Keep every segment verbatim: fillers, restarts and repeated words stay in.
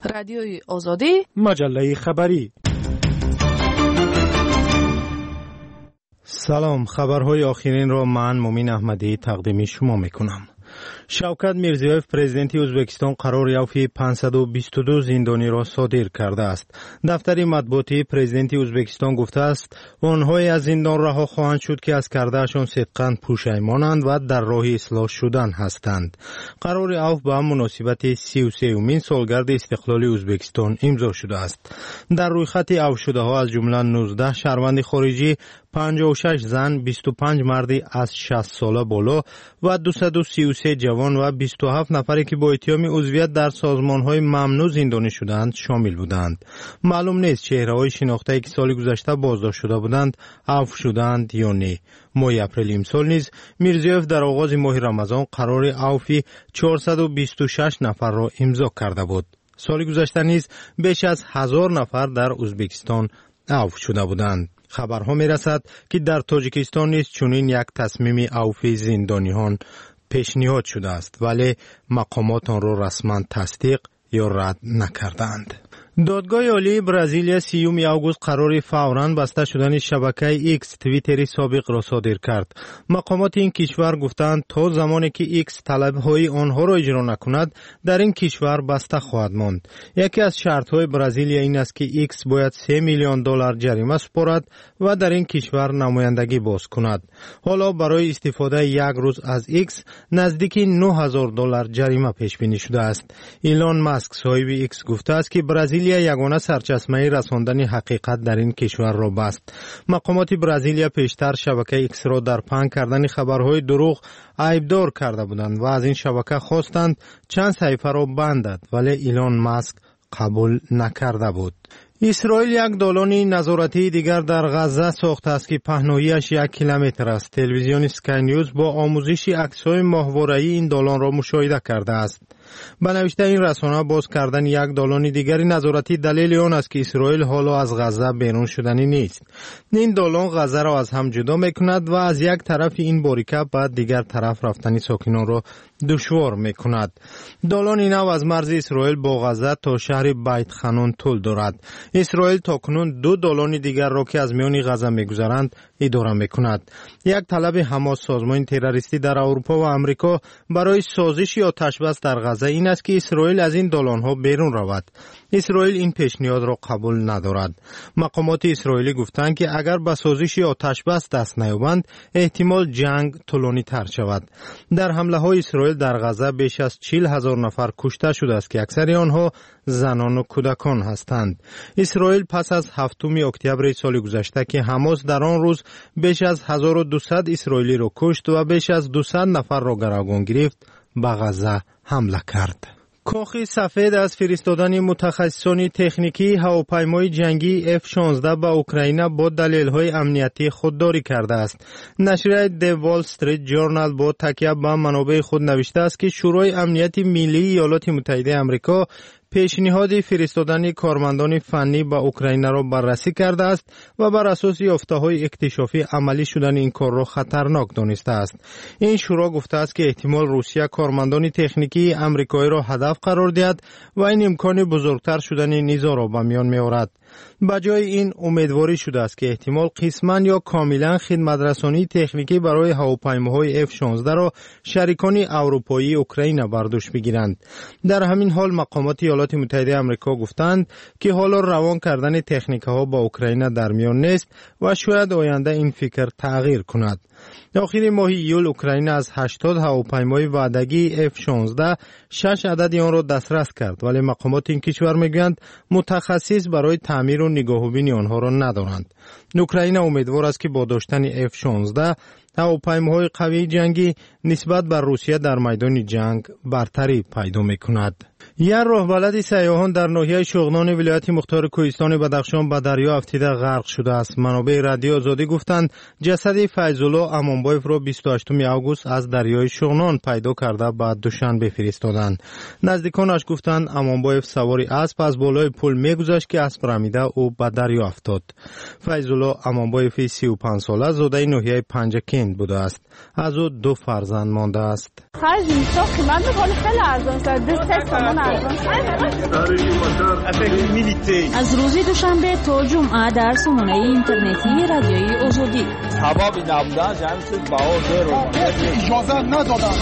رادیوی آزادی، مجله خبری. سلام، خبرهای آخرین را من مومین احمدی تقدیم شما میکنم. شوکت میرزیویف پرزیدنت ازبکستان قرار یافی پانصد و بیست و دو زندانی را صادر کرده است. دفتر مطبوعاتی پرزیدنت ازبکستان گفته است آنهایی از زندان رها خواهند شد که از کردهشان صدقاً پشیمانند و در راه اصلاح شدن هستند. قرار عفو به مناسبت سی و سومین سالگرد استقلال ازبکستان امضا شده است. در رویخط عفو شده ها از جمله نوزده شهروند خارجی، پنجاه و شش زن، بیست و پنج مردی از شصت ساله بالا و دویست و سی و سه جوان و بیست و هفت نفری که با اتهام عضویت در سازمان‌های ممنوع زندانی شدند شامل بودند. معلوم نیست چهره‌های شناخته‌ای که سال گذشته بازداشت شده بودند عفو شدند یا نه. ماه اپریل امسال نیز میرزیوف در آغاز ماه رمضان قرار عفوی چهارصد و بیست و شش نفر را امضا کرده بود. سال گذشته نیز بیش از هزار نفر در ازبکستان عفو شده بودند. خبرها میرسد که در تاجیکستان نیز چنین یک تصمیم عفوی زندانیان پیشنهاد شده است، ولی مقامات آن را رسما تصدیق یا رد نکردند. دادگاه عالی برزیلیا سیوم آگوست قرار فوراً بسته شدن شبکه ایکس توییتری سابق را صادر کرد. مقامات این کشور گفتند تا زمانی که ایکس طلب‌های آنها را اجرا نکند در این کشور بسته خواهد ماند. یکی از شرط‌های برزیلیا این است که ایکس باید سه میلیون دلار جریمه سپارد و در این کشور نمایندگی باز کند. حالا برای استفاده یک روز از ایکس نزدیک نه هزار دلار جریمه پیش بینی شده است. ایلان ماسک صاحب ایکس گفته است که برزیل یگانه سرچشمه رساندن حقیقت در این کشور را بست. مقامات برزیلیا پیشتر شبکه ایکس را در پنگ کردن خبرهای دروغ عیبدار کرده بودند و از این شبکه خواستند چند صفحه را بندد، ولی ایلان ماسک قبول نکرده بود. اسرائیل یک دالان نظارتی دیگر در غزه ساخته است که پهنایی‌اش یک کیلومتر است. تلویزیون اسکای نیوز با آموزش عکس‌های ماهواره‌ای این دالان را مشاهده کرده است. به نوشته این رسانه باز کردن یک دالان دیگری نظارتی دلیل آن است که اسرائیل حالا از غزه بیرون شدنی نیست. این دالان غزه را از هم جدا می‌کند و از یک طرف این باریکه به دیگر طرف رفتن ساکنان را دشوار می‌کند. دالان نو از مرز اسرائیل با غزه تا شهر بیت خانون طول دارد. اسرائیل تاکنون دو دالان دیگر را که از میان غزه می‌گذرند اداره می‌کند. یک طلب حماس سازمان تروریستی در اروپا و آمریکا برای سازش آتش بس در غزه این است که اسرائیل از این دالان‌ها بیرون رود. اسرائیل این پیشنهاد را قبول ندارد. مقامات اسرائیلی گفتند که اگر به سازش آتش بس دست نیابند احتمال جنگ طولانی‌تر شود. در حمله‌های اسرائیل در غزه بیش از چهل هزار نفر کشته شده است که اکثر آنها زنان و کودکان هستند. اسرائیل پس از هفتم اکتبر سال گذشته که حماس در آن روز بیش از هزار و دویست اسرائیلی را کشت و بیش از دویست نفر را گروگان گرفت به غزه حمله کرد. کاخ سفید از فرستادن متخصصان تکنیکی هواپیمای جنگی اف شانزده به اوکراین با دلایل امنیتی خودداری کرده است. نشریه دی وال استریت جورنال با تکیه به منابع خود نوشته است که شورای امنیت ملی ایالات متحده آمریکا پیشنهاد فرستادن کارمندان فنی به اوکراین را بررسی کرده است و بر اساس یافته‌های اکتشافی عملی شدن این کار را خطرناک دانسته است. این شورا گفته است که احتمال روسیه کارمندان تکنیکی آمریکایی را هدف قرار دهد و این امکان بزرگتر شدن نیزا را به میان می‌آورد. بجای این امیدواری شده است که احتمال قسماً یا کاملاً خدمترسانی تکنیکی برای هواپیماهای اف شانزده را شریکان اروپایی اوکراین بر دوش بگیرند. در همین حال مقامات ایالات متحده آمریکا گفتند که حالا روان کردن تکنیک‌ها با اوکراین در میان نیست و شاید آینده این فکر تغییر کند. آخر ماه ایول اوکراین از هشتاد هواپیمای وعدگی اف شانزده شش عدد آن را دسترس کرد، ولی مقامات این کشور میگویند متخصص برای تعمیر و نگاهبینی آنها را ندارند. اوکراین امیدوار است که با داشتن اف شانزده هواپیماهای قوی جنگی نسبت بر روسیه در میدان جنگ برتری پیدا میکند. یک راهبلد سیاحان در ناحیه شغنان ولایت مختار کوهستان بدخشان به دریا افتیده غرق شده است. منابع رادیو آزادی گفتند جسد فیض‌الله امانبایف را بیست و هشتم آگوست از دریای شغنان پیدا کرده به دوشنبه فرستادند. نزدیکانش گفتند امانبایف سوار اسب از بالای پل میگذشت که اسب رمیده او به دریا افتاد. فیض‌الله امانبایف سی و پنج ساله زاده ناحیه پنجکند بوده است. از او دو فرزند مانده است. خرج میشه قیمت بالا خیلی ارزان است. دو سه تومن از روز دوشنبه تا جمعه در سامانه اینترنتی رادیوی آزادی. سبب نبودن جمعیت بهادر اجازه ندادن.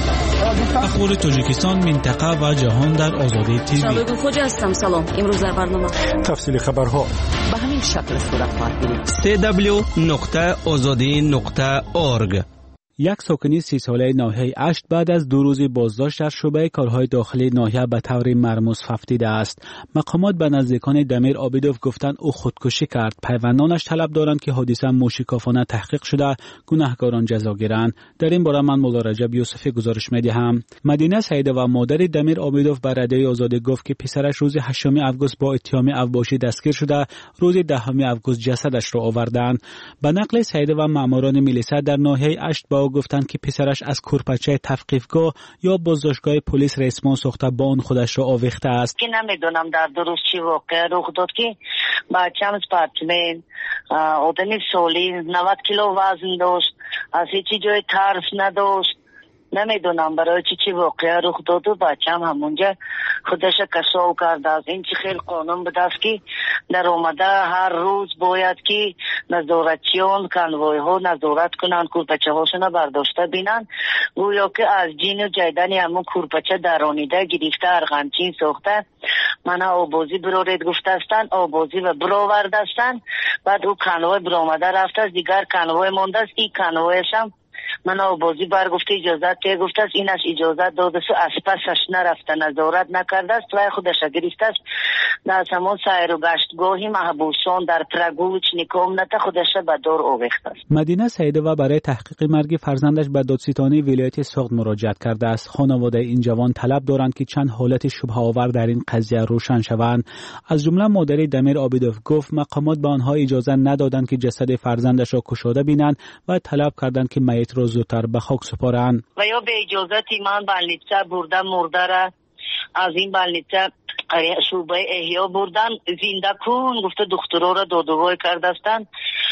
اخبار تاجیکستان، منطقه و جهان در آزادی تیوی. شباب خوجا هستم. سلام. امروز در برنامه تفصیل خبرها به همین شکل صورت خواهد گرفت. دبلیو دبلیو دبلیو نقطه آزادی نقطه اورگ. یک ساکنی سی ساله ناحیه اشت بعد از دو روز بازداشت در شعبه کارهای داخلی ناحیه به طور مرموز ففتیده است. مقامات به نزدیکان دمیر عابدوف گفتند او خودکشی کرد. پیوندانش طلب دارند که حادثه موشکافانه تحقیق شده گناهکاران جزا گیرند. در این باره من مولا رجب یوسفی گزارش می‌دهم. مدینه سعیده و مادر دمیر عابدوف به رادیوی آزادی گفت که پسرش روز هشتم آگوست با اتهام اوباشی دستگیر شده، روز دهم آگوست جسدش را آوردند. به نقل سعیده و ماموران میلیسا در ناحیه اشت با گفتند که پسرش از کورپچه تفقیفگاه یا بازداشتگاه پلیس ریسمان ساخته با آن خودش را آویخته است. که نمیدونم در درست چی واقعه رخ داد که بچه‌م اسپارتمن آدمی سالی نود کیلو وزن داشت، از هیچی جای ترس نداشت. نمیدونم برای چی چی واقعه رخ داد و بچه‌م همونجا خودش کشاف کرده. از این چی خیلی قانون بده است که در آمده هر روز باید که نظارتچیان کنوای ها نظارت کنند، کورپچه هاشون برداشته بینن، گویا که از جین و جیدن همون کورپچه درانیده گرفته ارغنچین ساخته. من آبازی برارید گفته استن، آبازی و براورد استن. بعد او کنوای برآمده رفته است، دیگر کنوای مانده است. این کنوایش هم من آبازی برگفته اجازت ته گفته است، اینش اجازت داده سو از پسش نرفته، نظارت نکرده است، رای خودش گرفته است. در همان سیر و گشتگاهی محبوسان در پرگوچ نکام نته خودش به دار آویخته است. مدینه سعیده و برای تحقیق مرگ فرزندش به دادستانی ولایت سوخت مراجعه کرده است. خانواده این جوان طلب دارند که چند حالت شبهه آور در این قضیه روشن شوند. از جمله مادر دمیر عابدوف گفت مقامات به آنها اجازه ندادند که جسد فرزندش را کشاده بینند و طلب کردند که میت را زودتر به خاک سپارند. و یا به اجازت من بلنیچه برده مرده را از این بلنیچه شعبه احیا بردن، زنده کن گفته دخترها را دادگاه کرده استند.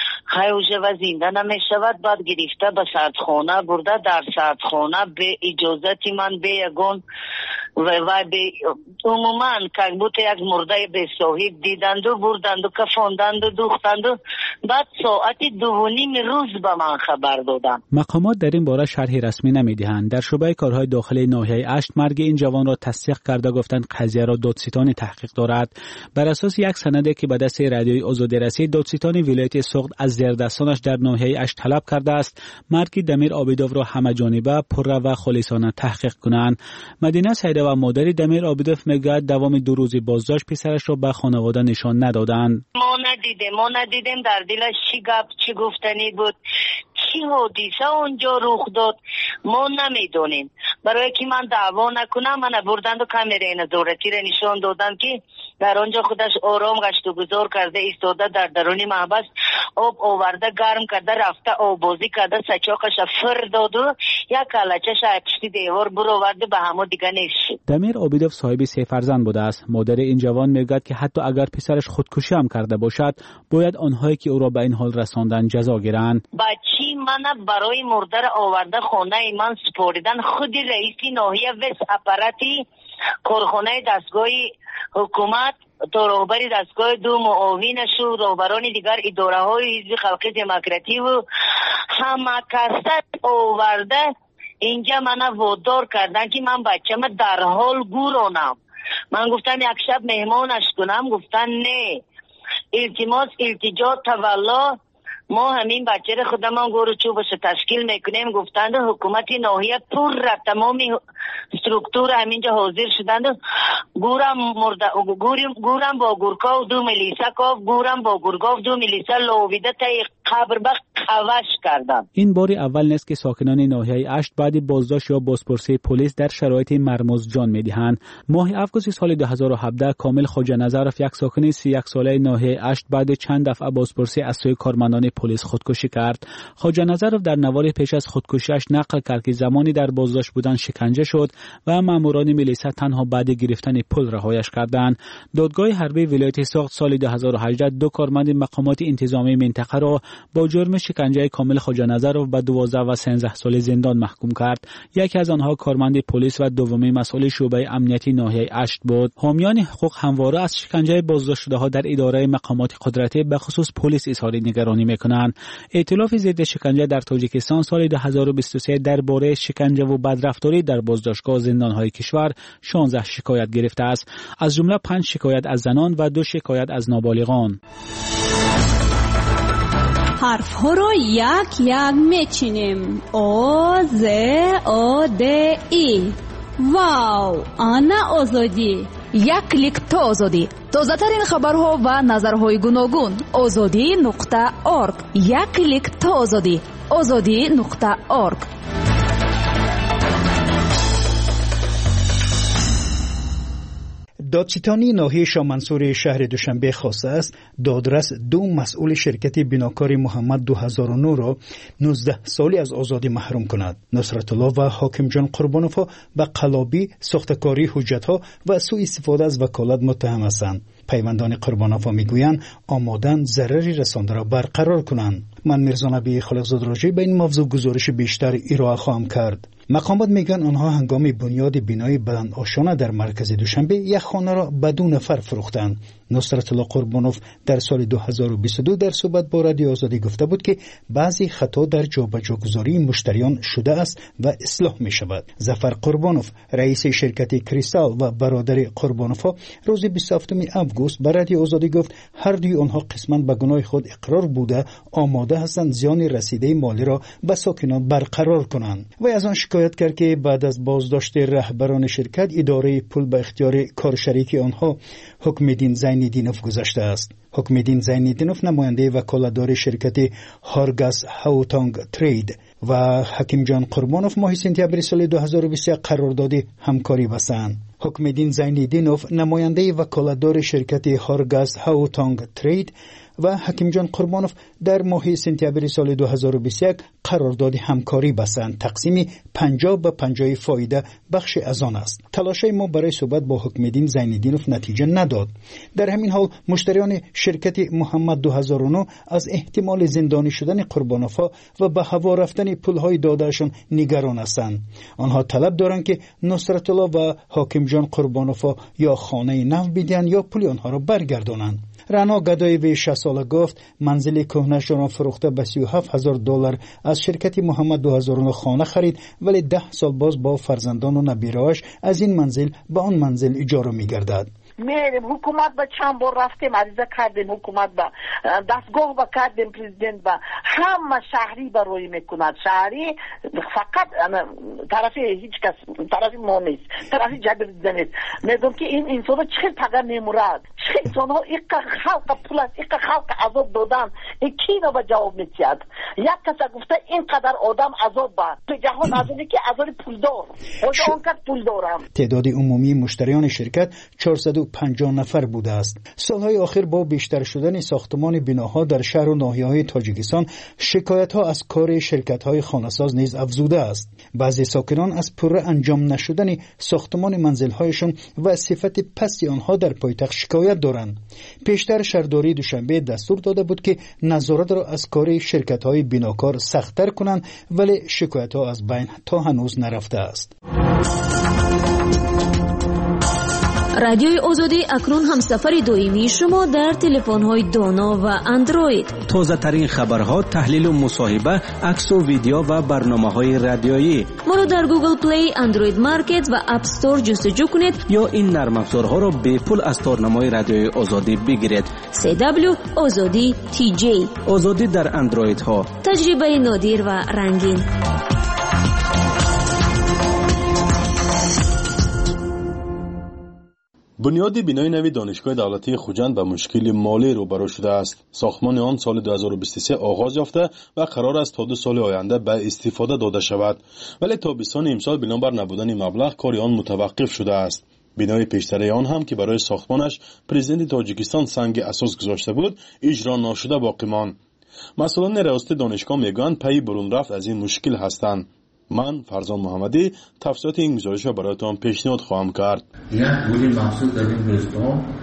خیوژه و زنده نمی شود. بعد گرفته به سردخانه برده، در سردخانه به اجازت من به یگان و, و به عموما که بود یک مرده به صاحب دیدند و بردند و کفاندند و دوختند و بعد ساعت دو و نیم روز به من خبر دادند. مقامات در این باره شرحی رسمی نمیدهند. در شعبه کارهای داخلی ناحیه اشت مرگ این جوان را تصدیق کرده گفتند قضیه را دادستان تحقیق دارد. بر اساس یک سندی که به دست رادیوی آزادی رسید، دادستان ولایت سوخت از زیردستانش در ناحیه اشت طلب کرده است مرگ دمیر عابدوف را همه جانبه پررو و خالصانه تحقیق کنند. مدینه سعیده و مادر دمیر عابدوف میگوید دوام دو روزی بازداشت پسرش را به خانواده نشان ندادند. ما ندیدیم ما ندیدیم در دلش چی گپ چی گفتنی بود، چی حادثه اونجا رخ داد ما نمیدونیم. برای که من دعوا نکنم من بردند و کامرای نظارتی را نشان دادن که در آنجا خودش آرام گشت و گذار کرده ایستاده در درونی محبس، آب آورده گرم کرده رفته آبازی کرده، سچاقش فر داد و یک کلچش پشت دیوار برآورده به همه دیگه نیست. دمیر عابدوف صاحب سه فرزند بوده است. مادر این جوان میگوید که حتی اگر پسرش خودکشی هم کرده باشد باید آنهایی که او را به این حال رساندند جزا گیرند. بچی من برای مرده را آورده خانه من سپاریدن. خود رئیس ناحیه وست اپاراتی کارخانه دستگاه حکومت تا رهبری دستگاه دو معاونش و رهبران دیگر اداره های حزب خلق دموکراتی و همه کست آورده اینجا من وادار کردن که من بچه‌م در حال گورانم. من گفتم یک شب مهمانش کنم، گفتن نه، التماس التجا تولا ما همین بچه را خودمان گور و چوبش تشکیل میکنیم. گفتند حکومت ناحیه پر را تمامی سترکتور همینجا حاضر شدند. گورم مرده گورم گورم با گورکاو دو میلیسا کاف گورم با گورگاو دو میلیسا لوبیده تا قبر به خوش کردن. این بار اول نیست که ساکنان ناحیه اشت بعد بازداشت یا بازپرسی پلیس در شرایط مرموز جان میدهند. ماه آگوست سال دو هزار و هفده کامل خواجه نظرف یک ساکن سی و یک ساله ناحیه اشت بعد چند دفعه بازپرسی از سوی کارمندان پلیس خودکشی کرد. خواجه نظرف در نوار پیش از خودکشیش نقل کرد که زمانی در بازداشت بودن شکنجه شد و ماموران میلیسا تنها بعد گرفتن پل رهایش کردند. دادگاه حربی ولایت سوخت سال دو هزار و هجده دو کارمند مقامات انتظامی منطقه را با جرم شکنجه کامل خواجه نظرов به دوازده و سیزده سال زندان محکوم کرد. یکی از آنها کارمند پلیس و دومی مسئول شعبه امنیتی ناحیه اشت بود. حامیان حقوق همواره از شکنجه بازداشت شده ها در اداره مقامات قدرتی به خصوص پلیس اظهار نگرانی میکنند. ائتلاف ضد شکنجه در تاجیکستان سال دو هزار و بیست و سه درباره شکنجه و بدرفتاری در بازداشتگاه زندانهای کشور شانزده شکایت گرفته است، از جمله پنج شکایت از زنان و دو شکایت از نابالغان. حرف ها رو یک یک میچینیم. او ز او د ای. واو، آنا آزادی. یک کلیک تا آزادی. تازه ترین خبرها و نظرهای گوناگون. آزادی نقطه اورگ. یک کلیک تا آزادی. آزادی نقطه اورگ. دادستانی ناحیه شامنصور شهر دوشنبه خواسته است دادرس دو مسئول شرکت بناکار محمد دو هزار و نه را نوزده سالی از آزادی محروم کند. نصرت الله و حاکم جان قربانوف به قلابی، ساختکاری حجت‌ها و سوء استفاده از وکالت متهم هستند. پیوندان قربانوف میگویند آمادن ضرری رسانده را برقرار کنند. من میرزا نبی خالقزاده راجع به این موضوع گزارش بیشتر ارائه خواهم کرد. مقامات میگن آنها هنگام بنیاد بینای بلند آشانه در مرکز دوشنبه یک خانه را بدون نفر فروختند. نصرت الله قربانوف در سال دو هزار و بیست و دو در صحبت با رادیو آزادی گفته بود که بعضی خطا در جابجاگذاری مشتریان شده است و اصلاح می شود. ظفر قربانوف رئیس شرکت کریستال و برادر قربانوف روز بیست و هفتم اوگوست به رادیو آزادی گفت هر دوی آنها قسما به گناه خود اقرار بوده آماده هستند زیان رسیده مالی را به ساکنان برقرار کنند. و از آن شکایت کرد که بعد از بازداشت رهبران شرکت اداره پول به اختیار کارشریک آنها حکمدین زین‌الدینوف گذاشته است. حکمدین زین‌الدینوف نماینده وکالتدار شرکت هارگاس هاوتانگ ترید و حکیم جان قربانوف ماه سپتامبر سال دو هزار و بیست و یک قرارداد همکاری بستند. حکمدین زین‌الدینوف نماینده وکالتدار شرکت هارگاس هاوتانگ ترید و حکیم جان قربانوف در ماه سپتامبر سال دو هزار و بیست و یک قرارداد همکاری بستند. تقسیم پنجاه به پنجاه فایده بخش از آن است. تلاشای ما برای صحبت با حکمدین زین‌الدینوف نتیجه نداد. در همین حال مشتریان شرکت محمد دو هزار و نه از احتمال زندانی شدن قربانوف و به هوا رفتن پولهای دادهشان نگران هستند. آنها طلب دارند که نصرت الله و حاکم جان قربانوف یا خانه نو بدهند یا پول آنها را برگردانند. رنا گدایوی شصت ساله گفت منزل کهنه‌اش را فروخته به سی و هفت هزار دلار از شرکت محمد دو هزار و نه خانه خرید، ولی ده سال باز با فرزندان و نبیره‌اش از این منزل به آن منزل اجاره می‌گردد. میریم حکومت با چند بار رفتیم عریضه کردیم، حکومت با دستگاه با کردیم، پرزیدنت با همه شهری برای میکند. شهری فقط طرفی هیچ کس طرفی ما نیست، طرفی جبر دیده نیست. میگم که این انسان چه تقدر نمورد، چه انسان ها ایک خلق پول است، ایک خلق عذاب دادن، این کی را به جواب میتید؟ یک کس گفته اینقدر آدم عذاب با تو جهان از اینی که عذاب پولدار خدا اونقدر پول دارم. تعداد عمومی مشتریان شرکت چهارصد و پنجاه نفر بوده است. سالهای آخر با بیشتر شدن ساختمان بناها در شهر و ناحیه‌های تاجیکستان شکایت‌ها از کار شرکت‌های خانه‌ساز نیز افزوده است. بعضی ساکنان از پوره انجام نشدن ساختمان منزل‌هایشان و صفت پستی آنها در پایتخت شکایت دارند. پیشتر شهرداری دوشنبه دستور داده بود که نظارت را از کار شرکت‌های بناکار سخت‌تر کنند، ولی شکایت‌ها از بین تا هنوز نرفته است. رادیوی آزادی اکنون هم سفر دائمی شما در تلفن‌های دانا و اندروید. تازه ترین خبرها، تحلیل و مصاحبه، عکس و ویدیو و برنامه‌های رادیویی. ما را در گوگل پلی، اندروید مارکت و اپ استور جستجو کنید یا این نرم افزارها را به پول از تارنمای رادیوی آزادی بگیرید. سی دبلیو آزادی تی جی. آزادی در اندروید ها. تجربه نادر و رنگین. بنیاد بینای نوی دانشگاه دولتی خوجند به مشکل مالی روبرو شده است. ساختمان آن سال دو هزار و بیست و سه آغاز یافته و قرار است تا دو سال آینده به استفاده داده شود، ولی تابستان امسال بنابر نبودن مبلغ کار آن متوقف شده است. بنای پیشتر آن هم که برای ساختمانش پرزیدنت تاجیکستان سنگ اساس گذاشته بود اجرا نشده باقی ماند. مسئولان ریاست دانشگاه میگویند پی برون رفت از این مشکل هستند. من فرزان محمدی تفصیلات این گزارش را برایتان پیشنهاد خواهم کرد. یک گلی محصول در این رستوران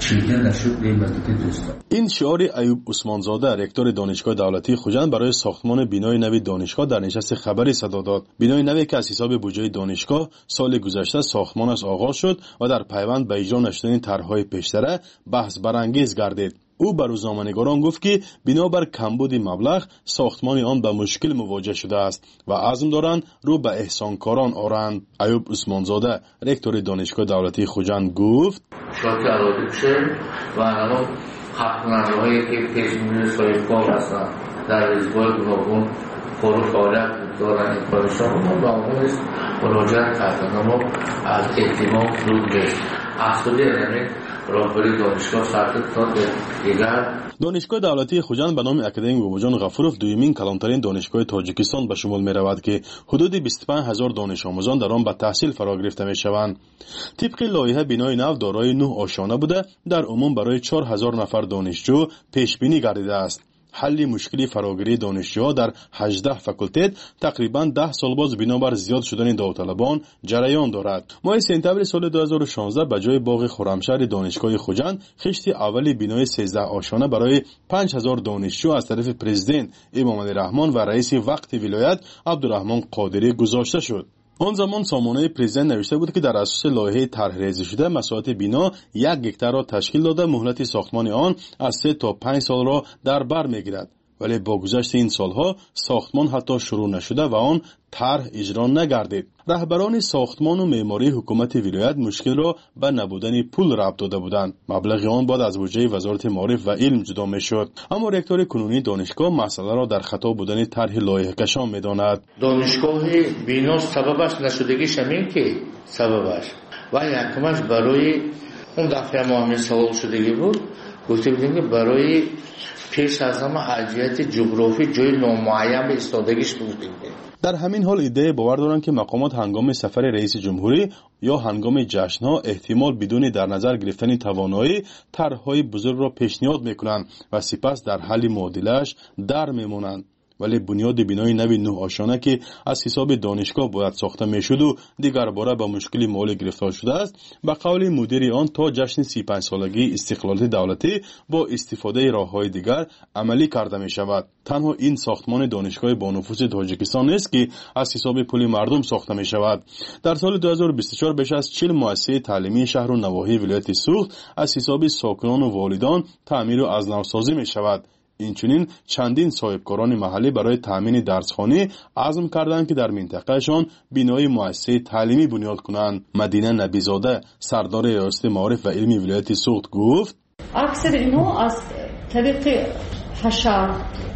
چیده نشد به مدت دوستان. این شعار ایوب عثمانزاده رکتور دانشگاه دولتی خوجند برای ساختمان بینای نوی دانشگاه در نشست خبری صدا داد. بینای نوی که از حساب بودجه دانشگاه سال گذشته ساختمان از آغاز شد و در پیوند به اجرا نشدن طرح‌های پیشتر بحث برانگیز گردید. او بر روزنامه‌نگاران گفت که بنابر کمبود مبلغ ساختمان آن به مشکل مواجه شده است و عزم دارند رو به احسانکاران آرند. ایوب عثمانزاده رکتور دانشگاه دولتی خوجند گفت شاید اراده بشه و الان حق‌نمایی‌هایی که پیش‌بینی صاحب‌کار هستند در حزب‌های گوناگون پرو فعالیت دارن این کارشان ما با اون مراجعت کردن اما از احتمام زود گشت اصلی یعنی راهبری دانشگاه شرط تا دیگر. دانشگاه دولتی خوجند به نام اکادمی باباجان غفورов دویمین کلانترین دانشگاه تاجیکستان به شمول می رود که حدود بیست و پنج هزار دانش آموزان در آن به تحصیل فرا گرفته می شوند. طبق لایحه بینای نو دارای نه آشانه بوده در عموم برای چهار هزار نفر دانشجو پیش بینی گردیده است. حل مشکلی فراگیری دانشجوها در هجده فاکولتت تقریبا ده سال باز بنابر زیاد شدن داوطلبان جریان دارد. ماه سپتامبر سال دو هزار و شانزده به جای باغ خرمشهر دانشگاه خوجند خشت اولی بینای سیزده آشانه برای پنج هزار دانشجو از طرف پرزیدنت امام علی رحمان و رئیس وقت ولایت عبدالرحمان قادری گذاشته شد. آن زمان سامانه پرزیدنت نوشته بود که در اساس لایحه طرح ریزی شده مساحت بینا یک هکتار را تشکیل داده مهلت ساختمان آن از سه تا پنج سال را در بر میگیرد. ولی با گذشت این سالها ساختمان حتی شروع نشده و آن طرح اجرا نگردید. رهبران ساختمان و معماری حکومت ولایت مشکل را به نبودن پول ربط داده بودند. مبلغ آن بعد از بودجه وزارت معارف و علم جدا میشد. اما رکتور کنونی دانشگاه مسئله را در خطا بودن طرح لایحه کشان میداند. دانشگاه بینا سببش نشدگیش همین که سببش و یکمش برای اون دفعه ما همین سوال شدگی بود گفته بودیم که برای پیش از همه حجیت جغرافی جای نامعین به استادگیش بودیم. در همین حال ایده باور دارند که مقامات هنگام سفر رئیس جمهوری یا هنگام جشن‌ها احتمال بدون در نظر گرفتن توانایی طرح‌های بزرگ را پیشنهاد می‌کنند و سپس در حل معادله‌اش در می‌مانند. ولی بنیاد بینای نوی نه آشانه که از حساب دانشگاه باید ساخته میشد و دیگر باره با مشکلی مالی گرفتار شده است. به قول مدیر آن تا جشن سی و پنج سالگی استقلال دولتی با استفاده راه‌های دیگر عملی کرده می شود. تنها این ساختمان دانشگاه با نفوذ تاجیکستان نیست که از حساب پول مردم ساخته می شود. در سال دو هزار و بیست و چهار بیش از چهل مؤسسه تعلیمی شهر و نواحی ولایت سوخت از حساب ساکنان و والدان تعمیر و از نوسازی می شود. اینچنین چندین صاحبکاران محلی برای تامین درسخانه عزم کردند که در منطقهشان بینای مؤسسه تعلیمی بنیاد کنند. مدینه نبیزاده سردار ریاست معارف و علمی ولایت سوخت گفت اکثر اینها از طریق حشر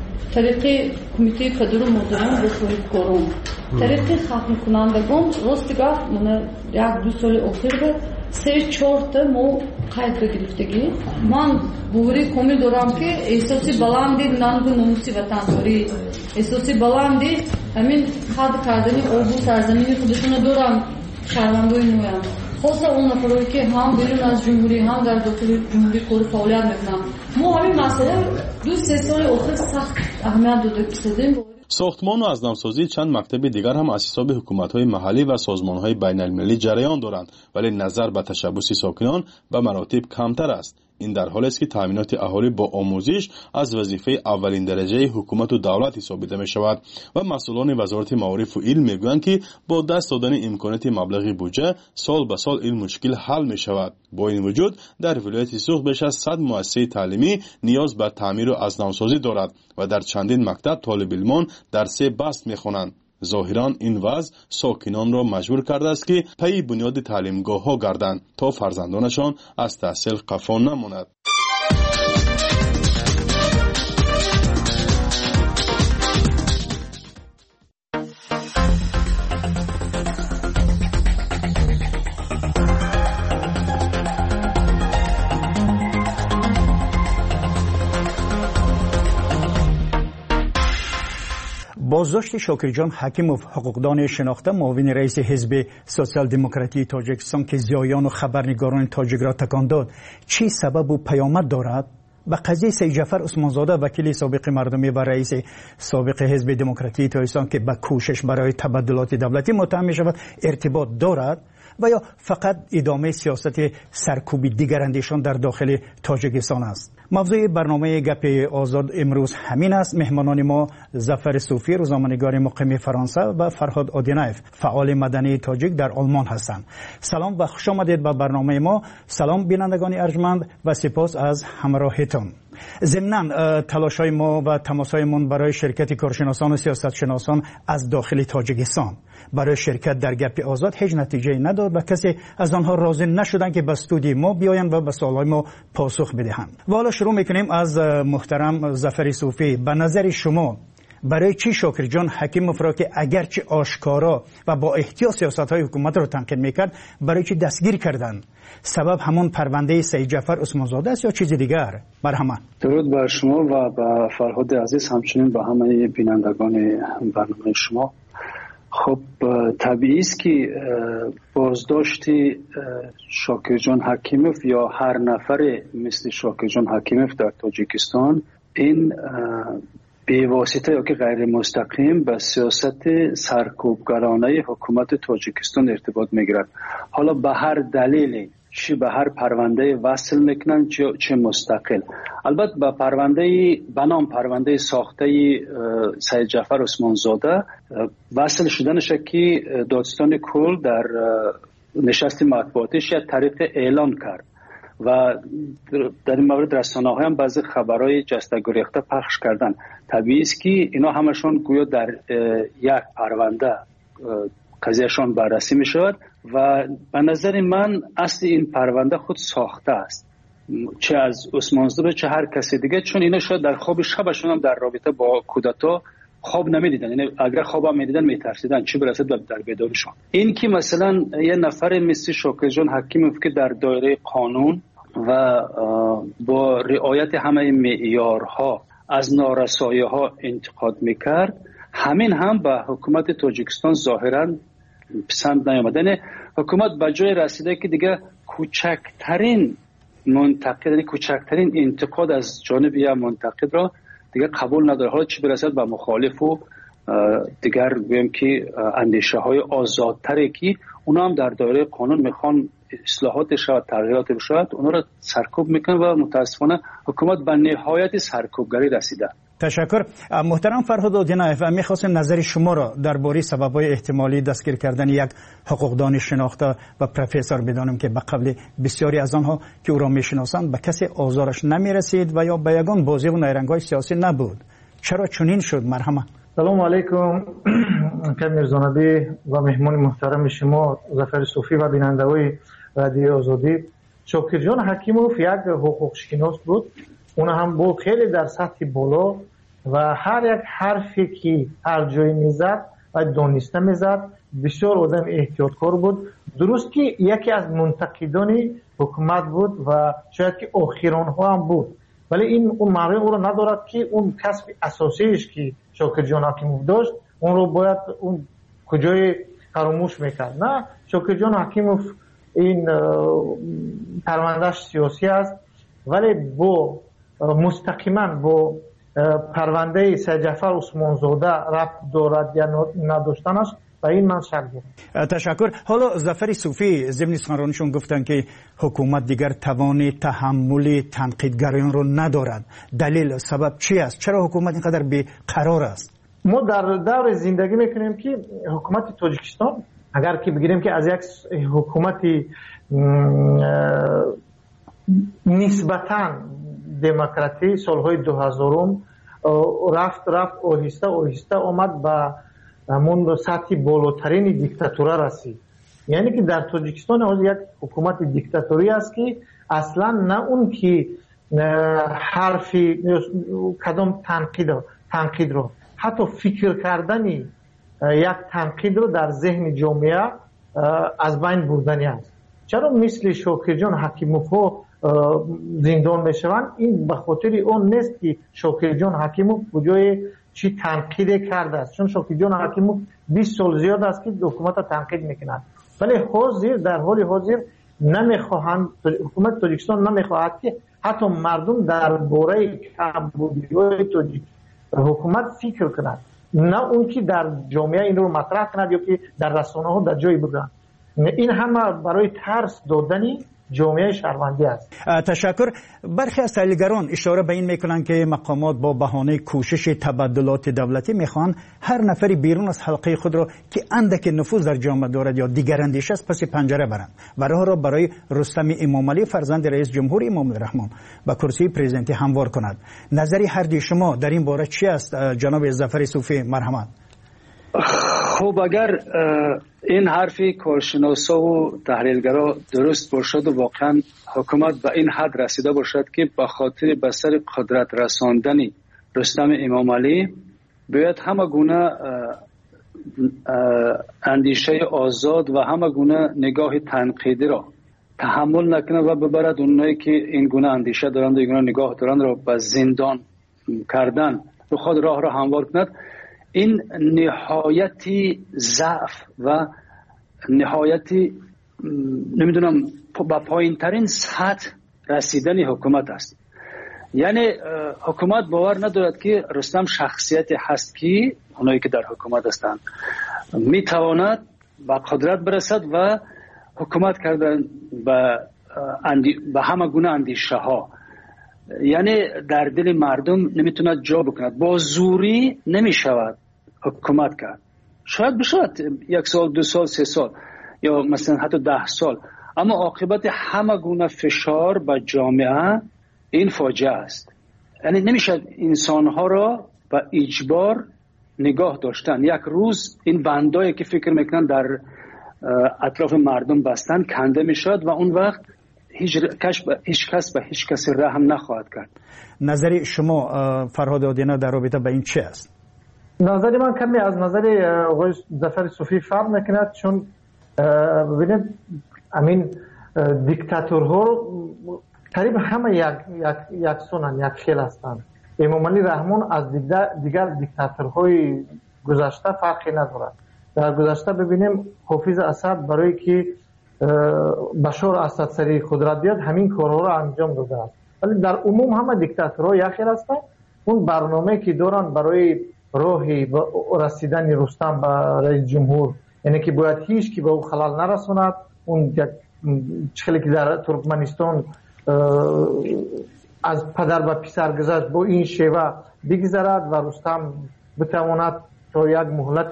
طریق کمیته پدر و مادران و صاحبکاران طریق ختم کنندگان راستگاه من یک دو سال اخیر سه چهار تا مو قید گرفتگی من بوری کمی دارم که احساسی بلندی نانگو نموسی وطنداری احساسی بلندی همین حد کردنی آبو سرزمینی خودشون دارم شهروندوی نویم خاصا اون نفرهایی که هم بیرون از جمهوری هم در داخل جمهوری کار فعالیت میکنن. ما همین مسئله دو سه سال آخر سخت اهمیت داده کشیدیم. ساختمان و از نوسازی چند مکتب دیگر هم از حساب حکومت‌های محلی و سازمان‌های بین‌المللی جریان دارند ولی نظر به تشبث ساکنان به مراتب کمتر است. این در حالی است که تامینات اهالی با آموزش از وظیفه اولین درجه حکومت و دولت حسابیده می شود و مسئولان وزارت معارف و علم میگویند که با دست دادن امکانات مبلغ بودجه سال به سال این مشکل حل می شود. با این وجود در ولایت سوخت بیش از صد مؤسسه تعلیمی نیاز به تعمیر و از نوسازی دارد و در چندین مکتب طالب علمان درس بست می خوانند. ظاهرا این وضع ساکنان را مجبور کرده است که پی بنیاد تعلیمگاه ها گردند تا فرزندانشان از تحصیل قفا نماند. بازداشت شاکرجان حکیموف حقوقدان شناخته معاون رئیس حزب سوسیال دموکراتی تاجیکستان که زیایان و خبرنگاران تاجیک را تکان داد چی سبب و پیامد دارد؟ به قضیه سید جعفر عثمانزاده وکیل سابق مردمی و رئیس سابق حزب دموکراتی تاجیکستان که به کوشش برای تبدلات دولتی متهم می شود ارتباط دارد و یا فقط ادامه سیاست سرکوب دیگر اندیشان در داخل تاجیکستان است؟ موضوع برنامه گپ آزاد امروز همین است. مهمانان ما ظفر صوفی، روزنامه‌نگار مقیم فرانسه، و فرهاد آدینایف، فعال مدنی تاجیک در آلمان هستند. سلام و خوش آمدید به برنامه ما. سلام بینندگان ارجمند و سپاس از همراهیتان. ضمناً تلاش‌های ما و تماس‌هایمان برای شرکت کارشناسان و سیاستشناسان از داخل تاجیکستان برای شرکت در گپ آزاد هیچ نتیجه نداد و کسی از آنها راضی نشدند که به استودیوی ما بیایند و به سوال‌های ما پاسخ بدهند. و حالا شروع می‌کنیم از محترم ظفر صوفی. به نظر شما برای چی شاکر جان حکیموف را که اگرچه آشکارا و با احتیاط سیاست‌های حکومت را تنقید می‌کرد برای چی دستگیر کردند؟ سبب همون پرونده سید جعفر عثمانزاده است یا چیز دیگر؟ مرحمت. درود بر شما و به فرهاد عزیز، همچنین به همه بینندگان برنامه شما. خب طبیعی است که بازداشت شاکر جان حکیموف یا هر نفر مثل شاکر جان حکیموف در تاجیکستان این به واسطه یا که غیر مستقیم به سیاست سرکوبگرانه حکومت تاجیکستان ارتباط میگیرد. حالا به هر دلیلی، چه به هر پرونده وصل میکنن چه مستقل. البته به پرونده بنام پرونده ساخته سید جعفر عثمانزاده وصل شدنش که دادستان کل در نشست مطبوعاتیش یک طریق اعلان کرد و در این مورد رسانه های هم بعضی خبرهای جسته گریخته پخش کردن. طبیعی است که اینا همشون گویا در یک پرونده قضیهشان بررسی می شود و به نظر من اصل این پرونده خود ساخته است، چه از عثمانزاده چه هر کسی دیگه، چون اینا شاید در خواب شبشون هم در رابطه با کودتا خواب نمیدیدن، یعنی اگر خواب هم میدیدن میترسیدن چه برسه در بیداریشون. این که مثلا یه نفر مثل شاکر جان حکیموف که در دایره قانون و با رعایت همه معیارها از نارسایی ها انتقاد میکرد، همین هم به حکومت تاجیکستان ظاهرا پسند نیامدن. حکومت به جای رسیده که دیگه کوچکترین منتقد، یعنی کوچکترین انتقاد از جانب یه منتقد را دیگه قبول نداره. حالا چی برسد به مخالف و دیگر بگیم که اندیشه های آزادتره که اونا هم در دایره قانون میخوان اصلاحات شود، تغییرات بشود، اونا را سرکوب میکنن و متاسفانه حکومت به نهایت سرکوبگری رسیده. تشکر. محترم فرهاد آدینایف، میخواستم نظر شما را درباره سبب‌های احتمالی دستگیر کردن یک حقوقدان شناخته و پروفسور بدانم که به قبل بسیاری از آنها که او را میشناسند به کسی آزارش نمیرسید و یا به یگان بازی و نیرنگ‌های سیاسی نبود. چرا چنین شد؟ مرحمت. سلام علیکم کمیر زنبی و مهمان محترم شما ظفر صوفی و بیننده‌های رادیو آزادی. شاکر جان حکیموف یک حقوق شناس بود، اون هم بود خیلی در سطح بالا و هر یک حرفی که هر جایی میزد و دانسته میزد. بسیار آدم احتیاطکار بود. درست که یکی از منتقدان حکومت بود و شاید که آخران ها هم بود، ولی این اون معنی او رو ندارد که اون کسب اساسیش که شاکر جان حکیموف داشت اون رو باید اون کجای فراموش میکرد. نه، شاکر جان حکیموف این پروندهش سیاسی است، ولی با مستقیما با پرونده سید جعفر عثمانزاده ربط دارد یا نداشتنش و این من شک دارم. تشکر. حالا ظفر صوفی ضمن سخنرانیشون گفتن که حکومت دیگر توان تحمل تنقیدگران رو ندارد. دلیل سبب چی است؟ چرا حکومت اینقدر بی‌قرار است؟ ما در دور زندگی میکنیم که حکومت تاجیکستان اگر که بگیریم که از یک حکومت نسبتاً دموکراتی سالهای دو هزارم رفت رفت آهسته آهسته آمد به همون سطح بالاترین دیکتاتوره رسید. یعنی که در تاجیکستان از یک حکومت دیکتاتوری است که اصلا نه اون که حرفی کدام تنقید تنقید رو حتی فکر کردن یک تنقید رو در ذهن جامعه از بین بردنی است. چرا مثل شاکر جان حکیموف زندان میشوند؟ این به خاطر اون نیست که شاکر جان حکیموف کجای چی تنقید کرده است، چون شاکر جان حکیموف بیست سال زیاد است که حکومت تنقید میکنند، ولی حاضر در حال حاضر نمیخواهند، حکومت تاجیکستان نمیخواهد که حتی مردم درباره کمبودی‌های تاجیک حکومت فکر کنند، نه اون که در جامعه این رو مطرح کند یا که در رسانه ها در جایی بگویند. این همه برای ترس دادنی جامعه شهروندی است. تشکر. برخی از تحلیلگران اشاره به این میکنند که مقامات با بهانه کوشش تبدلات دولتی میخوان هر نفری بیرون از حلقه خود را که اندک نفوذ در جامعه دارد یا دیگر اندیشه است پس پنجره برند و راه را برای رستم امامعلی فرزند رئیس جمهور امام الرحمن به کرسی پرزیدنتی هموار کند. نظری هر دوی شما در این باره چی است جناب ظفر صوفی؟ مرحمت. خب اگر این حرفی کارشناسا و تحلیلگرا درست باشد و واقعا حکومت به این حد رسیده باشد که به خاطر به سر قدرت رساندن رستم امامعلی باید همه گونه اندیشه آزاد و همه گونه نگاه تنقیدی را تحمل نکنه و ببرد اونایی که این گونه اندیشه دارند و این گونه نگاه دارند را به زندان کردن و خود راه را هموار کند. این نهایتی ضعف و نهایتی نمیدونم با پایین ترین سطح رسیدن حکومت است. یعنی حکومت باور ندارد که رستم شخصیتی هست که اونایی که در حکومت هستند میتواند به قدرت برسد و حکومت کردن به اندی... به همه گونه اندیشه ها، یعنی در دل مردم نمیتوند جا بکند. با زوری نمیشود حکومت کرد. شاید بشود یک سال دو سال سه سال یا مثلا حتی ده سال، اما عاقبت همه گونه فشار به جامعه این فاجعه است. یعنی نمیشد انسانها را به اجبار نگاه داشتن. یک روز این بندایی که فکر میکنن در اطراف مردم بستن کنده میشد و اون وقت هیچ کس به هیچ کس به هیچ کس رحم نخواهد کرد. نظر شما فرهاد آدینه در رابطه با این چه است؟ نظر من کمی از نظر آقای ظفر صوفی فرق میکند، چون ببینید همین دیکتاتورها قریب همه یک یک یکسانن، یک خیل هستند. امامعلی رحمان از دیگر دیگر دیکتاتورهای گذشته فرقی ندارد. در گذشته ببینیم حافظ اسد برای که بشار اسد سری قدرت بیاد همین کارها را انجام داده است، ولی در عموم همه دیکتاتورها یک خیل هستند. اون برنامه که دارن برای راهی رسیدن رستم به رئیس جمهور، یعنی که باید هیچ کی به او خلل نرساند. اون چخلی که در ترکمنستان از پدر به پسر گذشت با این شیوه بگذرد و رستم بتواند تا یک مهلت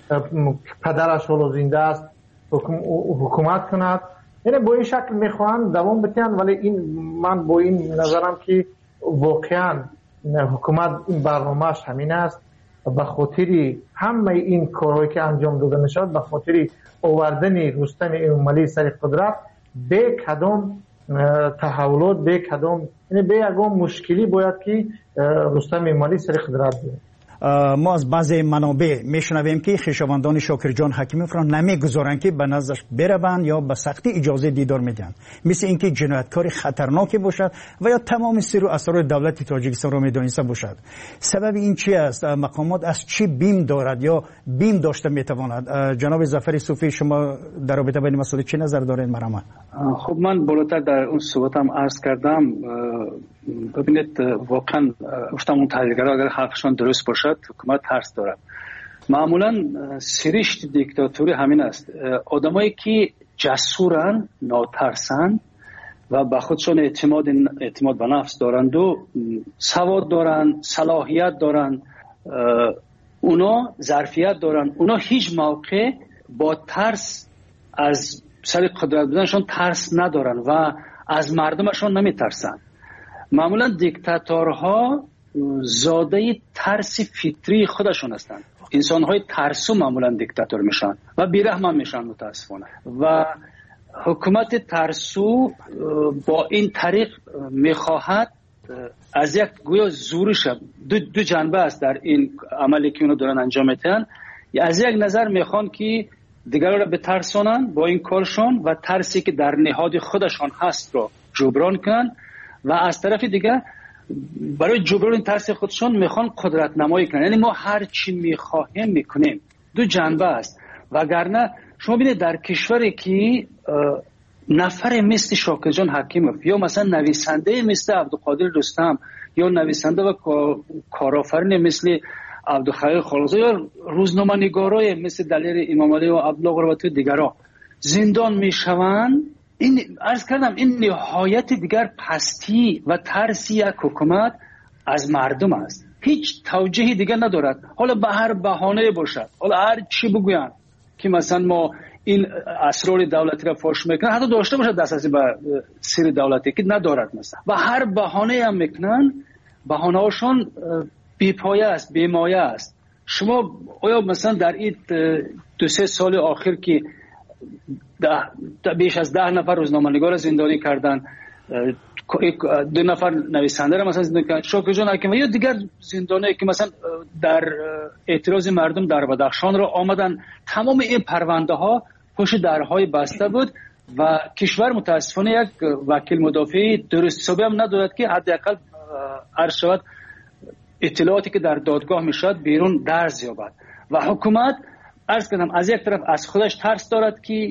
پدرش حالا زنده است حکومت کند. یعنی با این شکل میخواهند دوام بتین، ولی این من با این نظرم که واقعا حکومت این برنامهش همین است. به خاطر همه این کارهایی که انجام داده میشد، به خاطر آوردن رستم امامعلی سر قدرت، به کدام تحولات، به کدام یعنی به یگام مشکلی باید که رستم امامعلی سر قدرت بیاد. ما از بعضی منابع میشنویم که خویشاوندان شاکرجان حکیمی را نمیگذارند که به نزدش بروند یا به سختی اجازه دیدار میدن، مثل اینکه جنایتکار خطرناکی باشد و یا تمام سر و اسرار دولت تاجیکستان را میدانسته باشد. سبب این چی است؟ مقامات از چی بیم دارد یا بیم داشته میتواند؟ جناب ظفر صوفی شما در رابطه با این مسئله چه نظر دارید؟ مرحمت. خب من بالاتر در اون صحبتم عرض کردم. ببینید واقعا گفتم اون تحلیلگرها اگر حرفشان درست باشد حکومت ترس دارد. معمولا سرشت دیکتاتوری همین است. آدمایی که جسورن، ناترسن و به خودشون اعتماد اعتماد به نفس دارند و سواد دارن، صلاحیت دارن، اونا ظرفیت دارن، اونا هیچ موقع با ترس از سر قدرت بودنشون ترس ندارن و از مردمشون نمیترسن. معمولا دیکتاتورها زاده ترس فطری خودشون هستند. انسان‌های ترسو معمولا دیکتاتور میشن و بی‌رحم میشن متاسفانه. و حکومت ترسو با این طریق میخواهد از یک گویا زورش دو, دو جنبه است در این عملی که اونو دارن انجام میدن. از یک نظر میخوان که دیگران را بترسونن با این کارشون و ترسی که در نهاد خودشان هست رو جبران کنن، و از طرف دیگه برای جبران ترس خودشون میخوان قدرت نمایی کنن. یعنی ما هر چی میخواهیم میکنیم. دو جنبه است. وگرنه شما ببینید در کشوری که نفر مثل شاکرجان حکیموف یا مثلا نویسنده مثل عبدالقادر رستم یا نویسنده و کارآفرین مثل عبدالخلیل خالقزاده یا روزنامه‌نگارای مثل دلیر امامعلی و عبدالله قربتی و دیگران زندان میشوند، این عرض کردم این نهایت دیگر پستی و ترسی یک حکومت از مردم است. هیچ توجیهی دیگر ندارد. حالا به هر بهانه باشد، حالا هر چی بگویند که مثلا ما این اسرار دولتی را فاش میکنن، حتی داشته باشد دسترسی به سر دولتی که ندارد مثلا، و هر بهانه هم میکنن، بهانه هاشون بی‌پایه است، بی‌مایه است. شما آیا مثلا در این دو سه سال آخر که ده بیش از ده نفر روزنامه‌نگار زندانی کردن، دو نفر نویسنده را مثلا زندانی کردن، شاکر جان حکیمی یا دیگر زندانی که مثلا در اعتراض مردم در بدخشان را آمدن، تمام این پرونده ها پشت درهای بسته بود و کشور متاسفانه یک وکیل مدافع درست حسابی هم ندارد که حداقل عرض شود اطلاعاتی که در دادگاه میشد بیرون درز یابد. و حکومت عرض کردم از یک طرف از خودش ترس دارد که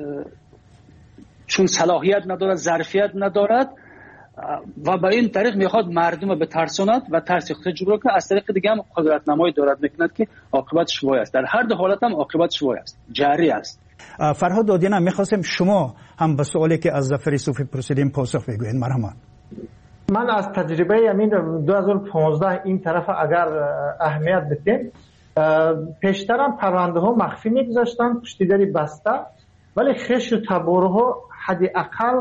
چون صلاحیت ندارد، ظرفیت ندارد و به این طریق میخواد مردم به ترساند و ترس خودش جبران کنه. از طریق دیگه هم قدرت نمایی دارد میکند که عاقبتش وای است. در هر دو حالت هم عاقبتش وای است، جاری است. فرهاد دادیان، میخواستم شما هم به سوالی که از ظفر صوفی پرسیدیم پاسخ بگوید. مرحبا. من از تجربه همین دو هزار و پانزده این طرف اگر اهمیت بدیم، پیشترم پرونده ها مخفی میگذاشتن پشتی دری بسته، ولی خش و تباره ها حداقل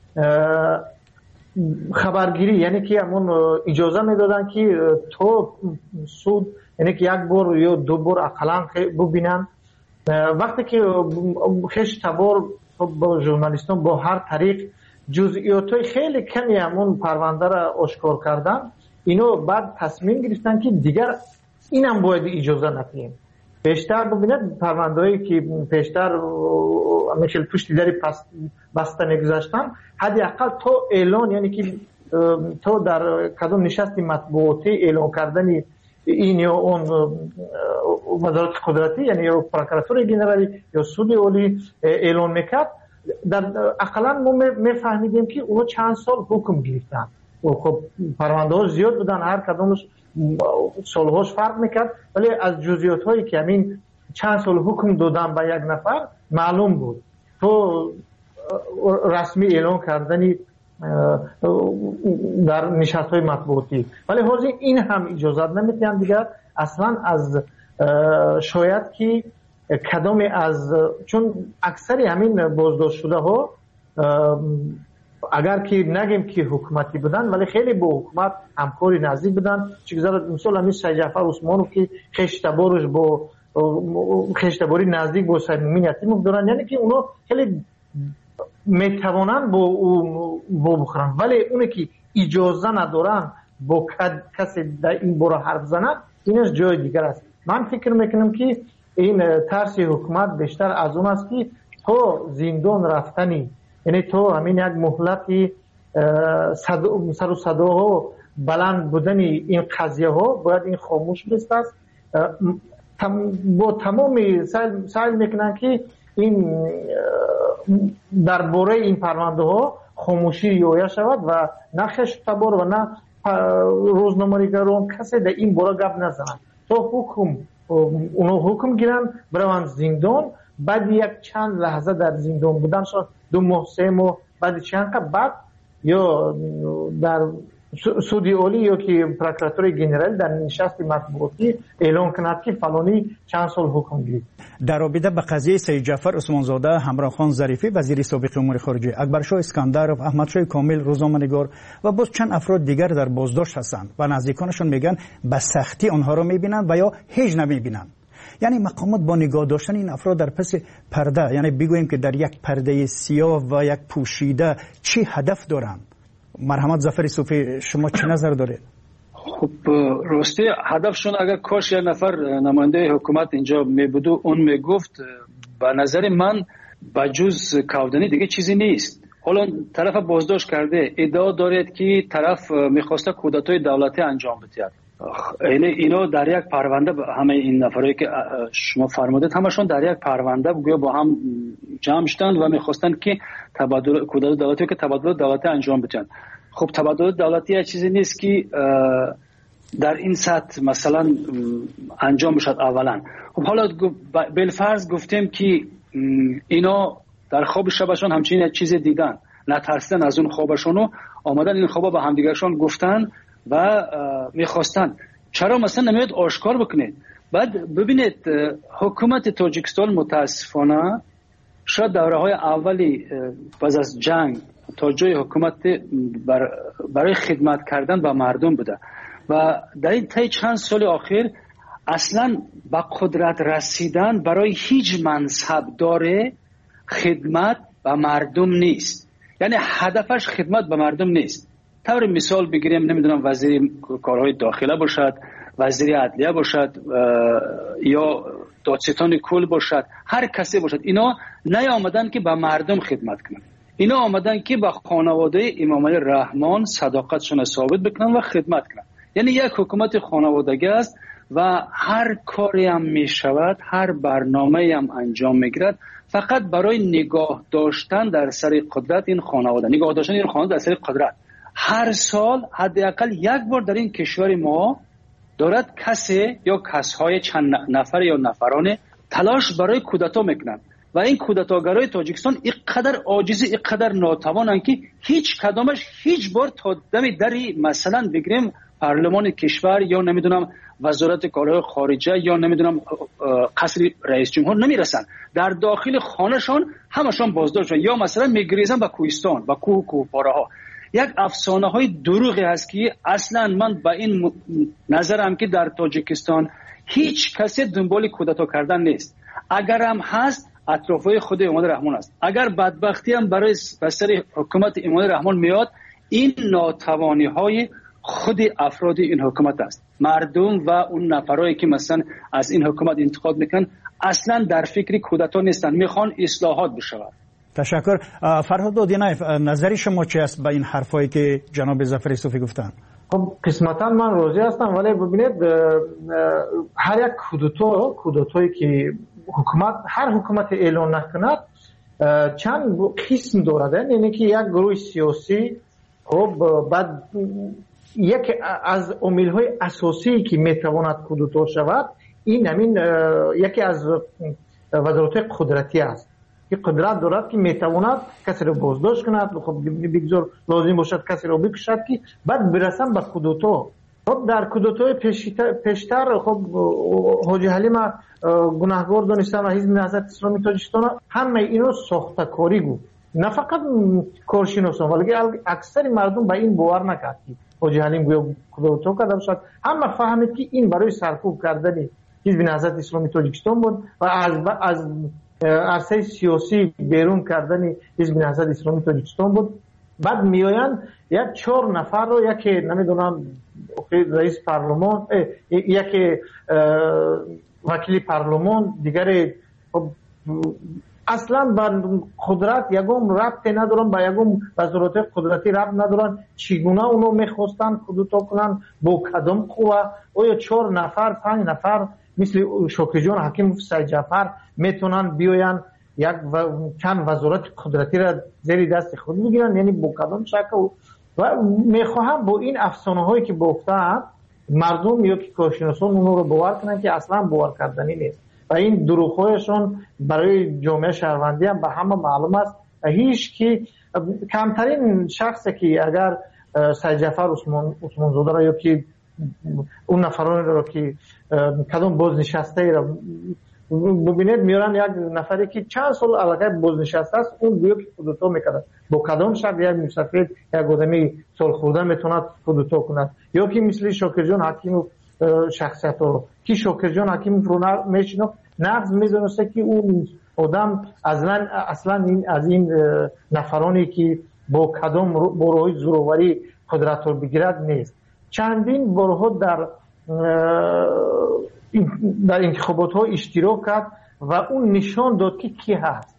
خبرگیری، یعنی که همون اجازه میدادن که تو سود، یعنی که یک بار یا دو بار اقلا ببینن. وقتی که خش تبار با ژورنالیستان با هر طریق جزئیات خیلی کمی همون پرونده را آشکار کردن، اینو بعد تصمیم گرفتن که دیگر اینم باید اجازه ندیم. پیشتر ببینید پرونده‌ای که پیشتر مثل پشت دری بسته نگذاشتن، حداقل تو اعلان، یعنی که تو در کدام نشست مطبوعاتی اعلان کردن این یا اون وزارت قدرتی، یعنی یا پروکراتور جنرالی یا سود عالی اعلان میکرد، در اقلا ما میفهمیدیم که اونو چند سال حکم گرفتن. خب پرونده ها زیاد بودن، هر کدامش سالهاش فرق میکرد، ولی از جزئیات هایی که همین چند سال حکم دادن به یک نفر معلوم بود. تو رسمی اعلان کردنی در نشست های مطبوعاتی، ولی حاضر این هم اجازت نمیتونن دیگر اصلا از شاید که کدام از، چون اکثر همین بازداشت شده ها اگر که نگیم که حکومتی بودن، ولی خیلی با حکومت همکاری نزدیک بودن. چیزا مثلا همین سید جعفر عثمانوف که خشتبارش با خشتباری نزدیک با سید مومن یتیموف دارن، یعنی که اونا خیلی میتوانن با او بخورن، ولی اونی که اجازه ندارن با کسی در این باره حرف زنن، اینش جای دیگر است. من فکر میکنم که این ترس حکومت بیشتر از اون است که تو زندان رفتنی، یعنی تو همین یک مهلتی سر و صداها بلند بودن این قضیه ها باید این خاموش بست است. با تمامی سعی میکنن که این درباره این پرونده ها خاموشی رعایت شود و نه خشتبار و نه روزنامه‌نگاران کسی در این باره گپ نزنند. تو حکم اونو حکم گیرن بروند زندان، بعد یک چند لحظه در زندان بودن، شد دو ماه سه ماه، بعد چند بعد یا در سودی عالی یا که پروکراتور جنرال در نشست مطبوعاتی اعلان کند که فلانی چند سال حکم گرفت. در رابطه به قضیه سید جعفر عثمانزاده، همراه خان ظریفی وزیر سابق امور خارجه، اکبرشاه اسکندرов، احمدشاه کامل روزنامه‌نگار و باز چند افراد دیگر در بازداشت هستند و نزدیکانشون میگن به سختی آنها را میبینند و یا هیچ نمیبینند. یعنی مقامات با نگاه داشتن این افراد در پس پرده، یعنی بگوییم که در یک پرده سیاه و یک پوشیده، چی هدف دارند؟ مرحمت ظفر صوفی، شما چه نظر دارید؟ خب راستی هدفشون اگر کاش یک نفر نماینده حکومت اینجا می بود و اون می گفت، به نظر من بجز کودنی دیگه چیزی نیست. حالا طرف بازداشت کرده ادعا دارد که طرف میخواسته کودتای دولتی انجام بده. اینه اینا در یک پرونده، همه این نفرایی که شما فرمودید همشون در یک پرونده گویا با هم جمع شدن و میخواستن که تبادل کودتا دولتی که تبادل دولتی انجام بدن. خب تبادل دولتی یه چیزی نیست که در این سطح مثلا انجام بشد اولا. خب حالا بالفرض گفتیم که اینا در خواب شبشون همچین چیز دیدن، نترسیدن از اون خوابشون و آمدن این خوابا به همدیگرشون گفتن و میخواستن. چرا مثلا نمیاد آشکار بکنید؟ بعد ببینید حکومت تاجیکستان متاسفانه شاید دوره های اولی بعد از جنگ تا جای حکومت بر برای خدمت کردن به مردم بوده و در این طی چند سال اخیر اصلا به قدرت رسیدن برای هیچ منصب داره خدمت به مردم نیست. یعنی هدفش خدمت به مردم نیست. طور مثال بگیریم، نمیدونم وزیر کارهای داخله باشد، وزیر عدلیه باشد یا دادستان کل باشد، هر کسی باشد، اینا نیامدن که به مردم خدمت کنن. اینا آمدن که به خانواده امام علی رحمان صداقتشون ثابت بکنن و خدمت کنن. یعنی یک حکومت خانوادگی است و هر کاری هم می شود، هر برنامه هم انجام میگیرد فقط برای نگاه داشتن در سر قدرت این خانواده، نگاه داشتن این خانواده در سر قدرت. هر سال حداقل یک بار در این کشور ما دارد کسی یا کسهای چند نفر یا نفران تلاش برای کودتا میکنند و این کودتاگرای تاجیکستان اینقدر عاجز، اینقدر ناتوانند که هیچ کدامش هیچ بار تا دم دری مثلا بگیریم پارلمان کشور یا نمیدونم وزارت کارهای خارجه یا نمیدونم قصر رئیس جمهور نمیرسن. در داخل خانهشان همشان بازداشت یا مثلا میگریزن به کوهستان و کوه کوهپاره ها. یک افسانه های دروغی هست که اصلا من با این نظرم که در تاجیکستان هیچ کسی دنبال کودتا کردن نیست. اگر هم هست اطرافای خود امام رحمان است. اگر بدبختی هم برای بسر حکومت امام رحمان میاد، این ناتوانی های خود افراد این حکومت است. مردم و اون نفرایی که مثلا از این حکومت انتقاد میکنن اصلا در فکر کودتا نیستن، میخوان اصلاحات بشود. تشکر. فرهاد دادینایف، نظری شما چی است به این حرفایی که جناب ظفر یوسفی گفتن؟ خب قسمتا من راضی هستم، ولی ببینید هر یک کودتا کودتایی که حکومت هر حکومت اعلان نکند چند قسم دارد. یعنی که یک گروه سیاسی خب بعد یک از عامل‌های اساسی که میتواند کودتا شود این همین یکی از وزارت قدرتی است که قدرت دارد که میتواند کسی رو بازداشت کند، خب بگذار لازم باشد کسی رو بکشد که بعد برسن به کودتا. خب در کودتای پیشتر, پیشتر خب حاجی حلیم گناهکار دانستن و حزب نهضت اسلامی تاجیکستان همه اینو ساخته‌کاری بود، نه فقط کارشناسان ولی اکثر مردم به این باور نکرد که حاجی حلیم گویا کودتا کرده باشد. همه فهمید که این برای سرکوب کردن حزب نهضت اسلامی تاجیکستان بود و از از عرصه سیاسی بیرون کردن حزب نهضت اسلامی تاجیکستان بود. بعد میآیند یک چهار نفر رو، یکی نمیدونم رئیس پارلمان، یکی وکیل پارلمان، دیگری اصلا با قدرت یکم ربطی ندارن، با یکم وزارت قدرتی ربط ندارن، چگونه اونو میخواستن کودتا کنن، با کدام قوه. او یا چهار نفر پنج نفر مثل شکری جان حکیم سید جعفر میتونن بیاین یک و چند وزارت قدرتی را زیر دست خود بگیرن، یعنی با کدام شکل. و میخواهم با این افسانه هایی که گفتن مردم یا که کارشناسان اونو رو باور کنن که اصلا باور کردنی نیست و این دروغ‌هایشون برای جامعه شهروندی هم به همه معلوم است. هیچ که کمترین شخصی که اگر سید جعفر عثمان عثمان زاده را یا که اون نفرانی را که کدام بازنشسته را ببینید میارن یک نفری که چند سال علاقه بازنشسته است اون گویا که کودتا میکرد، با کدام شرط یک مسافر یک آدمی سال خورده میتوند کودتا کند. یا که مثل شاکر جان حکیم شخصیت رو که شاکر جان حکیم رو میشنو نقض میزنسته که اون آدم اصلا اصلا این از این نفرانی که با کدام بروهای زوروری قدرت رو بگیرد نیست. چندین بارها در در انتخابات ها اشتراک کرد و اون نشان داد که کی هست.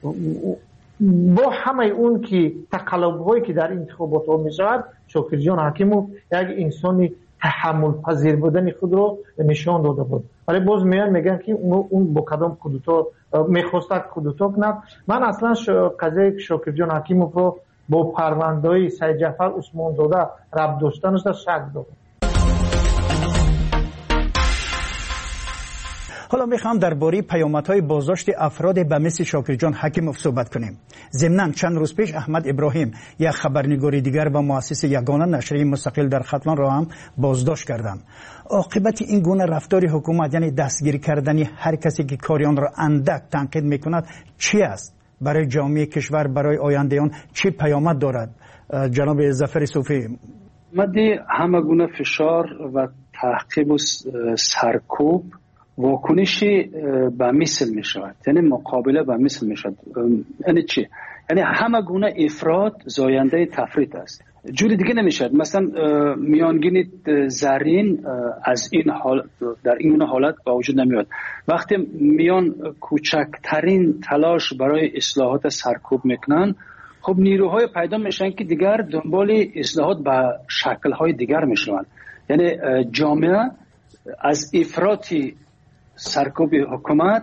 با همه اون که تقلب هایی که در انتخابات ها می شود، شاکر جان حکیمو یک انسانی تحمل پذیر بودن خود رو نشان داده بود. ولی باز میان میگن که اون با کدام کودتا میخواست کودتا کند. من اصلا قضیه شاکر جان حکیمو رو با پرونده‌های سید جعفر عثمان زاده ربط داشتنش شک دارم. حالا میخوام درباره پیامدهای بازداشت افراد به مثل شاکر جان حکیموف صحبت کنیم. ضمناً چند روز پیش احمد ابراهیم یک خبرنگار دیگر و مؤسس یگانه نشریه مستقل در ختلان را هم بازداشت کردند. عاقبت این گونه رفتار حکومت، یعنی دستگیر کردن هر کسی که کاریان را اندک تنقید میکند، چی است؟ برای جامعه کشور، برای آینده آن چه پیامد دارد؟ جناب ظفر صوفی. مدی همه گونه فشار و تعقیب و سرکوب واکنشی به مثل می شود، یعنی مقابله به مثل می شود. یعنی چی؟ یعنی همه گونه افراد زاینده تفریط است، جوری دیگه نمیشد. مثلا میانگین زرین از این حال در این حالت با وجود نمیاد. وقتی میان کوچکترین تلاش برای اصلاحات سرکوب میکنن، خب نیروهای پیدا میشن که دیگر دنبال اصلاحات به شکل‌های دیگر میشن. یعنی جامعه از افراطی سرکوب حکومت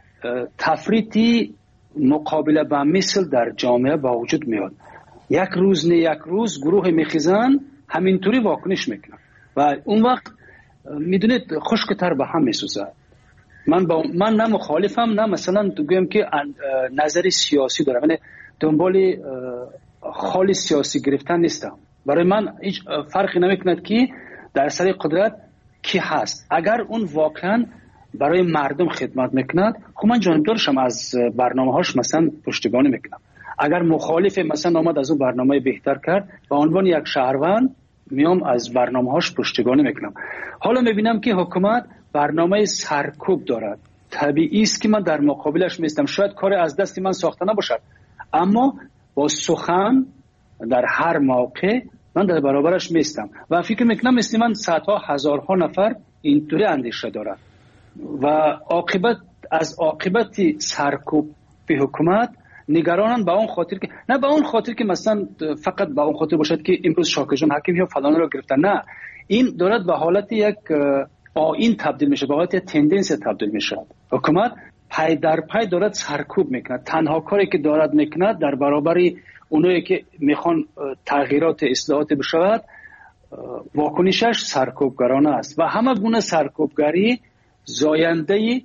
تفریطی مقابله با مثل در جامعه با وجود میاد. یک روز نه یک روز گروه میخیزن همینطوری واکنش میکنن و اون وقت میدونید خشکتر به هم میسوزه. من با من نه مخالفم نه مثلا بگم که نظری سیاسی دارم، یعنی دنبال خالی سیاسی گرفتن نیستم. برای من هیچ فرقی نمیکند که در سر قدرت کی هست. اگر اون واقعا برای مردم خدمت میکند، خب من جانبدارشم، از برنامه هاش مثلا پشتیبانی میکنم. اگر مخالف مثلا آمد از اون برنامه بهتر کرد، به عنوان یک شهروند میام از برنامه هاش پشتیبانی میکنم. حالا میبینم که حکومت برنامه سرکوب دارد، طبیعی است که من در مقابلش میستم. شاید کار از دست من ساخته نباشد، اما با سخن در هر موقع من در برابرش میستم و فکر میکنم مثل من صدها هزارها نفر اینطوری اندیشه دارد و عاقبت از عاقبت سرکوب به حکومت نگرانن، به اون خاطر که نه به اون خاطر که مثلا فقط به اون خاطر باشد که امروز شاکر جان حکیم یا فلان را گرفتن، نه، این دارد به حالت یک آیین تبدیل میشه، به حالت یک تندنس تبدیل میشه. حکومت پای در پای دارد سرکوب میکنه. تنها کاری که دارد میکنه در برابر اونایی که میخوان تغییرات اصلاحات بشود، واکنشش سرکوبگرانه است و همه گونه سرکوبگری زاینده یک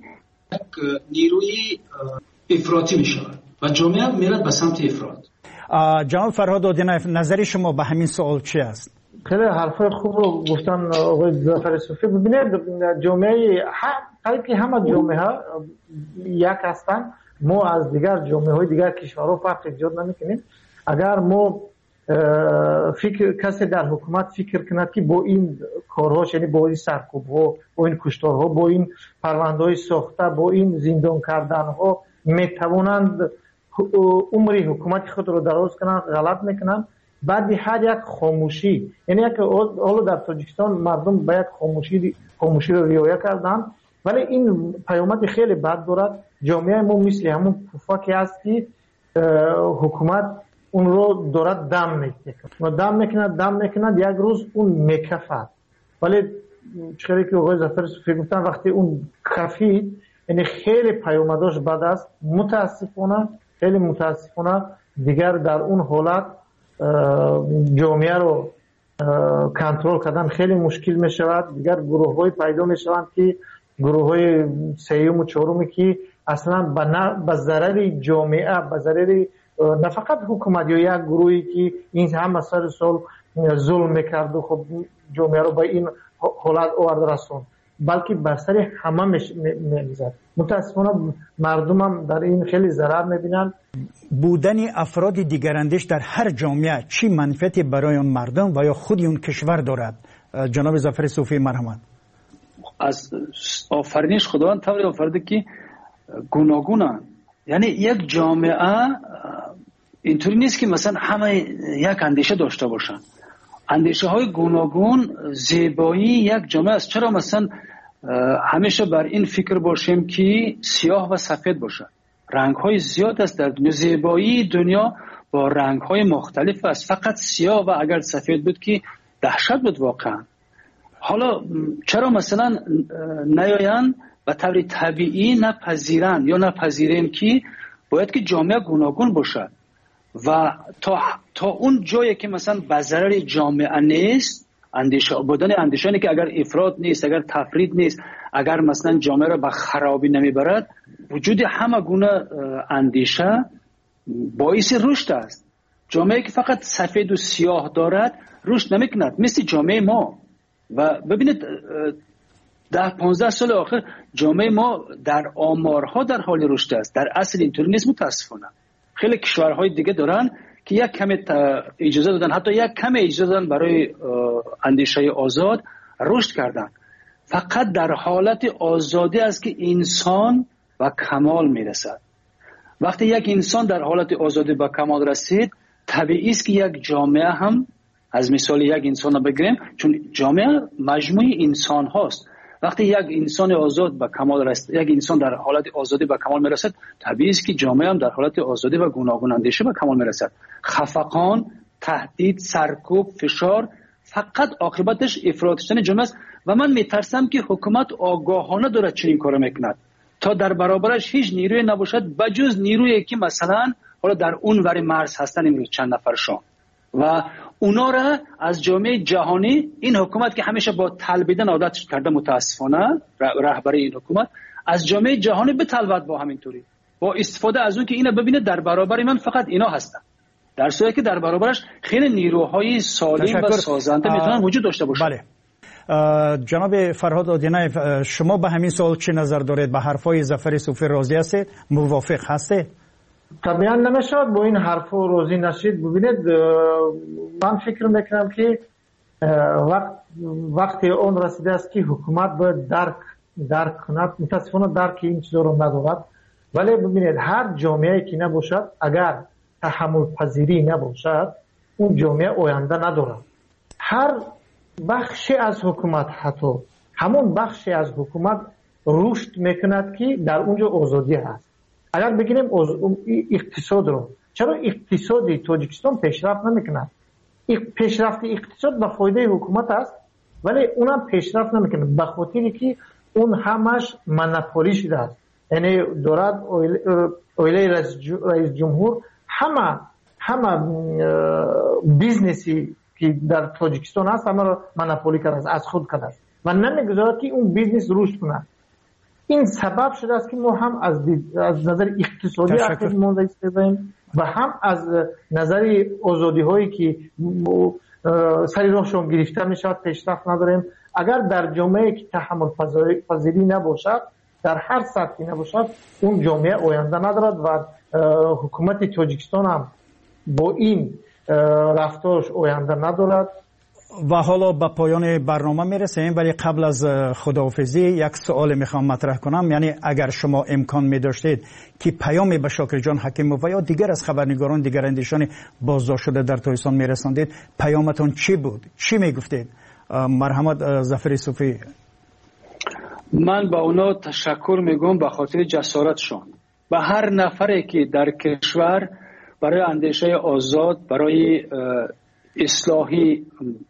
نیروی افراطی میشود و جامعه میرد به سمت افراط. جناب فرهاد آدینایف، نظر شما به همین سوال چی است؟ خیلی حرفای خوب رو گفتن آقای ظفر صوفی. ببینید جامعه هر که همه جامعه ها یک هستن، ما از دیگر جامعه های دیگر کشورها فرق ایجاد نمیکنیم. اگر ما فکر کسی در حکومت فکر کند که با این کارهاش، یعنی با این سرکوب ها، با این کشتارها، با این پرونده های ساخته، با این زندان کردن ها میتوانند عمری حکومت خود رو دراز کنند، غلط میکنند. بعد هر یک خاموشی، یعنی یک حالا در تاجیکستان مردم باید خاموشی خاموشی رو رعایت کردن، ولی این پیامد خیلی بد دارد. جامعه ما مثل همون پوفاکی است که حکومت اون رو دارد دم میکنه دم میکنه دم میکنه یک روز اون میکفد. ولی چطوری که آقای ظفر صوفی گفتن، وقتی اون کفید، یعنی خیلی پیامداش بد است. متاسفانه خیلی متاسفانه دیگر در اون حالت جامعه رو کنترل کردن خیلی مشکل می شود. دیگر گروه های پیدا می شوند که گروه های سیوم و چهارمی که اصلا به ضرر جامعه، به ضرر نه فقط حکومت یا یک گروهی که این هم سر سال ظلم میکرد و خب جامعه رو به این حالت آورد رسون، بلکه بر سر همه میگذرد. متاسفانه مردم هم در این خیلی ضرر میبینن. بودن افراد دیگراندیش در هر جامعه چی منفعتی برای اون مردم و یا خود اون کشور دارد؟ جناب ظفر صوفی مرحمت. از آفرینش خداوند طوری آفریده که گوناگونن. یعنی یک جامعه اینطوری نیست که مثلا همه یک اندیشه داشته باشن. اندیشه های گوناگون زیبایی یک جامعه است. چرا مثلا همیشه بر این فکر باشیم که سیاه و سفید باشه؟ رنگ های زیاد است در دنیا. زیبایی دنیا با رنگ های مختلف است. فقط سیاه و اگر سفید بود که دهشت بود واقعا. حالا چرا مثلا نیاین و طور طبیعی نپذیرن یا نپذیریم که باید که جامعه گوناگون باشد و تا تا اون جایی که مثلا به ضرر جامعه نیست، اندیشه بودن اندیشانی که اگر افراط نیست، اگر تفرید نیست، اگر مثلا جامعه را به خرابی نمیبرد، وجود همه گونه اندیشه باعث رشد است. جامعه که فقط سفید و سیاه دارد رشد نمیکند، مثل جامعه ما. و ببینید ده پانزده سال آخر جامعه ما در آمارها در حال رشد است. در اصل اینطوری نیست متاسفانه. خیلی کشورهای دیگه دارن که یک کم اجازه دادن، حتی یک کم اجازه دادن برای اندیشه آزاد رشد کردن. فقط در حالت آزادی است که انسان به کمال میرسد. وقتی یک انسان در حالت آزادی به کمال رسید، طبیعی است که یک جامعه هم، از مثال یک انسان بگیریم، چون جامعه مجموعه انسان هاست. وقتی یک انسان آزاد به کمال رسید، یک انسان در حالت آزادی به کمال میرسد، طبیعی است که جامعه هم در حالت آزادی و گوناگون اندیشه به کمال میرسد. خفقان، تهدید، سرکوب، فشار فقط عاقبتش افراط شدن جامعه است. و من میترسم که حکومت آگاهانه دارد چنین کارو میکند تا در برابرش هیچ نیروی نباشد بجز نیرویی که مثلا حالا در اون ور مرز هستن، امروز چند نفرشان، و اونا را از جامعه جهانی، این حکومت که همیشه با طلبیدن عادت کرده متاسفانه، رهبری این حکومت از جامعه جهانی بطلبد با همینطوری، با استفاده از اون که اینا ببینه در برابر من فقط اینا هستن، در صورتی که در برابرش خیلی نیروهای سالم و سازنده میتونن وجود داشته باشن. بله. جناب فرهاد آدینایف، شما به همین سوال چه نظر دارید؟ به حرفای ظفر صوفی راضی هستید؟ موافق هستید؟ طبعا نمیشد با این حرفا راضی نشید. ببینید من فکر میکنم که وقت وقتی اون رسیده است که حکومت باید درک درک کند. متاسفانه درک این چیزا رو ندارد. ولی ببینید هر جامعه که نباشد، اگر تحمل پذیری نباشد، اون جامعه آینده ندارد. هر بخشی از حکومت، حتی همون بخشی از حکومت رشد میکند که در اونجا آزادی هست. اگر بگیریم اقتصاد رو، چرا اقتصادی تاجیکستان پیشرفت نمیکند؟ پیشرفت اقتصاد به فایده حکومت است، ولی اونم پیشرفت نمیکنه به خاطری که اون همش مونوپولی شده است. یعنی دولت، اویله رئیس جمهور، همه همه بیزنسی که در تاجیکستان هست همه رو مونوپولی کرده، از خود کرده است و نمیگذارد که اون بیزنس رشد کنه. این سبب شده است که ما هم از, از نظر اقتصادی اخیر مونده ایستادیم و هم از نظر آزادی هایی که سری راهشون گرفته میشد پیشرفت نداریم. اگر در جامعه که تحمل پذیری نباشد، در هر سطحی نباشد، اون جامعه آینده ندارد و حکومت تاجیکستان هم با این رفتارش آینده ندارد. و حالا به پایان برنامه میرسیم، ولی قبل از خداحافظی یک سوال میخوام مطرح کنم. یعنی اگر شما امکان میداشتید که پیامی به شاکر جان حکیموف و یا دیگر از خبرنگاران، دیگر اندیشان بازداشت شده در تاجیکستان میرساندید، پیامتون چی بود؟ چی میگفتید؟ مرحمت ظفر صوفی. من با اونا تشکر میگم به خاطر جسارتشون. به هر نفری که در کشور برای اندیشه آزاد، برای اصلاحی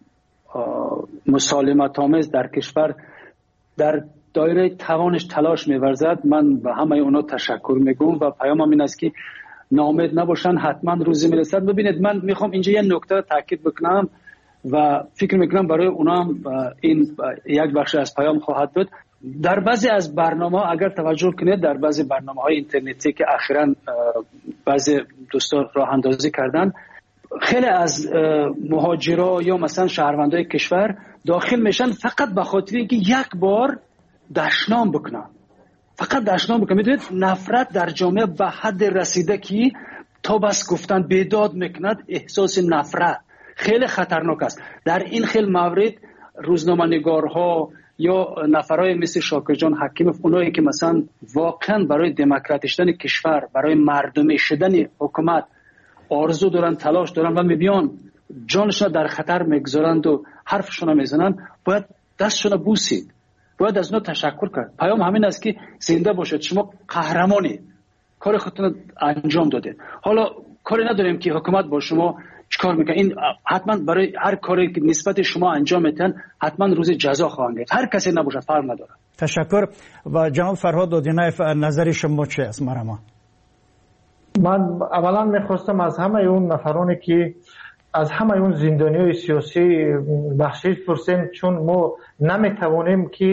مسالمت آمیز در کشور در دایره توانش تلاش می‌ورزد، من به همه اونا تشکر میگم و پیامم این است که ناامید نباشن، حتما روزی میرسد. ببینید من میخوام اینجا یه نکته تاکید بکنم و فکر میکنم برای اونا هم این یک بخش از پیام خواهد بود. در بعضی از برنامه اگر توجه کنید، در بعضی برنامه‌های اینترنتی که اخیراً بعضی دوستان راه اندازی کردن، خیلی از مهاجرا یا مثلا شهروندای کشور داخل میشن فقط به خاطر اینکه یک بار دشنام بکنن، فقط دشنام بکنن. میدونید نفرت در جامعه به حد رسیده که تا بس گفتن بیداد میکند، احساس نفرت خیلی خطرناک است. در این خیلی مورد روزنامه‌نگارها یا نفرای مثل شاکر جان حکیموف، اونایی که مثلا واقعا برای دموکراتی شدن کشور، برای مردمی شدن حکومت آرزو دارن، تلاش دارن و میبیان جانشون در خطر میگذارند و حرفشون میزنن، باید دستشون بوسید، باید از اونها تشکر کرد. پیام همین است که زنده باشید، شما قهرمانید، کار خودتون انجام دادید. حالا کاری نداریم که حکومت با شما چیکار میکنه، این حتما برای هر کاری که نسبت شما انجام میدن حتما روز جزا خواهند گرفت، هر کسی نباشه فرق نداره. تشکر. و جناب فرهاد آدینایف، نظر شما چه است؟ مرحبا. من اولا میخواستم از همه اون نفرانی که از همه اون زندانیای سیاسی بخشش پرسیم، چون ما نمیتوانیم که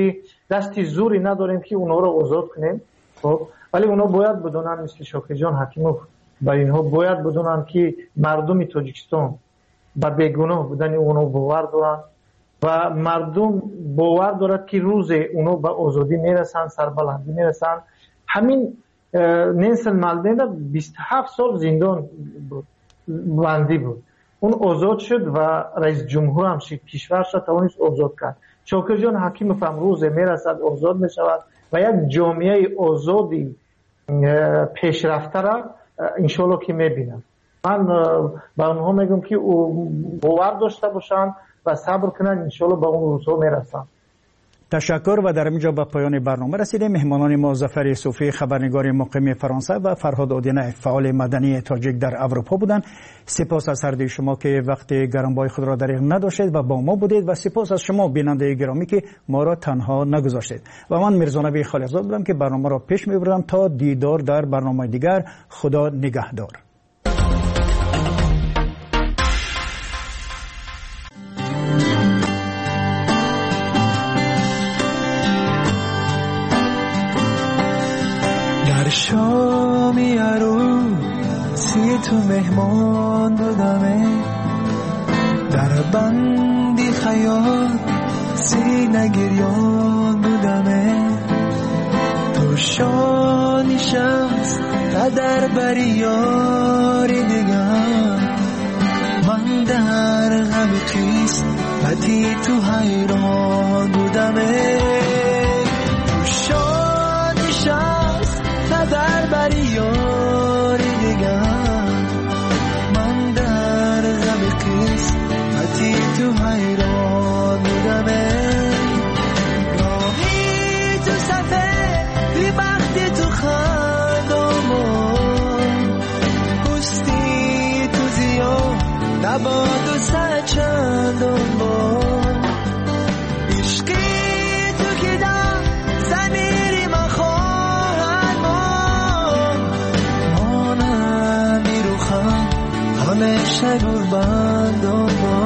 دستی زوری نداریم که اونها رو آزاد کنیم. خب ولی اونها باید بدونن، مثل شاکر جان حکیموف و اینها باید بدونن که مردم تاجیکستان با بیگناه بودن اونها باور دارن و مردم باور دارد که روز اونها به آزادی میرسن، سربلندی میرسن. همین نلسون ماندلا بیست و هفت سال زندان بود، بندی بود، اون آزاد شد و رئیس جمهور هم کشورش را توانست آزاد کرد. شاکر جان حکیموف امروز میرسد، آزاد میشود و یک جامعه آزادی پیشرفته را انشالله که میبینم. من به اونها میگم که باور داشته باشن و صبر کنن، انشالله به اون روزها میرسن. تشکر. و در اینجا به پایان برنامه رسیدیم. مهمانان ما ظفر صوفی خبرنگار مقیم فرانسه و فرهاد آدینه فعال مدنی تاجیک در اروپا بودند. سپاس از هر دوی شما که وقت گرانبهای خود را دریغ نداشتید و با ما بودید و سپاس از شما بیننده گرامی که ما را تنها نگذاشتید. و من میرزا نبی خالقزاد بودم که برنامه را پیش میبردم. تا دیدار در برنامه دیگر، خدا نگهدار. شامی عروسی تو مهمان بودمه، در بندی خیال سینه گریان بودمه، تو شانی شخص قدر بری یاری دیگر، من در غم خیس بتی تو حیران بودمه، تو شانی شخص در بری یاری دیگر، من در غم قسمتی تو حیران بودمه، راهی تو صفحه بی وقتی تو خندامون، پستی تو زیاد نباد و سچندان با عشقی تو که در زمیری من همیشه قربان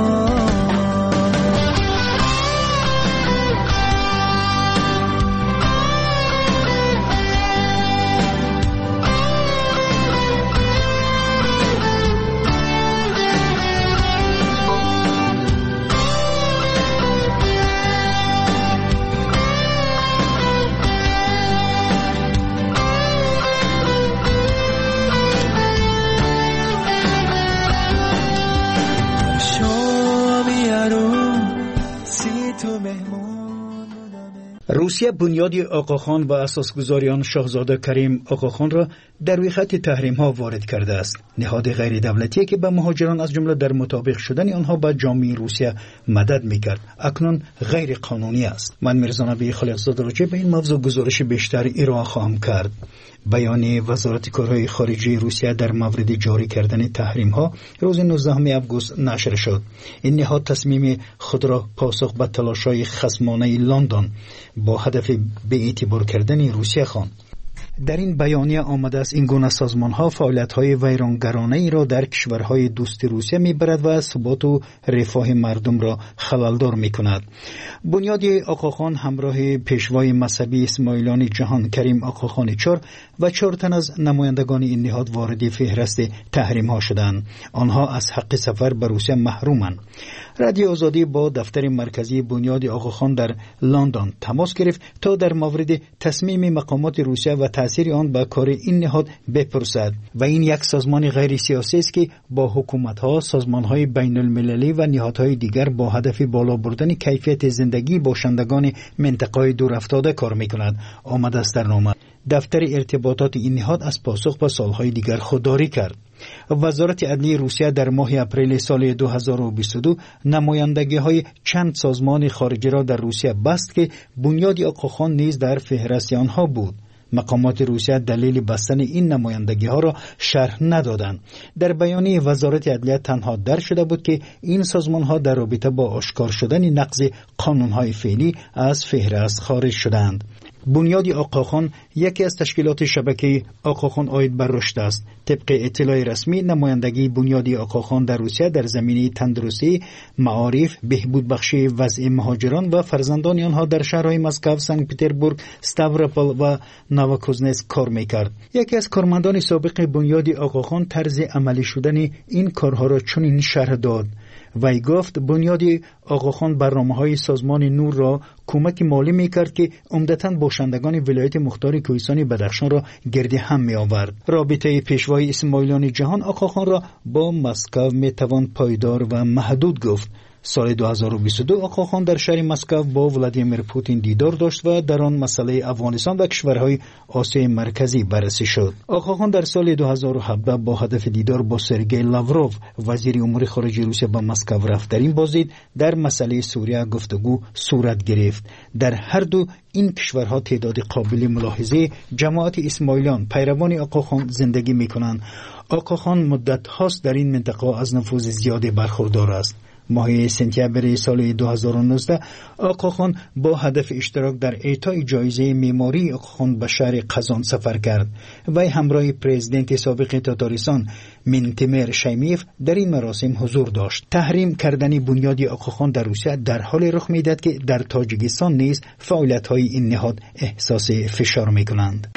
روسیه بنیاد آقاخان و اساسگزاریان شاهزاده کریم آقاخان را در ویخت تحریم ها وارد کرده است. نهاد غیر دولتی که به مهاجران از جمله در مطابق شدن آنها به جامعه روسیه مدد میکرد اکنون غیر قانونی است. من میرزا نبی خالقزاد راجع به این موضوع گزارش بیشتر ارائه خواهم کرد. بیانیه وزارت کارهای خارجه روسیه در مورد جاری کردن تحریم ها روز نوزدهم آگوست نشر شد. این نهاد تصمیم خود را پاسخ به تلاش‌های خصمانه لندن با هدف به اعتبار کردن روسیه خواند. در این بیانیه آمده است این گونه سازمان‌ها فعالیت‌های ویرانگرانه‌ای را در کشورهای دوست روسیه می‌برد و ثبات و رفاه مردم را خلل‌دار می‌کند. بنیاد آقاخان همراه پیشوای مذهبی اسماعیلیان جهان کریم آقاخان چهار و چهار تن از نمایندگان این نهاد وارد فهرست تحریم‌ها شدند. آنها از حق سفر به روسیه محرومند. رادیو آزادی با دفتر مرکزی بنیاد آقاخان در لندن تماس گرفت تا در مورد تصمیم مقامات روسیه و تأثیر آن به کار این نهاد بپرسد و این یک سازمان غیر سیاسی است که با حکومت‌ها، سازمان‌های بین‌المللی و نهادهای دیگر با هدف بالا بردن کیفیت زندگی باشندگان منطقه‌های دورافتاده کار می‌کند. آمده است در نامه. دفتر ارتباطات این نهاد از پاسخ به سالهای دیگر خودداری کرد. وزارت عدلیه روسیه در ماه اپریل سال دو هزار و بیست و دو نمایندگی های چند سازمان خارجی را در روسیه بست که بنیاد آقاخان نیز در فهرست آنها بود. مقامات روسیه دلیل بستن این نمایندگی ها را شرح ندادند. در بیانیه وزارت عدلیه تنها در شده بود که این سازمان ها در رابطه با آشکار شدن نقض قانون های فعلی از فهرست خارج شدند. بنیاد آقاخان یکی از تشکیلات شبکه آقاخان آید بر رشد است. طبق اطلاع رسمی نمایندگی بنیاد آقاخان در روسیه در زمینه تندرستی، معارف، بهبود بخشی وضع مهاجران و فرزندان آنها در شهرهای مسکو، سنت پترزبورگ، ستاوروپول و نووکوزنتسک کار میکرد. یکی از کارمندان سابق بنیاد آقاخان طرز عملی شدن این کارها را چنین شرح داد. وی گفت بنیاد آقاخان برنامه‌های سازمان نور را کمک مالی می‌کرد که عمدتاً باشندگان ولایت مختار کوهستان بدخشان را گرد هم می‌آورد. رابطه پیشوای اسماعیلیان جهان آقاخان را با مسکو می‌توان پایدار و محدود گفت. سال دو هزار و بیست و دو آقاخان در شهر مسکو با ولادیمیر پوتین دیدار داشت و در آن مسئله افغانستان و کشورهای آسیای مرکزی بررسی شد. آقاخان در سال دو هزار و هفده با هدف دیدار با سرگئی لاوروف وزیر امور خارجه روسیه به مسکو رفت. در این بازدید در مسئله سوریه گفتگو صورت گرفت. در هر دو این کشورها تعداد قابل ملاحظه جماعت اسماعیلیان پیروان آقاخان زندگی می‌کنند. آقاخان مدت هاست در این منطقه از نفوذ زیادی برخوردار است. ماه سپتامبر سال دو هزار و نوزده آقاخان با هدف اشتراک در اعطای جایزه معماری آقاخان به شهر قزان سفر کرد. وی همراه پرزیدنت سابق تاتارستان منتمر شیمیف در این مراسم حضور داشت. تحریم کردن بنیاد آقاخان در روسیه در حال رخ می‌دهد که در تاجیکستان نیز فعالیت‌های این نهاد احساس فشار می‌کنند.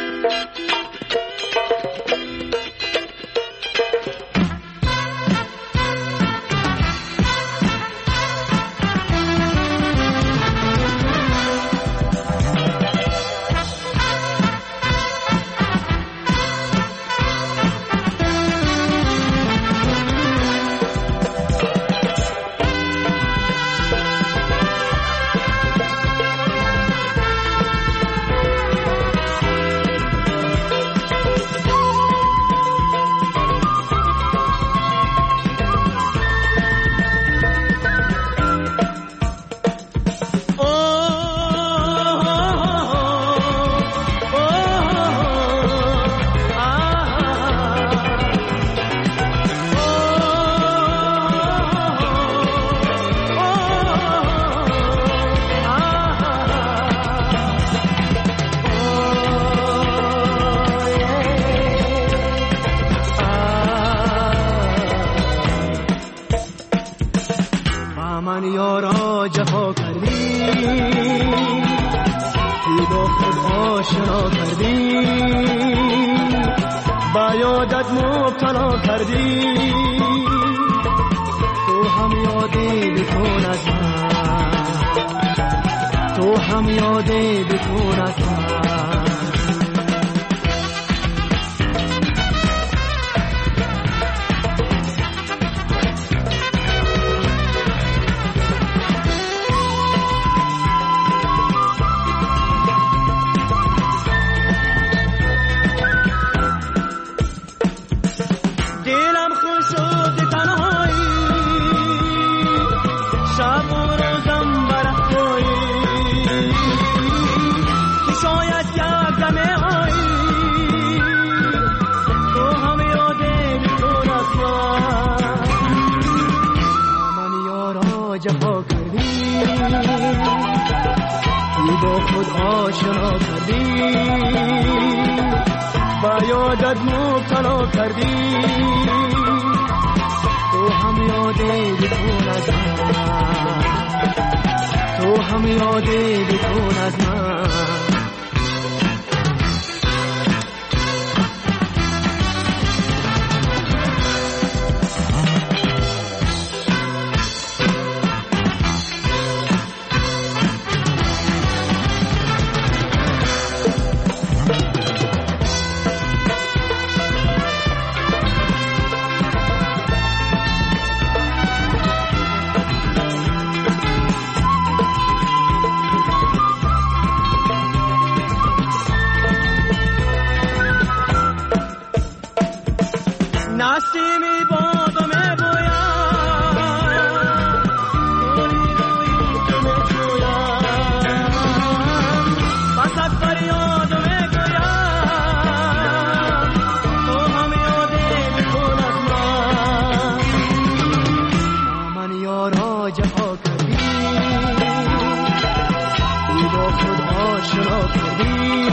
با خود آشنا کردی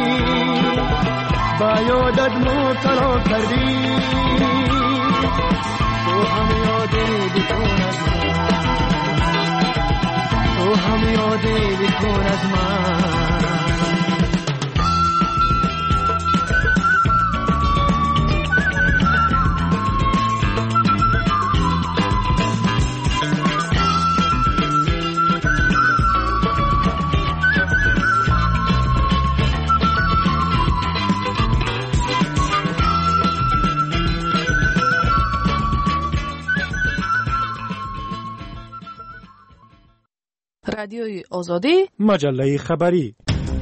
با یادت مبتلا کردی تو هم یادی بکن از من تو هم یادی بکن از من رادیوی آزادی مجله خبری.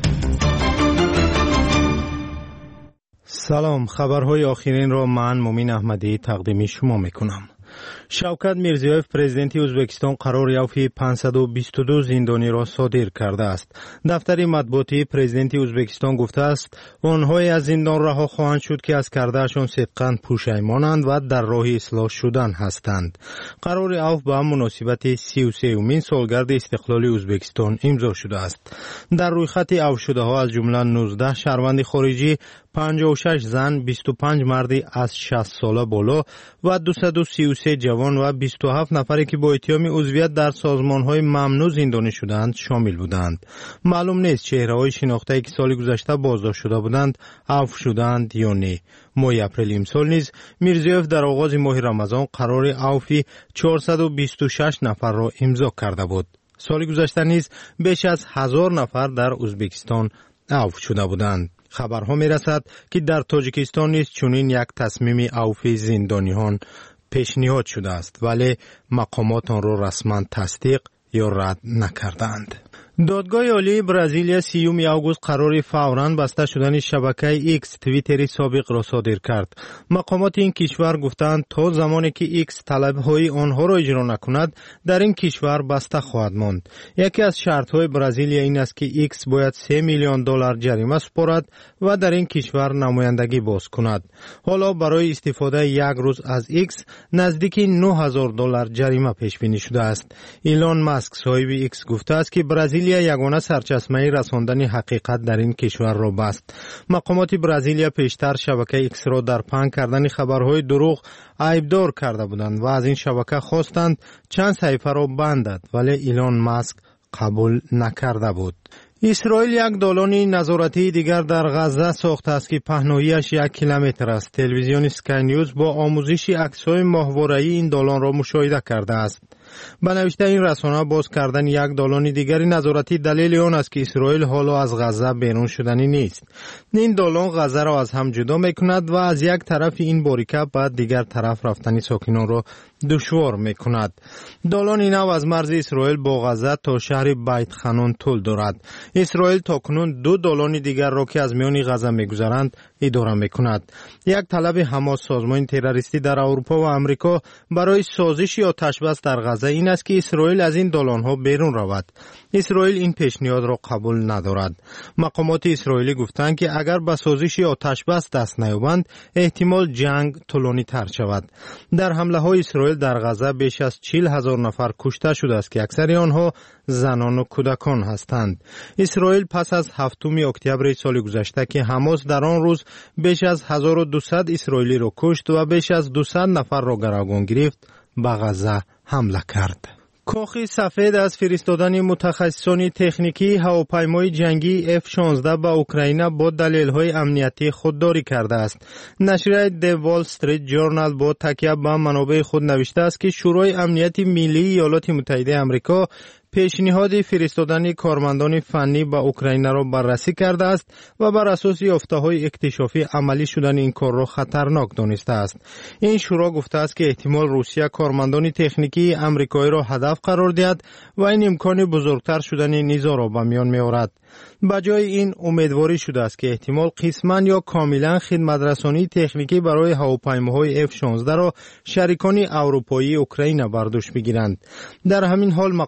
سلام، خبرهای آخرین را من مومین احمدی تقدیم شما میکنم. شوکت میرزیویف پرزیدنتی ازبکستان قرار یافی پانصد و بیست و دو زندانی را صادر کرده است. دفتر مطبوعاتی پرزیدنتی ازبکستان گفته است آنهایی از زندان رها خواهند شد که از کردهشان صدقاً پشیمانند و در راه اصلاح شدن هستند. قرار عفو به مناسبت سی و سومین سالگرد استقلال ازبکستان امضا شده است. در رویخط عفو شده ها از جمله نوزده شهروند خارجی، پنجاه و شش زن، بیست و پنج مردی از شصت ساله بالا و دویست و سی و سه جوان و بیست و هفت نفری که با اتهام عضویت در سازمان‌های ممنوع زندانی شدند شامل بودند. معلوم نیست چهره‌های شناخته‌ای که سال گذشته بازداشت شده بودند عفو شدند یا نه. ماه اپریل امسال نیز میرزیوف در آغاز ماه رمضان قرار عفو چهارصد و بیست و شش نفر را امضا کرده بود. سال گذشته نیز بیش از هزار نفر در ازبکستان عفو شده بودند. خبرها میرسد که در تاجیکستان نیز چنین یک تصمیم عفو زندانیان پیشنهاد شده است، ولی مقامات آن را رسما تصدیق یا رد نکردند. دادگاه عالی برزیلیا سیوم آگوست قرار فوراً بسته شدن شبکه ایکس توییتری سابق را صادر کرد. مقامات این کشور گفتند تا زمانی که ایکس طلب‌های آنها را اجرا نکند در این کشور بسته خواهد ماند. یکی از شرط‌های برزیلیا این است که ایکس باید سه میلیون دلار جریمه سپارد و در این کشور نمایندگی باز کند. حالا برای استفاده یک روز از ایکس نزدیک نه هزار دلار جریمه پیش بینی شده است. ایلان ماسک صاحب ایکس گفته است که برزیل یگانه سرچشمه رساندن حقیقت در این کشور را بست. مقامات برزیلیا پیشتر شبکه ایکس را در پنگ کردن خبرهای دروغ عیبدار کرده بودند و از این شبکه خواستند چند صفحه را بندد، ولی ایلان ماسک قبول نکرده بود. اسرائیل یک دالان نظارتی دیگر در غزه ساخته است که پهنایی‌اش یک کیلومتر است. تلویزیون سکای نیوز با آموزش عکس‌های ماهواره‌ای این دالان را مشاهده کرده است. به نوشته این رسانه باز کردن یک دالان دیگری نظارتی دلیل آن است که اسرائیل حالا از غزه بیرون شدنی نیست. این دالان غزه را از هم جدا می‌کند و از یک طرف این باریکه بعد دیگر طرف رفتن ساکنان را دشوار می‌کند. دالان نو از مرز اسرائیل با غزه تا شهر بیت خانون طول دارد. اسرائیل تاکنون دو دالان دیگر را که از میان غزه می‌گذرند اداره می‌کند. یک طلب حماس سازمان تروریستی در اروپا و آمریکا برای سازش آتش بس در غزه این است که اسرائیل از این دالان‌ها بیرون رود. اسرائیل این پیشنهاد را قبول ندارد. مقامات اسرائیلی گفتند که اگر به سازش آتش بس دست نیابند احتمال جنگ طولانی‌تر شود. در حمله‌های اسرائیل در غزه بیش از چهل هزار نفر کشته شده است که اکثر آنها زنان و کودکان هستند. اسرائیل پس از هفتم اکتبر سال گذشته که حماس در آن روز بیش از هزار و دویست اسرائیلی را کشت و بیش از دویست نفر را گروگان گرفت به غزه حمله کرد. کاخ سفید از فرستادن متخصصان تکنیکی هواپیمای جنگی اف شانزده به اوکراین با دلایل امنیتی خودداری کرده است. نشریه دی وال استریت جورنال با تکیه به منابع خود نوشته است که شورای امنیت ملی ایالات متحده آمریکا پیشنهاد فرستادن کارمندان فنی به اوکراین را بررسی کرده است و بر اساس یافته‌های اکتشافی عملی شدن این کار را خطرناک دانسته است. این شورا گفته است که احتمال روسیه کارمندان تکنیکی آمریکایی را هدف قرار دهد و این امکان بزرگتر شدن نیزا را به میان می‌آورد. بجای این امیدواری شده است که احتمال قسماً یا کاملاً خدمترسانی تکنیکی برای هواپیماهای اف شانزده را شریکان اروپایی اوکراین بر دوش بگیرند. در همین حال مقامات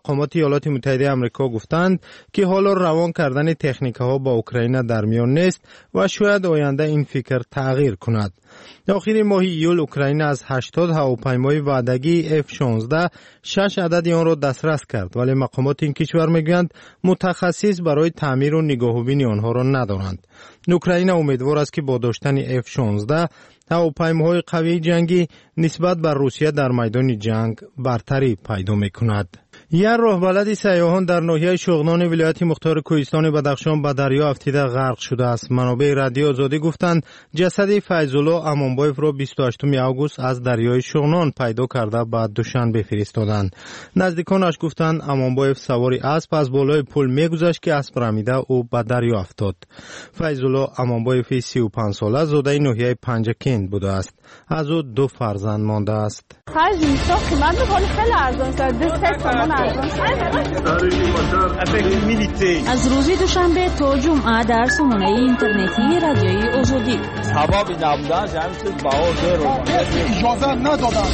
ایالات متحده آمریکا گفتند که حالا روان کردن تکنیک‌ها با اوکراین در میان نیست و شاید آینده این فکر تغییر کند. آخر ماه ایول اوکراین از هشتاد هواپیمای وعدگی اف شانزده شش عدد آن را دسترس کرد، ولی مقامات این کشور میگویند متخصص برای تعمیر و نگاهبینی آنها را ندارند. اوکراین امیدوار است که با داشتن اف شانزده هواپیماهای قوی جنگی نسبت بر روسیه در میدان جنگ برتری پیدا میکند. یک راهبلد سیاحان در ناحیه شغنان ولایت مختار کوهستان بدخشان به دریا افتیده غرق شده است. منابع رادیو آزادی گفتند جسد فیض‌الله امانبایف را بیست و هشتم آگوست از دریای شغنان پیدا کرده به دوشنبه فرستادند. نزدیکانش گفتند امانبایف سواری اسب از بالای پل میگذشت که اسب رمیده او به دریا افتاد. فیض‌الله امانبایف سی و پنج ساله زاده ناحیه پنجکند بوده است. از او دو فرزند مانده است. خرج میساخت من به حال خیلی ارزان شد. دو سه سامان ارزان از روز دوشنبه تا جمعه در سامانه اینترنتی رادیوی آزادی ثوابی نبودن جمعیت بهادر رو اجازه ندادن.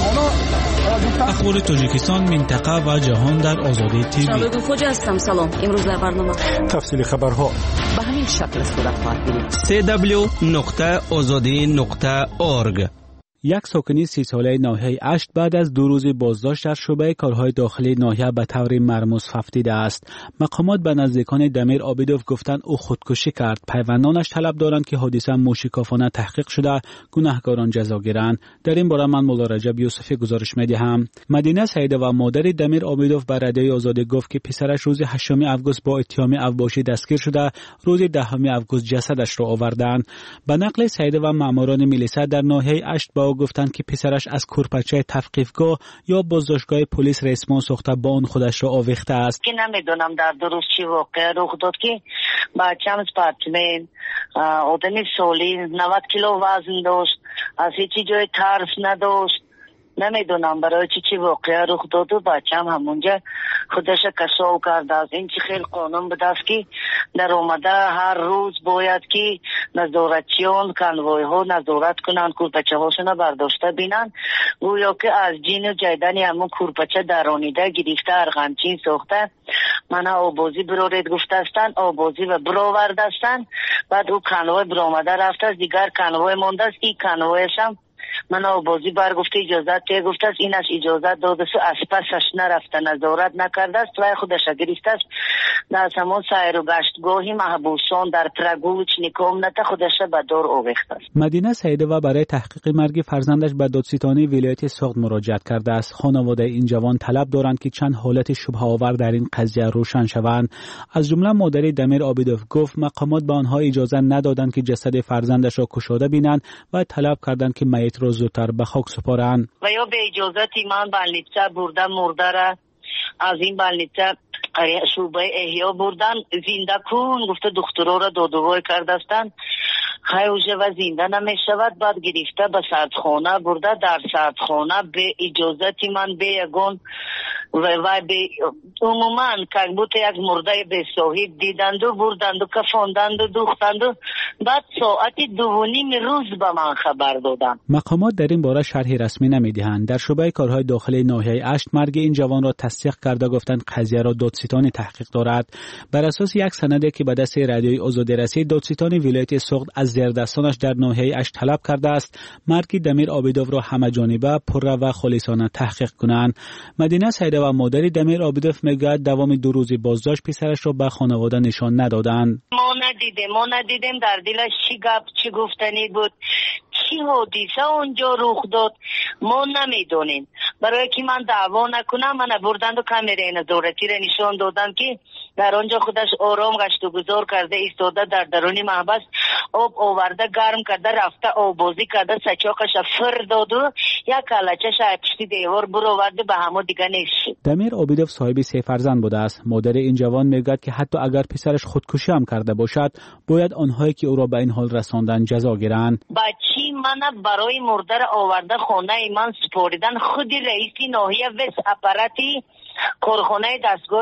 اخبار تاجیکستان، منطقه و جهان در آزادی تیوی. شاید خوجا هستم. سلام. امروز در برنامه تفصیل خبرها به همین شکل صورت خواهد گرفت. سی دبلیو نقطه آزادی نقطه اورگ. یک ساکنی سی ساله ناحیه اشت بعد از دو روز بازداشت در شعبه کارهای داخلی ناحیه به طور مرموز ففتیده است. مقامات به نزدیکان دمیر عابدوف گفتند او خودکشی کرد. پیوندانش طلب دارند که حادثه موشکافانه تحقیق شده گناهکاران جزا گیرند. در این باره من مولا رجب یوسفی گزارش میدهم. مدینه سعیده و مادر دمیر عابدوف به رادیوی آزادی گفت که پسرش روز هشتم آگوست با اتهام اوباشی دستگیر شده، روز دهم آگوست جسدش را آوردند. به نقل سعیده و ماموران میلیسا در ناحیه اشت با گفتند که پسرش از کورپچه تفقیفگاه یا بازداشتگاه پلیس رسما ساخته با آن خودش را آویخته است. که نمیدونم در درست چی واقعه رخ داد که بچه‌م اسپارتمن آدمی سالی نود کیلو وزن داشت، از هیچی جای ترس نداشت. نمیدونم برای چی چی واقعه رخ داد و بچه‌م همونجا خودش کشاف کرد. از این چی خیلی قانون بده است که در اومده هر روز باید که نظارتچیان کنوای ها نظارت کنن، کورپچه هاشون برداشته بینن، گویا که از جین و جیدن همون کورپچه درانیده گرفته ارغمچین ساخته. من آبازی برارید گفته استن، آبازی و براورد استن. بعد او کنوای برامده رفته است، دیگر کنوای مانده است. این کنوایش هم من آبازی برگفته اجازت ته گفته است، اینش اجازت داده است، از پسش نرفته نظارت نکرده است، رای خودش گرفته است. در همان سیر و گشتگاهی محبوسان در پرگوچ نکام نته خودش به دار آویخته است. مدینه سعیده و برای تحقیق مرگ فرزندش به دادستانی ولایت سوخت مراجعه کرده است. خانواده این جوان طلب دارند که چند حالت شبهه آور در این قضیه روشن شوند. از جمله مادر دمیر عابدوف گفت مقامات به آنها اجازه ندادند که جسد فرزندش را کشاده بینند و طلب کردند که میت را زودتر به خاک سپارند. و یا به اجازت من بلنیچه برده مرده را از این بلنیچه شعبه احیا بردن، زنده کن گفته دخترها را دادوهای کرده استند. خیوژه و زنده نمی شود. بعد گرفته به سردخانه برده، در سردخانه به اجازت من به یگان و, و به عموما کلبوت یک مرده به صاحب دیدند و بردند و کفاندند و دوختند و بعد ساعت دو و نیم روز به من خبر دادند. مقامات در این باره شرحی رسمی نمیدهند. در شعبه کارهای داخلی ناحیه اشت مرگ این جوان را تصدیق کرده گفتند قضیه را دادستانی تحقیق دارد. بر اساس یک سندی که به دست رادیوی آزادی رسید، دادستانی ولایت سوخت از زیردستانش در ناحیه اشت طلب کرده است مرگ دمیر عابدوف را همه جانبه پررو و خالصانه تحقیق کنند. مدینه سعیده و مادر دمیر عابدوف میگوید دوام دو روزی بازداشت پسرش را به خانواده نشان ندادند. ما ندیدیم ما ندیدیم در دلش چی گپ چی گفتنی بود، چی حادثه اونجا رخ داد ما نمیدونیم. برای که من دعوا نکنم من بردند و کامرای نظارتی را نشان دادم که در آنجا خودش آرام گشت و گذار کرده ایستاده در درون محبس، آب آورده گرم کرده رفته آبازی کرده، سچاقش فر داد و یک کلچش پشت دیوار برآورده به همه دیگه نیست. دمیر عابدوف صاحب سه فرزند بوده است. مادر این جوان میگوید که حتی اگر پسرش خودکشی هم کرده باشد باید آنهایی که او را به این حال رساندن جزا گیرند. بچی من برای مرده را آورده خانه من سپاریدن. خود رئیس ناحیه وست اپاراتی کارخانه دستگاه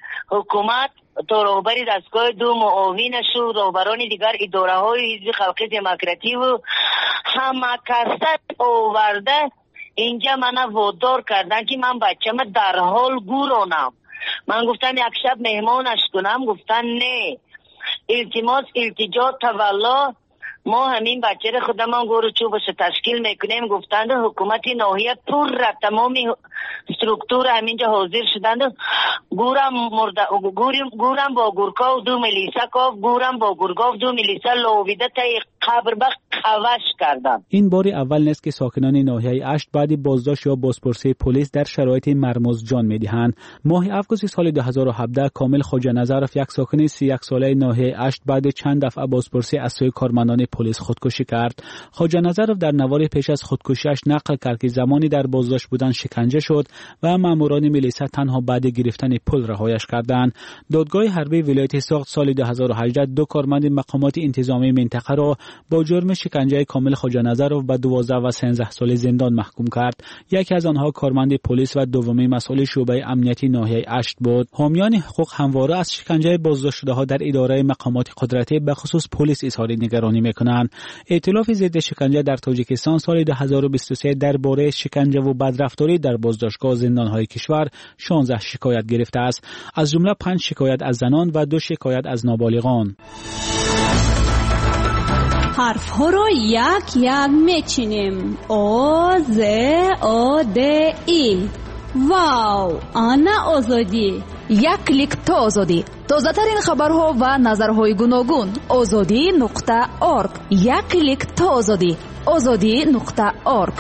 حکومت تا رهبری دستگاه دو معاونش و رهبران دیگر اداره های حزب خلق دموکراتی و همه کست آورده اینجا من وادار کردن که من بچه‌م در حال گورانم. من گفتم یک شب مهمانش کنم، گفتن نه، التماس التجا تولا ما همین بچه را خودمان گور و چوبش تشکیل میکنیم. گفتند حکومت ناحیه پر را تمامی سترکتور همینجا حاضر شدند. گورم مرد گورم گورم با گورکاو دو ملیسا کاف گورم با گورگاو دو ملیسا لوبیده تا قبر بخ خوش کردم. این بار اول نیست که ساکنان ناحیه اشت بعد بازداشت یا بازپرسی پلیس در شرایط مرموز جان میدهند. ماه آگوست سال دو هزار و هفده کامل خواجه نظرов یک ساکن سی و یک ساله ناحیه اشت بعد چند دفعه بازپرسی از سوی کارمندان پلیس خودکشی کرد. خواجه نظرов در نوار پیش از خودکشیش نقل کرد که زمانی در بازداشت بودن شکنجه شد و ماموران میلیسا تنها بعد گرفتن پل رهایش کردند. دادگاه حربی ولایت ساخت سال دو هزار و هجده دو کارمند مقامات انتظامی منطقه را با جرم شکنجه کامل خواجه نظرов به دوازده و سیزده سال زندان محکوم کرد. یکی از آنها کارمند پلیس و دومی مسئول شعبه امنیتی ناحیه اشت بود. حامیان حقوق همواره از شکنجه بازداشت شده ها در اداره مقامات قدرتی به خصوص پلیس اظهار نگرانی میکنند. ائتلاف ضد شکنجه در تاجیکستان سال دو هزار و بیست و سه درباره شکنجه و بدرفتاری در بازداشتگاه زندان‌های کشور شانزده شکایت گرفته است، از جمله پنج شکایت از زنان و دو شکایت از نابالغان. حرف ها رو یک یک میچینیم. او ز او د ای. واو، آنا آزادی. یک کلیک تا آزادی. تازه ترین خبرها و نظرهای گوناگون. آزادی نقطه اورگ. یک کلیک تا آزادی. آزادی نقطه اورگ.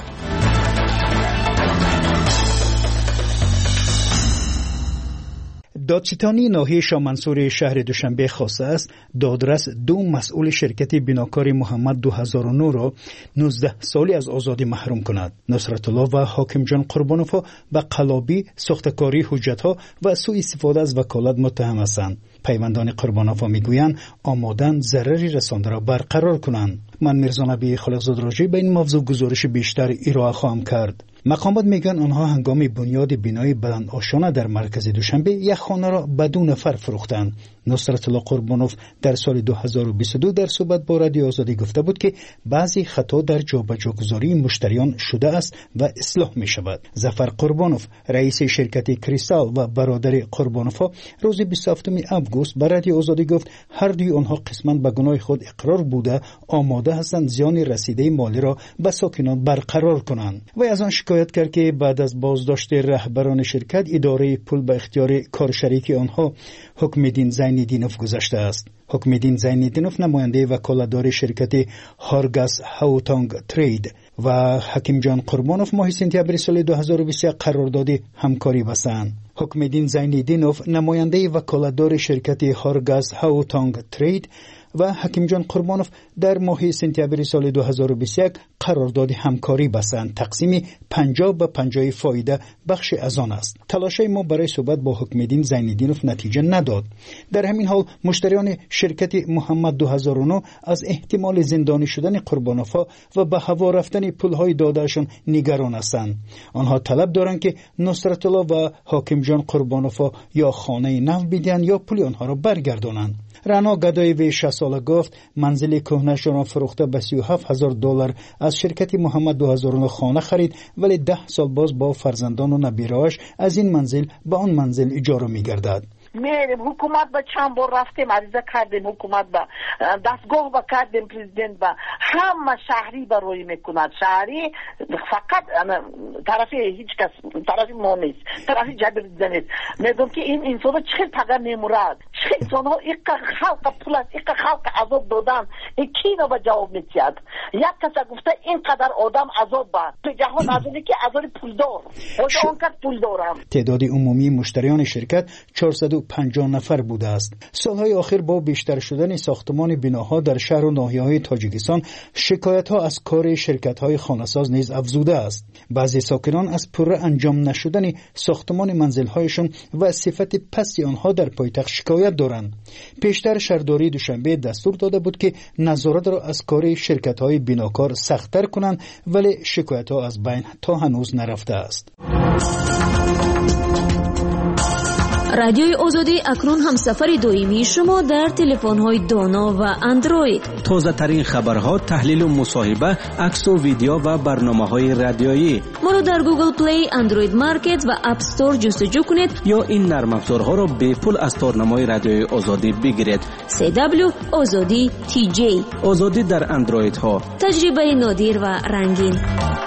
دادستانی ناحیه شامنصور شهر دوشنبه خواسته است دادرس دو مسئول شرکت بناکار محمد دو هزار و نه را نوزده سالی از آزادی محروم کند. نصرت الله و حاکم جان قربانوف به قلابی، ساختکاری حجت‌ها و سوء استفاده از وکالت متهم هستند. پیوندان قربانوف میگویند آمادن ضرری رسانده را برقرار کنند. من میرزا نبی خالقزاد راجع به این موضوع گزارش بیشتر ارائه خواهم کرد. مقامات میگن آنها هنگام بنیاد بینای بلند آشانه در مرکز دوشنبه یک خانه را بدون نفر فروختند. نصرت الله قربانوف در سال دو هزار و بیست و دو در صحبت با رادیو آزادی گفته بود که بعضی خطا در جابجاگذاری مشتریان شده است و اصلاح می شود. ظفر قربانوف رئیس شرکت کریستال و برادر قربانوف روز بیست و هفتم آگوست به رادیو آزادی گفت هر دوی آنها قسما به گناه خود اقرار بوده آماده هستند زیان رسیده مالی را به ساکنان برقرار کنند. و از آن شکایت کرد که بعد از بازداشت رهبران شرکت اداره پول به اختیار کارشریک آنها حکمدین زین‌الدینوف گذاشته است. حکمدین زین‌الدینوف نماینده وکالتدار شرکت هارگاس هاوتانگ ترید و حکیم جان قربانوف ماه سپتامبر سال دو هزار و بیست و یک قرارداد همکاری بستند. حکمدین زین‌الدینوف نماینده وکالتدار شرکت هارگاس هاوتانگ ترید و حکیم جان قربانوف در ماه سپتامبر سال دو هزار و بیست و یک قرارداد همکاری بستند. تقسیم پنجاه به پنجاه فایده بخش از آن است. تلاشای ما برای صحبت با حکمدین زین‌الدینوف نتیجه نداد. در همین حال مشتریان شرکت محمد دو هزار و نه از احتمال زندانی شدن قربانوف و به هوا رفتن پولهای دادهشان نگران هستند. آنها طلب دارند که نصرت الله و حاکم جان قربانوف یا خانه نو بدهند یا پول آنها را برگردانند. رانا گدایوی شصت ساله گفت منزل کهنه‌اش را فروخته به سی و هفت هزار دلار از شرکت محمد دو هزار و نه خانه خرید، ولی ده سال باز با فرزندان و نبیره‌اش از این منزل به آن منزل اجاره می‌گردد. میریم حکومت با چند بار رفتیم عریضه کردیم، حکومت با دستگاه با کردیم، پرزیدنت با همه شهری برای میکند. شهری فقط طرفی هیچ کس طرفی ما نیست، طرفی جبر دیده نیست. میگم که این انسان چه تقدر نمورد، چه انسان ها ایک خلق پول است، ایک خلق عذاب دادن، این کی را به جواب میتید؟ یک کس گفته اینقدر آدم عذاب باد تو جهان از اونی که عذاب پولدار خدا اون کس پول دارم. تعداد عمومی مشتریان شرکت چهارصد و پنجاه نفر بوده است. سالهای آخر با بیشتر شدن ساختمان بناها در شهر و ناحیه‌های تاجیکستان شکایت‌ها از کار شرکت‌های خانه‌ساز نیز افزوده است. بعضی ساکنان از پوره انجام نشدن ساختمان منزل‌هایشان و صفت پستی آنها در پایتخت شکایت دارند. پیشتر شهرداری دوشنبه دستور داده بود که نظارت را از کار شرکت‌های بناکار سخت‌تر کنند، ولی شکایت‌ها از بین تا هنوز نرفته است. رادیوی آزادی اکنون هم سفر دائمی شما در تلفن‌های دانا و اندروید. تازه ترین خبرها، تحلیل و مصاحبه، عکس و ویدیو و برنامه‌های رادیویی. ما رو در گوگل پلی، اندروید مارکت و اپ استور جستجو کنید یا این نرم افزارها را به پول از تارنمای رادیوی آزادی بگیرید. سی دبلیو آزادی تی جی. آزادی در اندروید ها. تجربه نادر و رنگین.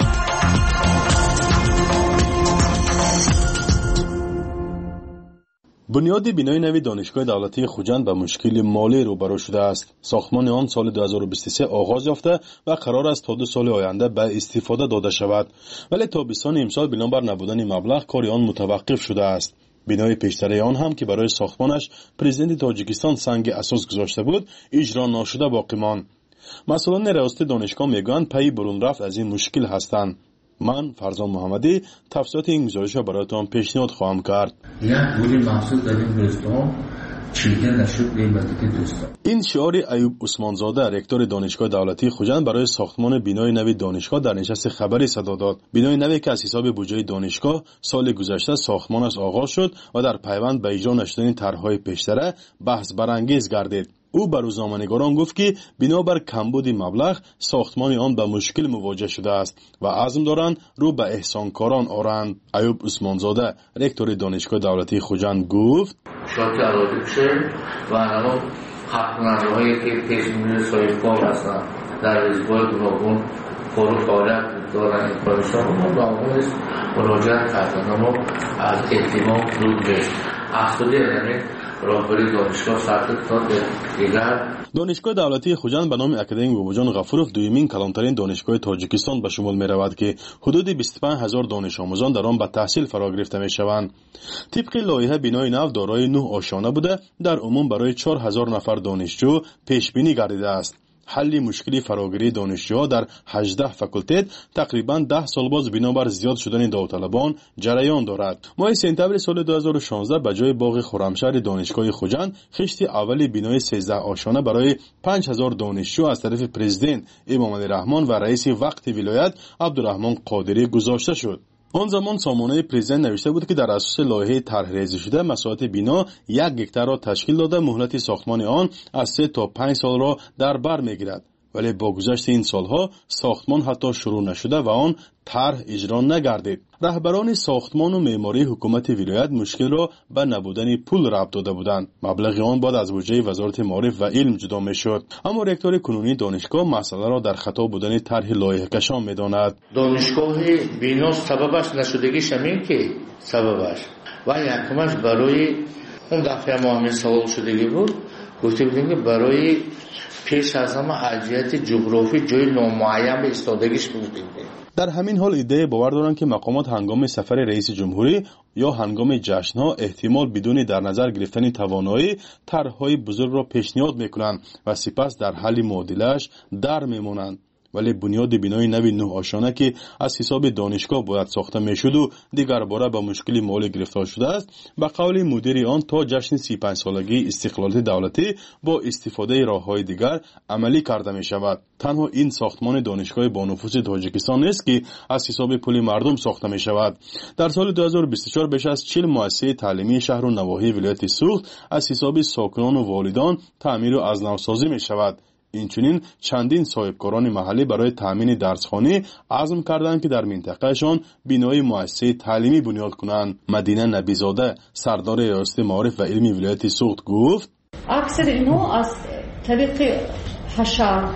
بنیاد بینای نوی دانشگاه دولتی خوجند به مشکل مالی روبرو شده است. ساختمان آن سال دو هزار و بیست و سه آغاز یافته و قرار است تا دو سال آینده به استفاده داده شود، ولی تابستان امسال بنابر نبودن مبلغ کار آن متوقف شده است. بنای پیشتر آن هم که برای ساختمانش پرزیدنت تاجیکستان سنگ اساس گذاشته بود، اجرا نشده باقی ماند. مسئولان ریاست دانشگاه میگویند پی برون رفت از این مشکل هستند. من فرزان محمدی تفصیلات این گزارش را برایتان پیشنهاد خواهم کرد. یک پولی محصول داریم دوستان چیده نشد قیمتی دوستان. این شعار ایوب عثمانزاده رکتور دانشگاه دولتی خوجند برای ساختمان بنای نوی دانشگاه در نشست خبری صدا داد. بنای نوی که از حساب بودجه دانشگاه سال گذشته ساختمانش آغاز شد و در پیوند به اجرا نشدن طرح‌های پیشتر بحث برانگیز گردید. او بر روزنامه‌نگاران گفت که بنابر کمبود مبلغ ساختمان آن به مشکل مواجه شده است و عزم دارند رو به احسانکاران آرند. ایوب عثمانزاده رکتور دانشگاه دولتی خوجند گفت شاید علاوه بشه و الان حق‌نمایه‌هایی که پیش‌بینی صاحب‌کار هستند در روزهای گوناگون فروغ فعالیت دارند این کارشان ما با اون مراجعه کردن اما از احتمام دور بشه اصلی یعنی راهبری دانشگاه سرتت داد دیگر. دانشگاه دولتی خوجند به نام اکادمی باباجان غفورov دویمین کلانترین دانشگاه تاجیکستان به شمول می رود که حدود بیست و پنج هزار دانش آموزان در آن به تحصیل فرا گرفته می شوند. طبق لایحه بنای نو دارای نه آشانه بوده در عموم برای چهار هزار نفر دانشجو پیش بینی گردیده است. حل مشکلی فراگیری دانشجوها در هجده فاکولته تقریبا ده سال باز بنابر زیاد شدن داوطلبان جریان دارد. ماه سپتامبر سال دو هزار و شانزده به جای باغ خرمشهر دانشگاه خوجند خشت اولی بنای سیزده آشانه برای پنج هزار دانشجو از طرف پرزیدنت امام علی رحمان و رئیس وقت ولایت عبدالرحمان قادری گذاشته شد. آن زمان سامانه پرزیدنت نوشته بود که در اساس لایحه طرح ریزی شده مساحت بنا یک هکتار را تشکیل داده مهلت ساختمان آن از سه تا پنج سال را در بر میگیرد، ولی با گذشت این سالها ساختمان حتی شروع نشده و آن طرح اجرا نگردید. رهبران ساختمان و معماری حکومت ولایت مشکل را به نبودن پول ربط داده بودند. مبلغ آن بعد از بودجه وزارت معارف و علم جدا میشد، اما رکتور کنونی دانشگاه مسئله را در خطا بودن طرح لایحه کشان میداند. دانشگاه بنا سببش نشدگیش همین که سببش و یکمش برای اون دفعه ما همین سوال شدگی بود، گفته بودیم که برای پیش از همه ارجحیت جغرافی جای نامعین به ایستادگیش بودیم. در همین حال ایده باور دارند که مقامات هنگام سفر رئیس جمهوری یا هنگام جشن‌ها احتمال بدون در نظر گرفتن توانایی طرح‌های بزرگ را پیشنهاد می‌کنند و سپس در حل معادله‌اش در می‌مانند. ولی بنیاد بنای نوی نه آشانه که از حساب دانشگاه باید ساخته میشد و دیگر باره به مشکل مالی گرفتار شده است، به قول مدیر آن تا جشن سی و پنج سالگی استقلال دولتی با استفاده راه‌های دیگر عملی کرده می شود. تنها این ساختمان دانشگاه با نفوذ تاجیکستان نیست که از حساب پول مردم ساخته می شود. در سال دو هزار و بیست و چهار بیش از چهل مؤسسه تعلیمی شهر و نواحی ولایت سوخت از حساب ساکنان و والدان تعمیر و از نوسازی می شود. اینچنین چندین صاحبکاران محلی برای تامین درسخانه عزم کردند که در منطقهشان بنای مؤسسه تعلیمی بنیاد کنند. مدینه نبیزاده سردار ریاست معارف و علمی ولایت سوخت گفت اکثر اینها از طریق حشر،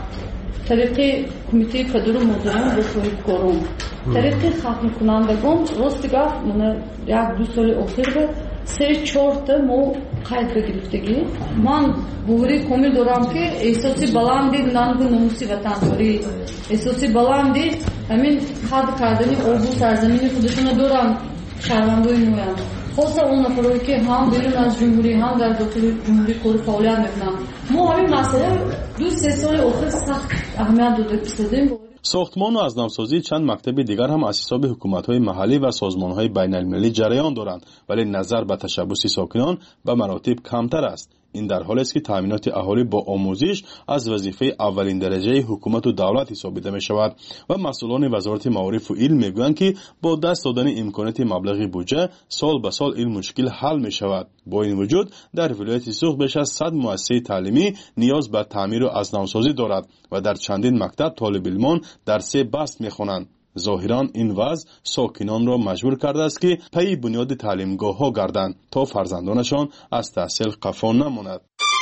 طریق کمیته پدر و مادران و صاحبکاران، طریق ختم کنندگان راستگاه من یک دو سال اخیر سه چهار تا ما قید بگرفتگی. من بوری کامل دارم که احساسی بلندی نانگو نموسی وطنخواری، احساسی بلندی همین حد کردنی آبو سرزمین خودشون دارم شهروندای نویم. خاصه اون نفرایی که هم بیرون از جمهوری هم در داخل جمهوری کار فعالیت میکنن. ما همین مسئله دو سه سال آخر سخت اهمیت داده کردیم. ساختمان و از نوسازی چند مکتب دیگر هم از حساب حکومت‌های محلی و سازمان‌های بین‌المللی جریان دارند، ولی نظر به تشبث ساکنان به مراتب کمتر است. این در حالی است که تامینات اهالی با آموزش از وظیفه اولین درجه حکومت و دولت حسابیده می شود و مسئولان وزارت معارف و علم میگویند که با دست دادن امکانات مبلغ بودجه سال به سال این مشکل حل می شود. با این وجود در ولایت سوخت بیش از صد مؤسسه تعلیمی نیاز به تعمیر و ازنوسازی دارد و در چندین مکتب طالب علمان درس بست می خوانند. ظاهرا این وضع ساکنان را مجبور کرده است که پی بنیاد تعلیمگاه ها گردند تا فرزندانشان از تحصیل قفا نماند.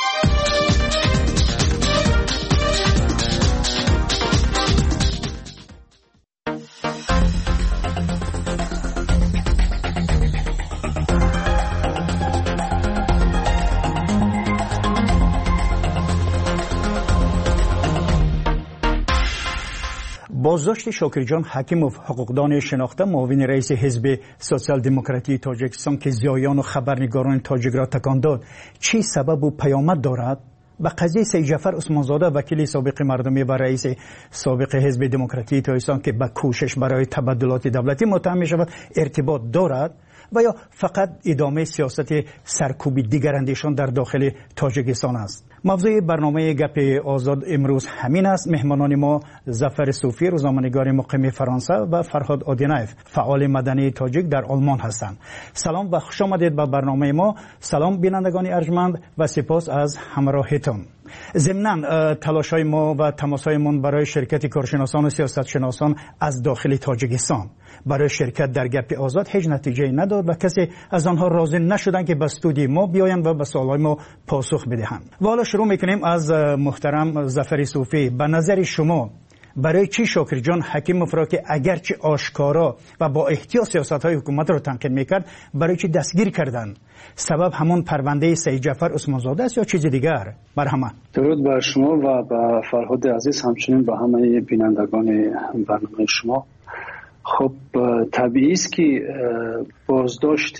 بازداشت شاکرجان حکیموف حقوقدان شناخته معاون رئیس حزب سوسیال دموکراتی تاجیکستان که زیایان و خبرنگاران تاجیک را تکان داد چی سبب و پیامد دارد؟ به قضیه سید جعفر عثمانزاده وکیل سابق مردمی و رئیس سابق حزب دموکراتی تاجیکستان که به کوشش برای تبدلات دولتی متهم می شود ارتباط دارد و یا فقط ادامه سیاست سرکوب دیگر اندیشان در داخل تاجیکستان است؟ موضوع برنامه گپ آزاد امروز همین است. مهمانان ما ظفر صوفی روزنامه‌نگار مقیم فرانسه و فرهاد آدینایف فعال مدنی تاجیک در آلمان هستند. سلام و خوش آمدید به برنامه ما. سلام بینندگان ارجمند و سپاس از همراهیتان. ضمناً تلاش‌های ما و تماس‌هایمان برای شرکت کارشناسان و سیاستشناسان از داخل تاجیکستان برای شرکت در گپ آزاد هیچ نتیجه نداد و کسی از آنها راضی نشدند که به استودیوی ما بیایند و به سوال‌های ما پاسخ بدهند. و حالا شروع می‌کنیم از محترم ظفر صوفی. به نظر شما برای چی شاکرجان حکیموف را که اگرچه آشکارا و با احتیاط سیاست‌های حکومت را تنقید می‌کرد برای چی دستگیر کردند؟ سبب همون پرونده سید جعفر عثمانزاده است یا چیز دیگر؟ مرحمت. درود بر شما و به فرهاد عزیز، همچنین به همه بینندگان برنامه شما. خب طبیعی است که بازداشت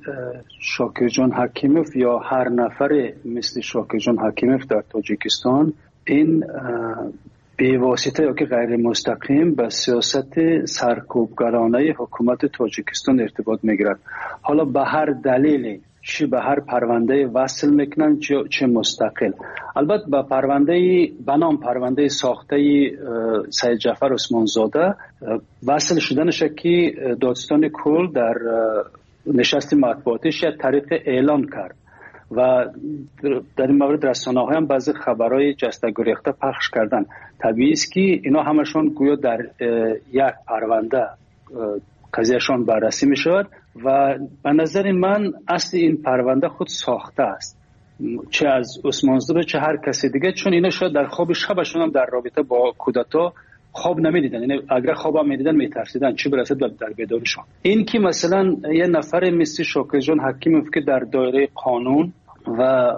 شاکرجان حکیموف یا هر نفر مثل شاکرجان حکیموف در تاجیکستان این بی‌واسطه یا که غیر مستقیم به سیاست سرکوبگرانه حکومت تاجیکستان ارتباط میگیرد. حالا به هر دلیلی، چه به هر پرونده وصل میکنن چه مستقل. البته به پرونده بنام پرونده ساخته سید جعفر عثمانزاده وصل شدنش که دادستان کل در نشست مطبوعاتیش یک طریق اعلان کرد و در این مورد رسانه های هم بعضی خبرهای جسته گریخته پخش کردن. طبیعی است که اینا همشون گویا در یک پرونده قضیهشان بررسی می شود و به نظر من اصل این پرونده خود ساخته است، چه از عثمانزاده چه هر کسی دیگه، چون اینا شاید در خواب شبشون هم در رابطه با کودتا خواب نمیدیدن، یعنی اگر خواب هم میدیدن میترسیدن چی برسه در بیداریشون. این که مثلا یه نفر مثل شاکرجان حکیموف که در دایره قانون و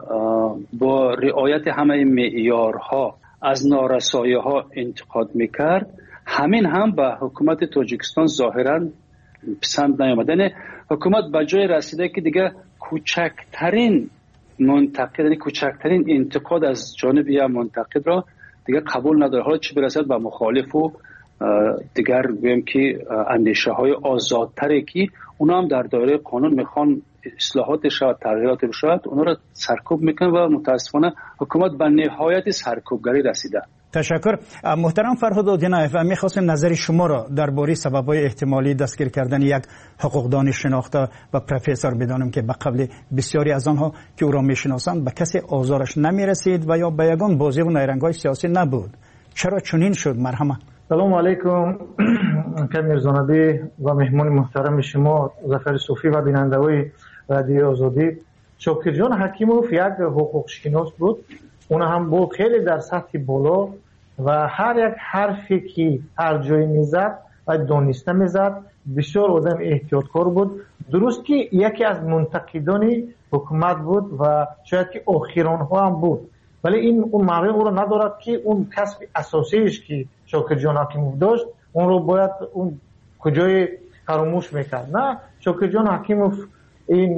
با رعایت همه معیارها از نارسایی ها انتقاد میکرد، همین هم به حکومت تاجیکستان ظاهرا پسند نیامدن. حکومت به جای رسیده که دیگه کوچکترین منتقد، یعنی کوچکترین انتقاد از جانب یا منتقد را دیگه قبول نداره. حالا چه برسد به مخالف و دیگر بگیم که اندیشه های آزادتری که اونا هم در دایره قانون میخوان اصلاحات شود، تغییرات بشود، اونا را سرکوب میکنه و متاسفانه حکومت به نهایت سرکوبگری رسیده. تشکر. محترم فرهاد آدینایف، میخواستم نظر شما را درباره سبب‌های احتمالی دستگیر کردن یک حقوقدان شناخته و پروفسور بدانم که به قبل بسیاری از آنها که او را میشناسند به کسی آزارش نمیرسید و یا به یگان بازی و نیرنگ‌های سیاسی نبود. چرا چنین شد؟ مرحمت. سلام علیکم که میرزانبی و مهمان محترم شما ظفر صوفی و بیننده‌های رادیو آزادی. شاکرجان حکیموف یک حقوق شناس بود، اون هم بود خیلی در سطح بالا و هر یک حرفی که هر جایی میزد و دانسته میزد. بسیار آدم احتیاطکار بود. درست که یکی از منتقدان حکومت بود و شاید که آخران ها هم بود، ولی این اون معنی او را ندارد که اون کسب اساسیش که شاکرجان حکیموف داشت اون رو باید اون کجای فراموش میکرد. نه، شاکرجان حکیموف این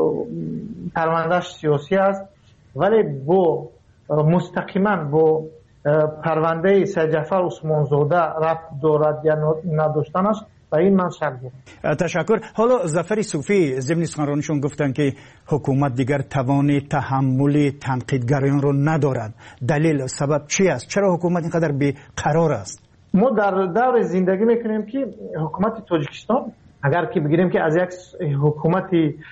پروندهش سیاسی است، ولی با مستقیما با پرونده سید جعفر عثمانزاده ربط دارد یا نداشتنش و این من شک دارم. تشکر. حالا ظفر صوفی ضمن سخنرانیشون گفتن که حکومت دیگر توان تحمل تنقیدگران رو ندارد. دلیل سبب چی است؟ چرا حکومت اینقدر بی‌قرار است؟ ما در دور زندگی میکنیم که حکومت تاجیکستان اگر که بگیریم که از یک حکومت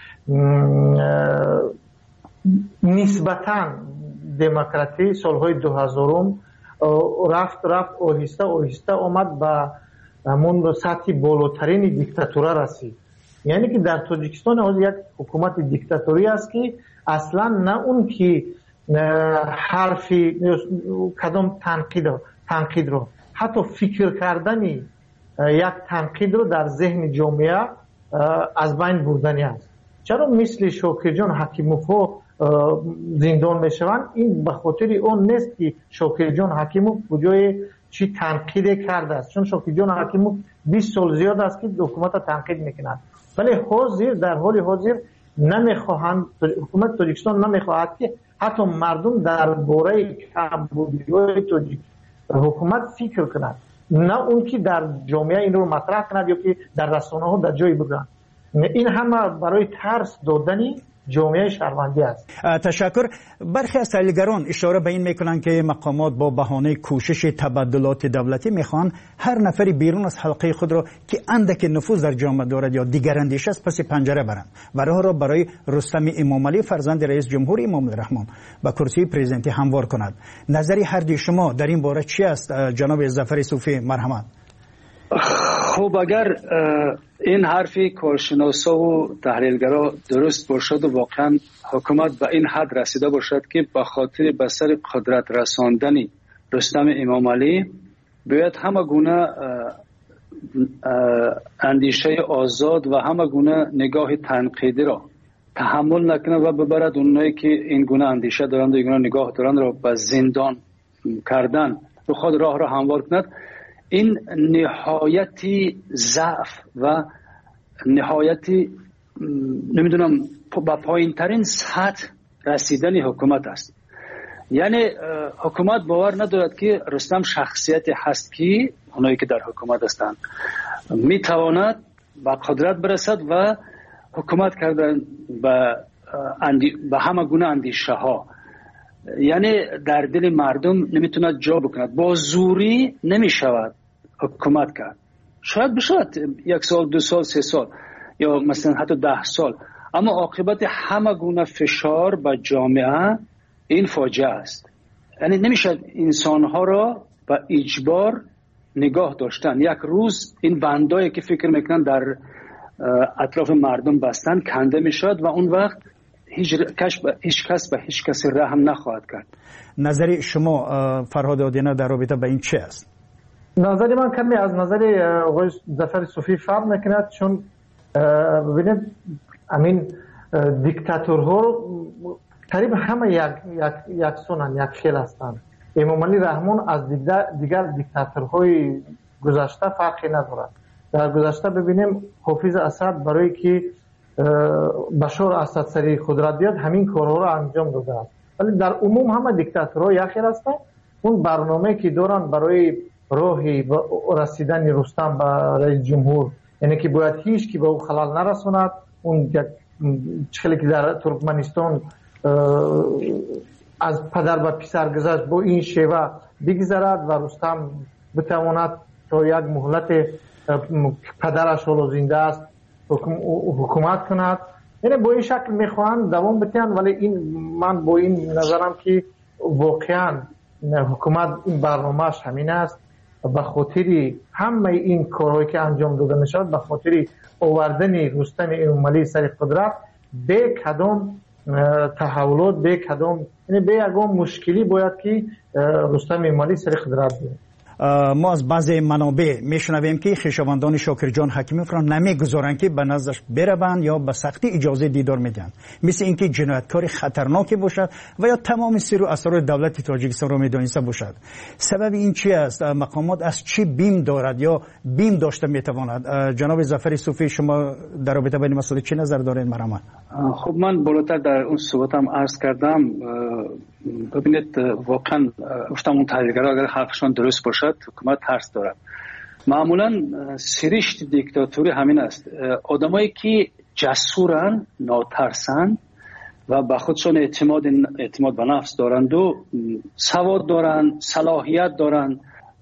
نسبتاً دموکراتی سالهای دو هزارم رفت رفت آهسته آهسته آمد به همون سطح بالاترین دیکتاتوره رسید. یعنی که در تاجیکستان از یک حکومت دیکتاتوری است که اصلا نه اون که حرفی کدام تنقید تنقید رو حتی فکر کردنی یک تنقید رو در ذهن جامعه از بین بردنی است. چرا مثل شوکر جان حکیموف زندان میشوند؟ این به خاطر اون نیست که شوکر جان حکیموف بجای چی تنقید کرده است، چون شوکر جان حکیموف بیست سال زیاد است که حکومت تنقید میکند، ولی حاضر در حال حاضر نمیخواهند، حکومت تاجیکستان نمیخواهد که حتی مردم درباره کمبودی‌های تاجیک حکومت فکر کند، نه اون که در جامعه این رو مطرح کند یا که در رسانه ها در جایی بگن. این همه برای ترس دادنی جامعه شهروندی است. تشکر. برخی از تحلیلگران اشاره به این میکنند که مقامات با بهانه کوشش تبادلات دولتی میخوان هر نفری بیرون از حلقه خود را که اندک نفوذ در جامعه دارد یا دیگر اندیشه است پس پنجره برند و راه را برای رستم امامعلی فرزند رئیس جمهور امام الرحمن به کرسی پرزیدنتی هموار کند. نظری هر دوی شما در این باره چی است جناب ظفر صوفی؟ مرحمت. خب اگر این حرفی کارشناسا و تحلیلگرا درست باشد و واقعا حکومت به این حد رسیده باشد که به خاطر به سر قدرت رساندن رستم امامعلی باید همه گونه اندیشه آزاد و همه گونه نگاه تنقیدی را تحمل نکنه و ببرد اونایی که این گونه اندیشه دارند و این گونه نگاه دارند را به زندان کردن به خود راه را هموار کند. این نهایتی ضعف و نهایتی نمیدونم با پایین ترین سطح رسیدن حکومت است. یعنی حکومت باور ندارد که رستم شخصیتی هست که اونایی که در حکومت هستند میتواند به قدرت برسد و حکومت کردن به اندی... به همه گونه اندیشه ها، یعنی در دل مردم نمیتوند جا بکند. با زوری نمیشود حکومت کرد. شاید بشود یک سال دو سال سه سال یا مثلا حتی ده سال، اما عاقبت همه گونه فشار به جامعه این فاجعه است. یعنی نمیشد انسانها را به اجبار نگاه داشتن. یک روز این بندایی که فکر میکنن در اطراف مردم بستن کنده میشد و اون وقت هیچ کس به هیچ کس به هیچ کس رحم نخواهد کرد. نظر شما فرهاد آدینه در رابطه با این چه است؟ نظر من کمی از نظر آقای ظفر صوفی فرق میکند، چون ببینید همین دیکتاتورها تقریبا همه یک یک یکسانند، یک خیل هستند. امامعلی رحمان از دیگر دیگر دیکتاتورهای گذشته فرقی ندارد. در گذشته ببینیم حافظ اسد برای که بشار اسد سری قدرت بیاد همین کارها را انجام داده است، ولی در عموم همه دیکتاتورها یک خیل هستند. اون برنامه که دارن برای راهی رسیدن رستم به رئیس جمهور، یعنی که باید هیچ کی به او خلل نرساند. اون چخلی که در ترکمنستان از پدر به پسر گذشت با این شیوه بگذرد و رستم بتواند تا یک مهلت پدرش حالا زنده است حکومت کند. یعنی با این شکل میخواهند دوام بتن، ولی این من با این نظرم که واقعا حکومت این برنامهش همین است. به خاطر همه این کارهایی که انجام داده میشد، به خاطر آوردن رستم امامعلی سر قدرت، به کدام تحولات، به کدام یعنی به یگام مشکلی باید که رستم امامعلی سر قدرت بیاد. ما از بعضی منابع میشنویم که خویشاوندان شاکر جان حکیموف را نمیگذارند که به نزدش بروند یا به سختی اجازه دیدار میدن، مثل اینکه جنایتکار خطرناکی باشد و یا تمام سر و اسرار دولت تاجیکستان را میدانسته باشد. سبب این چی است؟ مقامات از چی بیم دارد یا بیم داشته میتواند؟ جناب ظفر صوفی شما در رابطه با این مسئله چه نظر دارید؟ مرحمت. خب من بالاتر در اون صحبتم عرض کردم. ببینید واقعا گفتم اون تحلیلگرا اگر حرفشان درست باشد حکومت ترس دارد. معمولا سرشت دیکتاتوری همین است. آدمایی که جسورن، ناترسن و به خودشون اعتماد اعتماد به نفس دارند و سواد دارن، صلاحیت دارن،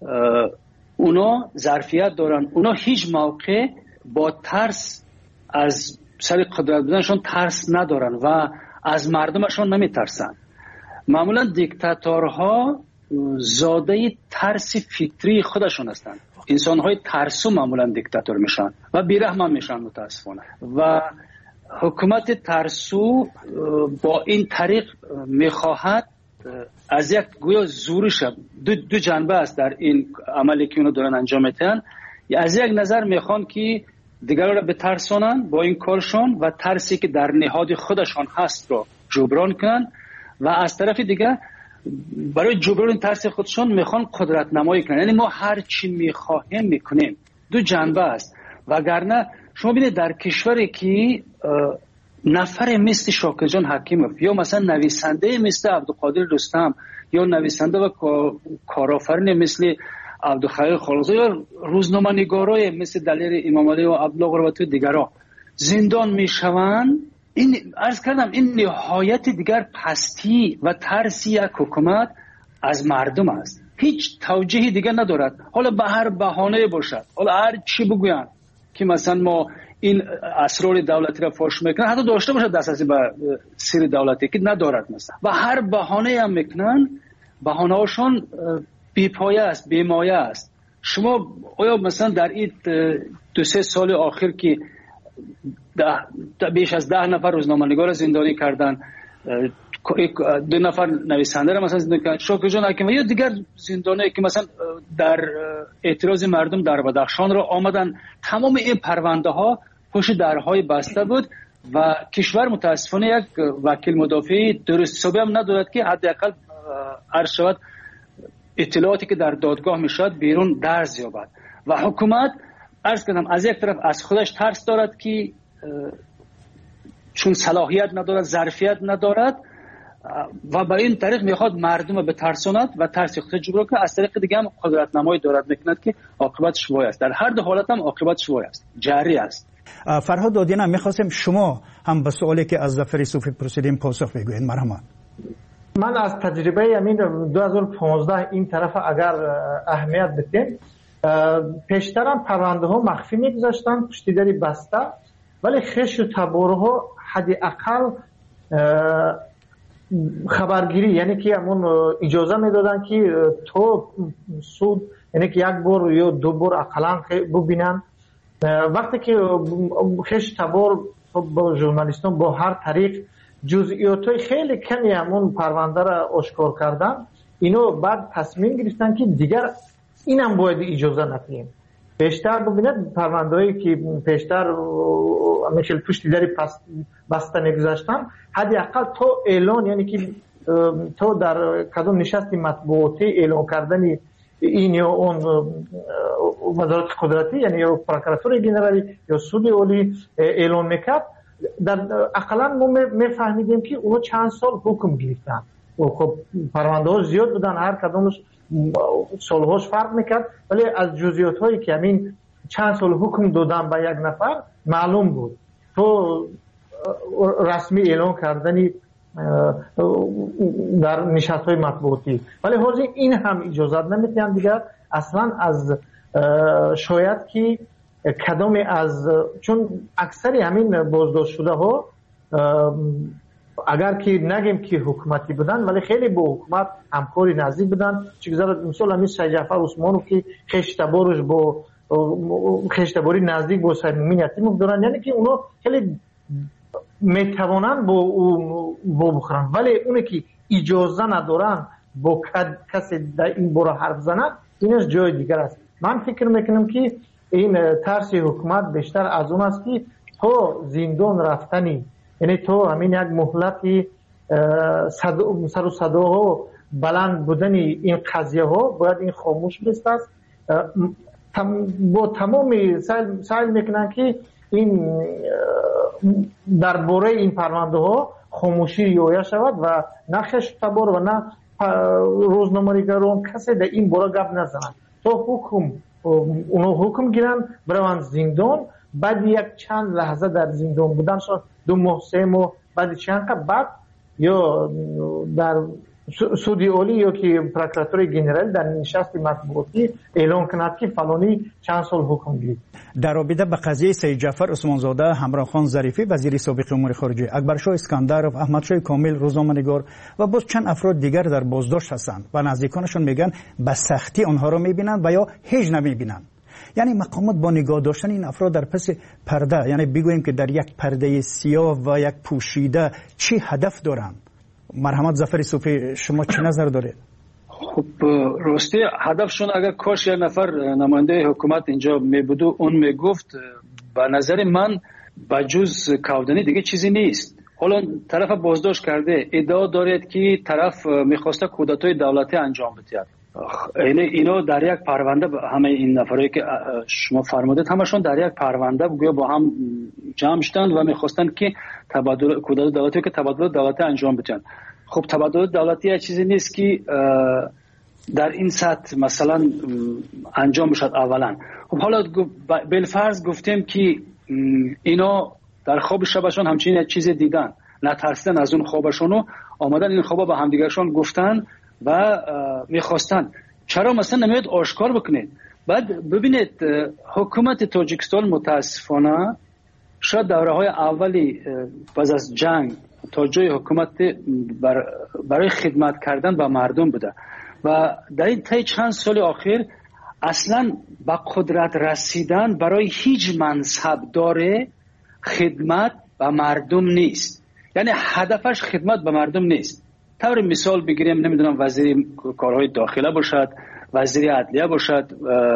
اونا ظرفیت دارن، اونا هیچ موقع با ترس از سر قدرت بودنشون ترس ندارن و از مردمشون نمیترسن. معمولا دیکتاتورها زاده ترس فطری خودشون هستند. انسان‌های ترسو معمولا دیکتاتور میشن و بی‌رحم میشن متاسفانه. و حکومت ترسو با این طریق میخواهد از یک گویا زورش دو, دو جنبه است در این عملی که اونو دارن انجام میدن. از یک نظر میخوان که دیگران را بترسونن با این کارشون و ترسی که در نهاد خودشان هست رو جبران کنن و از طرف دیگه برای جبران ترس خودشون میخوان قدرت نمایی کنن. یعنی ما هر چی میخواهیم میکنیم. دو جنبه است. وگرنه شما ببینید در کشوری که نفر مثل شاکر جان حکیموف یا مثلا نویسنده مثل عبدالقادر رستم یا نویسنده و کارآفرین مثل عبدالخلیل خالقزاده یا روزنامه‌نگارای مثل دلیر امام علی و عبدالله قربتی و دیگران زندان میشوند، این عرض کردم این نهایت دیگر پستی و ترسی یک حکومت از مردم است. هیچ توجیهی دیگر ندارد. حالا به هر بهانه باشد، حالا هر چی بگویند که مثلا ما این اسرار دولتی را فاش میکنن، حتی داشته باشد دسترسی به سر دولتی که ندارد مثلا، و هر بهانه هم میکنن، بهانه هاشون بی‌پایه است، بی‌مایه است. شما آیا مثلا در این دو سه سال آخر که ده بیش از ده نفر روزنامه‌نگار زندانی کردن، دو نفر نویسنده را مثلا زندانی کردن، شاکر جان حکیموف یا دیگر زندانی که مثلا در اعتراض مردم در بدخشان را آمدن، تمام این پرونده ها پشت درهای بسته بود و کشور متاسفانه یک وکیل مدافع درست حسابی هم ندارد که حداقل عرض شود اطلاعاتی که در دادگاه میشد بیرون درز یابد. و حکومت عرض کردم از یک طرف از خودش ترس دارد که چون صلاحیت ندارد، ظرفیت ندارد و با این طریق میخواد مردم رو بترساند و ترس خودش جبران کنه. از طریق دیگه هم قدرت نمایی دارد میکند که عاقبتش وای است. در هر دو حالت هم عاقبتش وای است، جاری است. فرهاد دادیان، میخواستم شما هم به سوالی که از ظفر صوفی پرسیدیم پاسخ بگویید. مرحبا. من از تجربه همین دو هزار و پانزده این طرف اگر اهمیت بدیم، پیشترم پرونده ها مخفی میگذاشتن پشتی دری بسته، ولی خش و تباره ها حداقل خبرگیری، یعنی که همون اجازه میدادن که تو سود، یعنی که یک بار یا دو بار اقلا ببینن. وقتی که خش تبار با ژورنالیستان با هر طریق جزئیات خیلی کمی همون پرونده را آشکار کردن، اینو بعد تصمیم گرفتن که دیگر اینم باید اجازه ندیم. پیشتر ببینید پرونده‌ای که پیشتر مثل پشت دری بسته نگذاشتن، حداقل تو اعلان، یعنی که تو در کدام نشست مطبوعاتی اعلان کردن این یا اون وزارت قدرتی، یعنی یا پروکراتور جنرالی یا سود عالی اعلان میکرد، در اقلا ما میفهمیدیم که اونو چند سال حکم گرفتن. خب پرونده ها زیاد بودن، هر کدامش سالهاش فرق میکرد، ولی از جزئیات هایی که همین چند سال حکم دادن به یک نفر معلوم بود. تو رسمی اعلان کردنی در نشست های مطبوعاتی، ولی حاضر این هم اجازت نمیتونن دیگر اصلا از شاید که کدام از، چون اکثر همین بازداشت شده ها اگر که نگیم که حکومتی بودن، ولی خیلی با حکومت همکاری نزدیک بودن. چیزا مثلا همین شاه جعفر عثمانوف که خشتبارش با خشتباری نزدیک با سید مومن یتیموف دارن، یعنی که اونا خیلی میتوانن با او با بخورن، ولی اونی که اجازه ندارن با کسی در این باره حرف زنن، اینش جای دیگر است. من فکر میکنم که این ترس حکومت بیشتر از اون است که تو زندان رفتنی، یعنی تو همین یک مهلتی سر و صداها بلند بودن این قضیه ها باید این خاموش بست است. با تمام سعی میکنن که این درباره این پرونده ها خاموشی رعایت شود و نه خشتبار و نه روزنامه‌نگاران کسی در این باره گپ نزنند. تو حکم اونو حکم گیرن برون زندان، بعد یک چند لحظه در زندان بودن شد دو ماه سه ماه بعد چند قبل بعد یا در سودی اولی یا که پروکراتور جنرال در نشست مطبوعاتی اعلام کند که فلانی چند سال حکم گیرید. در رابطه به قضیه سید جعفر عثمانزاده، همراه خان ظریفی وزیر سابق امور خارجه، اکبرشاه اسکندرов، احمدشاه کامل روزنامه‌نگار و باز چند افراد دیگر در بازداشت هستند و نزدیکانشون میگن به سختی آنها را میبینند و یا هیچ نمیبینند. یعنی مقامات با نگاه داشتن این افراد در پس پرده، یعنی بگوییم که در یک پرده سیاه و یک پوشیده چی هدف دارند؟ مرحمت ظفر صوفی شما چه نظر دارید؟ خب راستی هدفشون اگر کاش یک نفر نماینده حکومت اینجا می بود و اون می گفت، به نظر من بجز کودنی دیگه چیزی نیست. حالا طرف بازداشت کرده ادعا دارد که طرف میخواسته کودتای دولتی انجام بده. اینه اینا در یک پرونده همه این نفرایی که شما فرمودید همشون در یک پرونده گویا با هم جمع شدند و میخواستن که تبادل کودتا دولتی که تبادل دولتی انجام بدن. خب تبادل دولتی یه چیزی نیست که در این سطح مثلا انجام بشد اولا. خب حالا بالفرض گفتیم که اینا در خواب شبشون همچین یک چیز دیدن، نترسیدن از اون خوابشون و آمدن این خوابا به همدیگرشون گفتن و میخواستن. چرا مثلا نمیاد آشکار بکنید؟ بعد ببینید حکومت تاجیکستان متاسفانه شاید دوره های اولی بعد از جنگ تا جای حکومت بر برای خدمت کردن به مردم بوده و در این طی چند سال اخیر اصلا به قدرت رسیدن برای هیچ منصب داره خدمت به مردم نیست. یعنی هدفش خدمت به مردم نیست. طور مثال بگیریم نمیدونم وزیر کارهای داخله باشد، وزیر عدلیه باشد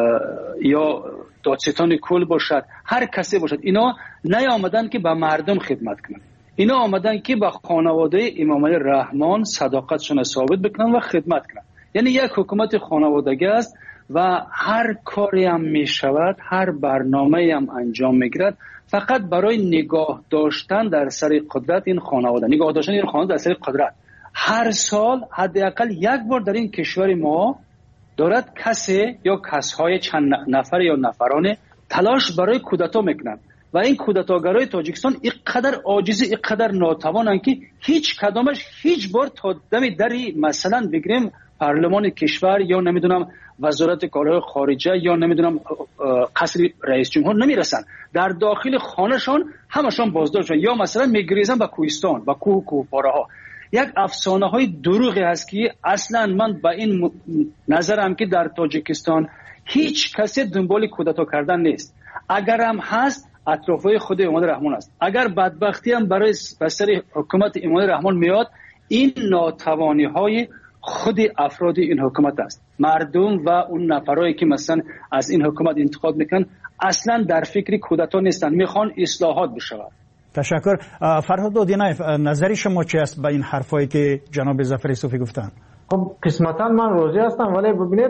یا دادستان کل باشد، هر کسی باشد، اینا نیامدن که به مردم خدمت کنن. اینا آمدن که به خانواده امام علی رحمان صداقتشون ثابت بکنن و خدمت کنن. یعنی یک حکومت خانوادگی است و هر کاری هم می شود، هر برنامه هم انجام میگیرد فقط برای نگاه داشتن در سر قدرت این خانواده، نگاه داشتن این خانواده در سر قدرت. هر سال حداقل یک بار در این کشور ما دارد کسی یا کسهای چند نفر یا نفران تلاش برای کودتا میکنند و این کودتاگرای تاجیکستان اینقدر عاجز، اینقدر ناتوانند که هیچ کدامش هیچ بار تا دم دری مثلا بگیریم پارلمان کشور یا نمیدونم وزارت کارهای خارجه یا نمیدونم قصر رئیس جمهور نمیرسن. در داخل خانهشان همشان بازداشت یا مثلا میگریزن به کوهستان، به کوه کوهپاره ها. یک افسانه های دروغی هست که اصلا من با این نظرم که در تاجیکستان هیچ کسی دنبال کودتا کردن نیست. اگر هم هست اطرافای خود امام رحمان است. اگر بدبختی هم برای بسر حکومت امام رحمان میاد، این ناتوانی های خود افراد این حکومت است. مردم و اون نفرایی که مثلا از این حکومت انتقاد میکنن اصلا در فکر کودتا نیستن، میخوان اصلاحات بشود. تشکر. فرهاد دودینایف، نظری شما چی است به این حرفایی که جناب ظفر صوفی گفتن؟ خب قسمتا من راضی هستم، ولی ببینید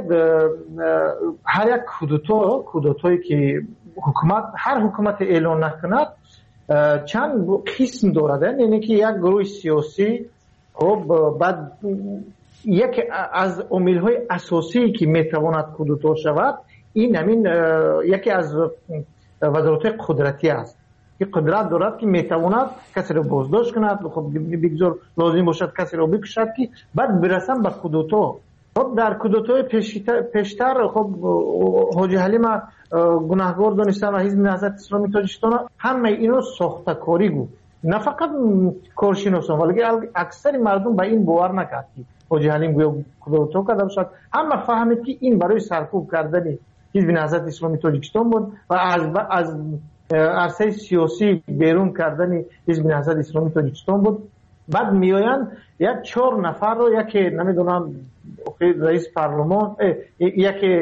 هر یک کودتا کودتایی که حکومت هر حکومت اعلان نکند چند قسم دارد. یعنی که یک گروه سیاسی خب بعد یک از عامل‌های اساسی که میتواند کودتا شود این همین یکی از وزارت‌های قدرتی است که قدرت دارد که میتواند کسی را بازداشت کند، خب بگذار لازم باشد کسی را بکشد که بعد برسن به کودتا. خب در کودتای پیشتر, پیشتر خب حاجی حلیم گناهکار دانستن و حزب نهضت اسلامی تاجیکستان همه اینو ساخته‌کاری بود، نه فقط کارشناسان ولی اکثر مردم به این باور نکرد که حاجی حلیم گویا کودتا کرده باشد. اما فهمید که این برای سرکوب کردن حزب نهضت اسلامی تاجیکستان بود و از از عرصه سیاسی بیرون کردن حزب نهضت اسلامی تاجیکستان بود. بعد میآیند یک چهار نفر رو، یکی نمیدونم رئیس پارلمان، یکی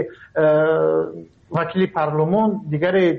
وکیل پارلمان، دیگری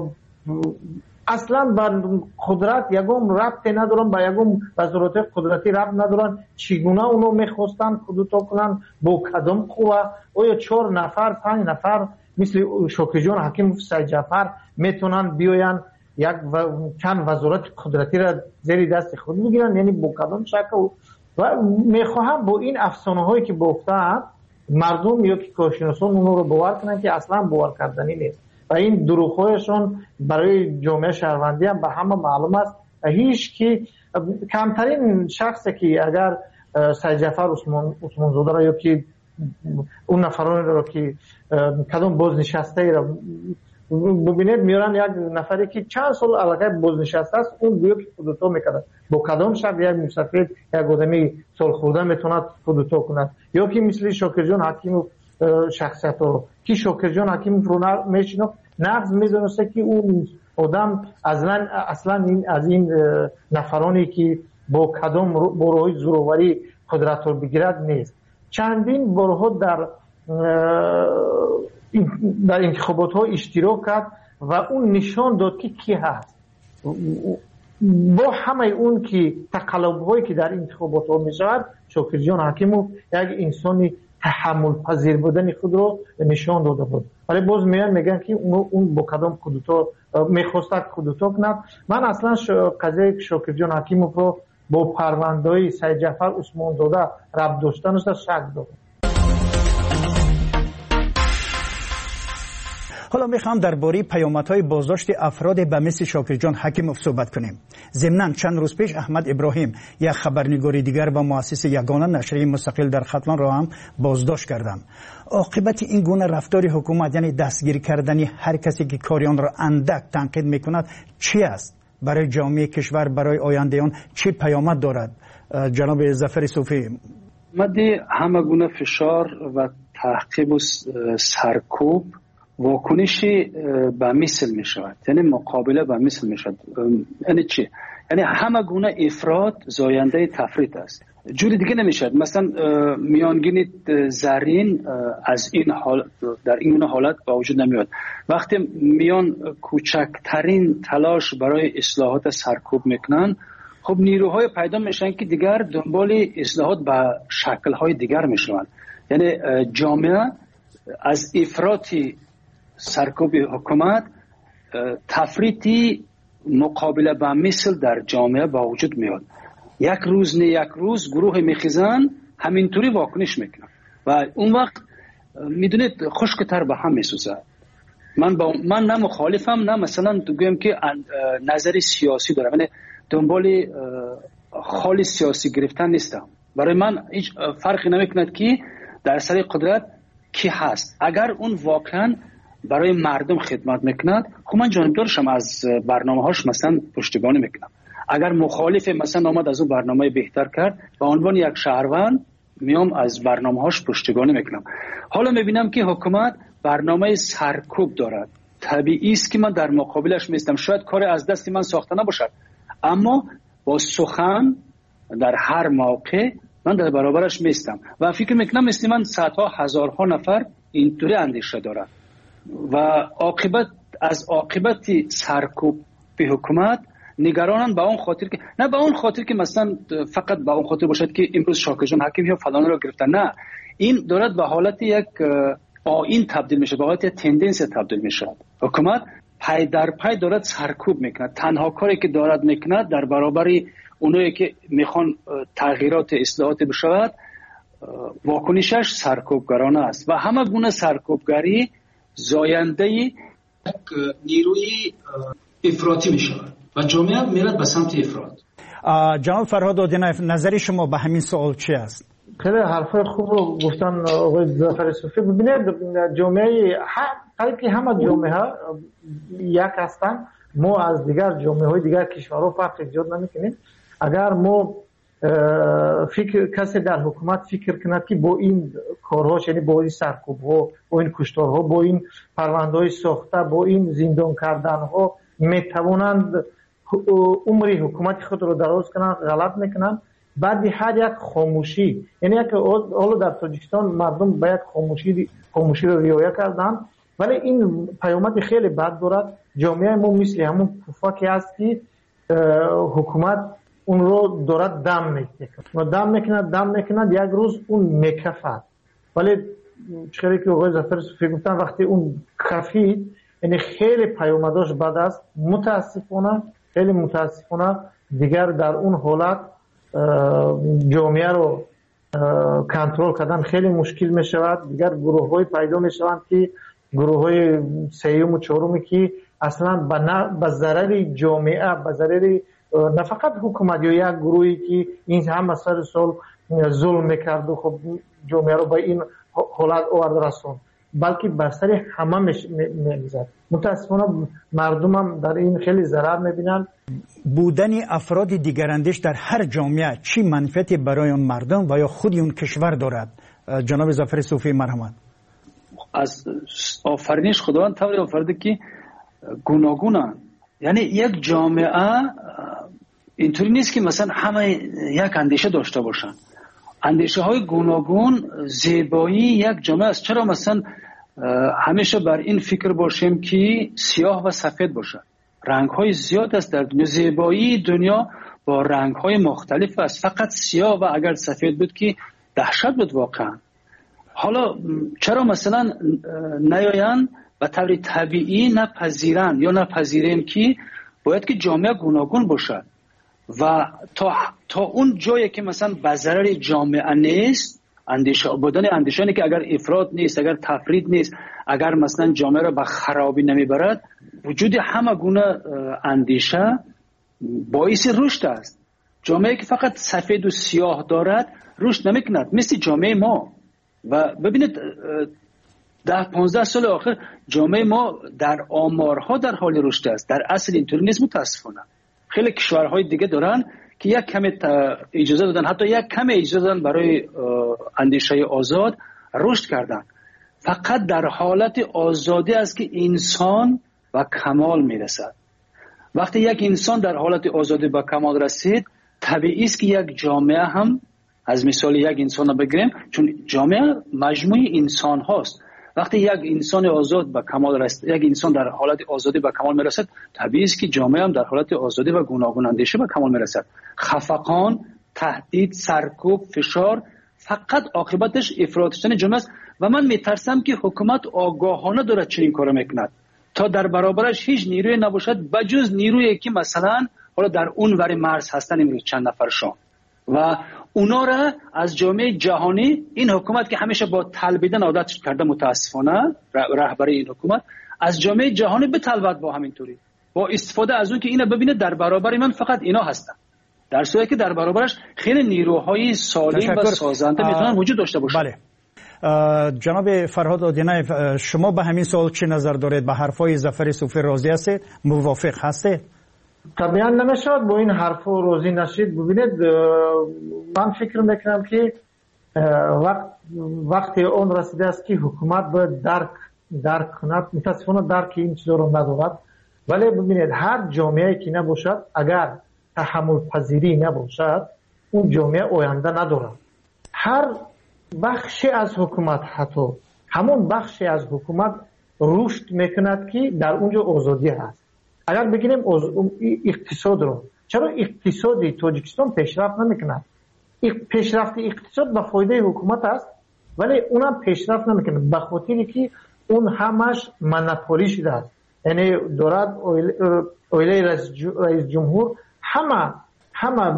اصلا با قدرت یکم ربطی ندارن، با یکم وزارت قدرتی ربط ندارن. چگونه اونو میخواستن کودتا کنن، با کدام قوه؟ آیا چهار نفر پنج نفر مثل شوکی جان حکیم سید جعفر میتونن بیاین یک و چند وزارت قدرتی را زیر دست خود بگیرن؟ یعنی با کدام شکل؟ و میخواهم با این افسانه هایی که گفتم مردم یا که کارشناسان اون رو باور کنن که اصلا باور کردنی نیست و این دروغ‌هایشون برای جامعه شهروندی هم به همه معلوم است. هیچ که کمترین شخصی که اگر سید جعفر عثمان عثمانزاده را یا که اون نفرانی را که کدام بازنشسته ای را ببینید میارن یک نفری که چند سال علاقه بازنشسته است اون گویا که خودتا میکرد با کدام شب یک مسافر یک آدمی سال خورده میتوند خودتا کند یا که مثل شاکرجان حکیم شخصیت رو که شاکرجان حکیم رو میشنو نقض میزنسته که اون آدم اصلا اصلا این از این نفرانی که با کدام بروهای زوروری قدرت رو بگیرد نیست. چندین بارها در در انتخابات ها اشتراک کرد و اون نشان داد که کی هست. با همه اون که تقلب هایی که در انتخابات ها می شود شاکرجان حکیموف یک انسانی تحمل پذیر بودن خود رو نشان داده بود ولی باز میان میگن که اون با کدام خودتا میخواست خودتا کند. من اصلا قضیه شاکرجان حکیموف رو با پرونده‌های سید جعفر عثمانزاده ربط داشتنش شک دارم. حالا میخوام درباره پیامدهای بازداشت افراد به مثل شاکرجان حکیموف صحبت کنیم. ضمناً چند روز پیش احمد ابراهیم یک خبرنگار دیگر و مؤسس یگانه نشریه مستقل در ختلان را هم بازداشت کردند. عاقبت این گونه رفتار حکومت یعنی دستگیر کردن هر کسی که کاریان را اندک تنقید میکند چی است؟ برای جامعه کشور برای آینده آن چه پیامد دارد؟ جناب ظفر صوفی. مدی همه گونه فشار و تعقیب و سرکوب واکنشی به مثل می شود، یعنی مقابله به مثل می شود. یعنی چی؟ یعنی همه گونه افراد زاینده تفریط است، جوری دیگه نمی شود. مثلا میانگین زرین از این حال در این حالت با وجود نمیاد. وقتی میان کوچکترین تلاش برای اصلاحات سرکوب میکنن، خب نیروهای پیدا میشن که دیگر دنبال اصلاحات به شکل‌های دیگر میشوند. یعنی جامعه از افراطی سرکوب حکومت تفریطی مقابله با مثل در جامعه با وجود میاد. یک روز نه یک روز گروه میخیزن همینطوری واکنش میکنن و اون وقت میدونید خشکتر به هم میسوزه. من با من نه مخالفم نه مثلا بگم که نظری سیاسی دارم، یعنی دنبال خالی سیاسی گرفتن نیستم. برای من هیچ فرقی نمیکند که در سر قدرت کی هست. اگر اون واقعا برای مردم خدمت میکند خب من جانبدارشم، از برنامه هاش مثلا پشتیبانی میکنم. اگر مخالف مثلا آمد از اون برنامه بهتر کرد به عنوان یک شهروند میام از برنامه هاش پشتیبانی میکنم. حالا میبینم که حکومت برنامه سرکوب دارد، طبیعی است که من در مقابلش میستم. شاید کار از دست من ساخته نباشد اما با سخن در هر موقع من در برابرش میستم و فکر میکنم مثل من صدها هزارها نفر اینطوری اندیشه دارد و عاقبت از عاقبت سرکوب به حکومت نگرانن به اون خاطر که نه به اون خاطر که مثلا فقط به اون خاطر باشد که امروز شاکرجان حکیم یا فلان را گرفتن، نه، این دارد به حالت یک آیین تبدیل میشه، به حالت یک تندنس تبدیل میشه. حکومت پای در پای دارد سرکوب میکنه. تنها کاری که دارد میکنه در برابر اونایی که میخوان تغییرات اصلاحات بشود واکنشش سرکوبگرانه است و همه گونه سرکوبگری زاینده یک نیروی افراطی میشود و جامعه میرد به سمت افراط. جناب فرهاد آدینایف، نظر شما به همین سوال چی است؟ خیلی حرفای خوب رو گفتن آقای ظفر صوفی. ببینید جامعه قریب که همه جامعه ها یک هستن، ما از دیگر جامعه های دیگر کشورها فرق ایجاد نمیکنیم. اگر ما فکر کسی در حکومت فکر کند که با این کارهاش، یعنی با این سرکوب ها، با این کشتارها، با این پرونده های ساخته، با این زندان کردن ها میتوانند عمری حکومت خود رو دراز کنند، غلط میکنند. بعد هر یک خاموشی، یعنی یک حالا در تاجیکستان مردم باید خاموشی خاموشی رو رعایت کردن، ولی این پیامد خیلی بد دارد. جامعه ما مثل همون پوفاکی است که حکومت اون رو دارد دم میکنه و دم میکنه دم میکنه یک روز اون میکفد. ولی چیزی که آقای ظفر صوفی گفتن وقتی اون کفید، یعنی خیلی پیامداش بد است. متاسفانه خیلی متاسفانه دیگر در اون حالت جامعه رو کنترل کردن خیلی مشکل می شود. دیگر گروه های پیدا می شوند که گروه های سیوم و چهارمی که اصلا به ضرر جامعه، به ضرر نه فقط حکومت یا یک گروهی که این هم سر سال ظلم میکرد و خب جامعه رو به این حالت آورد رسون، بلکه بر سر همه میگذرد. متاسفانه مردم هم در این خیلی ضرر میبینن. بودن افراد دیگراندیش در هر جامعه چی منفعتی برای اون مردم و یا خود اون کشور دارد؟ جناب ظفر صوفی مرحمت. از آفرینش خداوند طوری آفریده که گوناگونن، یعنی یک جامعه اینطوری نیست که مثلا همه یک اندیشه داشته باشن. اندیشه های گوناگون زیبایی یک جامعه است. چرا مثلا همیشه بر این فکر باشیم که سیاه و سفید باشه؟ رنگ های زیاد است در دنیا. زیبایی دنیا با رنگ های مختلف است. فقط سیاه و اگر سفید بود که دهشت بود واقعا. حالا چرا مثلا نیاین و طور طبیعی نپذیرن یا نپذیریم که باید که جامعه گوناگون باشد و تا تا اون جایی که مثلا به ضرر جامعه نیست، اندیشه بودن اندیشانی که اگر افراط نیست، اگر تفرید نیست، اگر مثلا جامعه را به خرابی نمیبرد، وجود همه گونه اندیشه باعث رشد است. جامعه که فقط سفید و سیاه دارد رشد نمیکند، مثل جامعه ما. و ببینید ده پانزده سال آخر جامعه ما در آمارها در حال رشد است. در اصل اینطوری نیست متاسفانه. خیلی کشورهای دیگه دارن که یک کم اجازه دادن، حتی یک کم اجازه دادن برای اندیشه آزاد رشد کردن. فقط در حالت آزادی است که انسان به کمال میرسد. وقتی یک انسان در حالت آزادی به کمال رسید، طبیعی است که یک جامعه هم، از مثال یک انسان بگیریم، چون جامعه مجموعه انسان هاست. وقتی یک انسان آزاد به کمال رسید، یک انسان در حالت آزادی به کمال میرسد، طبیعی است که جامعه هم در حالت آزادی و گوناگون اندیشه به کمال میرسد. خفقان، تهدید، سرکوب، فشار فقط عاقبتش افراط شدن جامعه است و من میترسم که حکومت آگاهانه دارد چنین کارو میکند تا در برابرش هیچ نیروی نباشد بجز نیرویی که مثلا حالا در اون ور مرز هستن، امروز چند نفرشان، و اونا را از جامعه جهانی، این حکومت که همیشه با طلبیدن عادت کرده متاسفانه، رهبری این حکومت از جامعه جهانی بطلبد با همینطوری، با استفاده از اون که اینا ببینه در برابر من فقط اینا هستن، در صورتی که در برابرش خیلی نیروهای سالم و سازنده میتونن وجود داشته باشن. بله. جناب فرهاد آدینه، شما به همین سوال چه نظر دارید؟ به حرفای ظفر صوفی راضی هستید؟ موافق هستید؟ طبعا نمیشد با این حرف راضی نشید. ببینید من فکر میکنم که وقت وقتی اون رسیده است که حکومت باید درک درک کند. متاسفانه درک این چیزا رو ندارد. ولی ببینید هر جامعه که نباشد، اگر تحمل پذیری نباشد، اون جامعه آینده ندارد. هر بخشی از حکومت، حتی همون بخشی از حکومت رشد میکند که در اونجا آزادی هست. اگر بگیریم اقتصاد رو، چرا اقتصادی تاجیکستان پیشرفت نمیکند؟ پیشرفت اقتصاد به فایده حکومت است، ولی اونم پیشرفت نمیکنه به خاطری که اون همش مونوپولی شده است. یعنی دارد اویله رئیس جمهور همه همه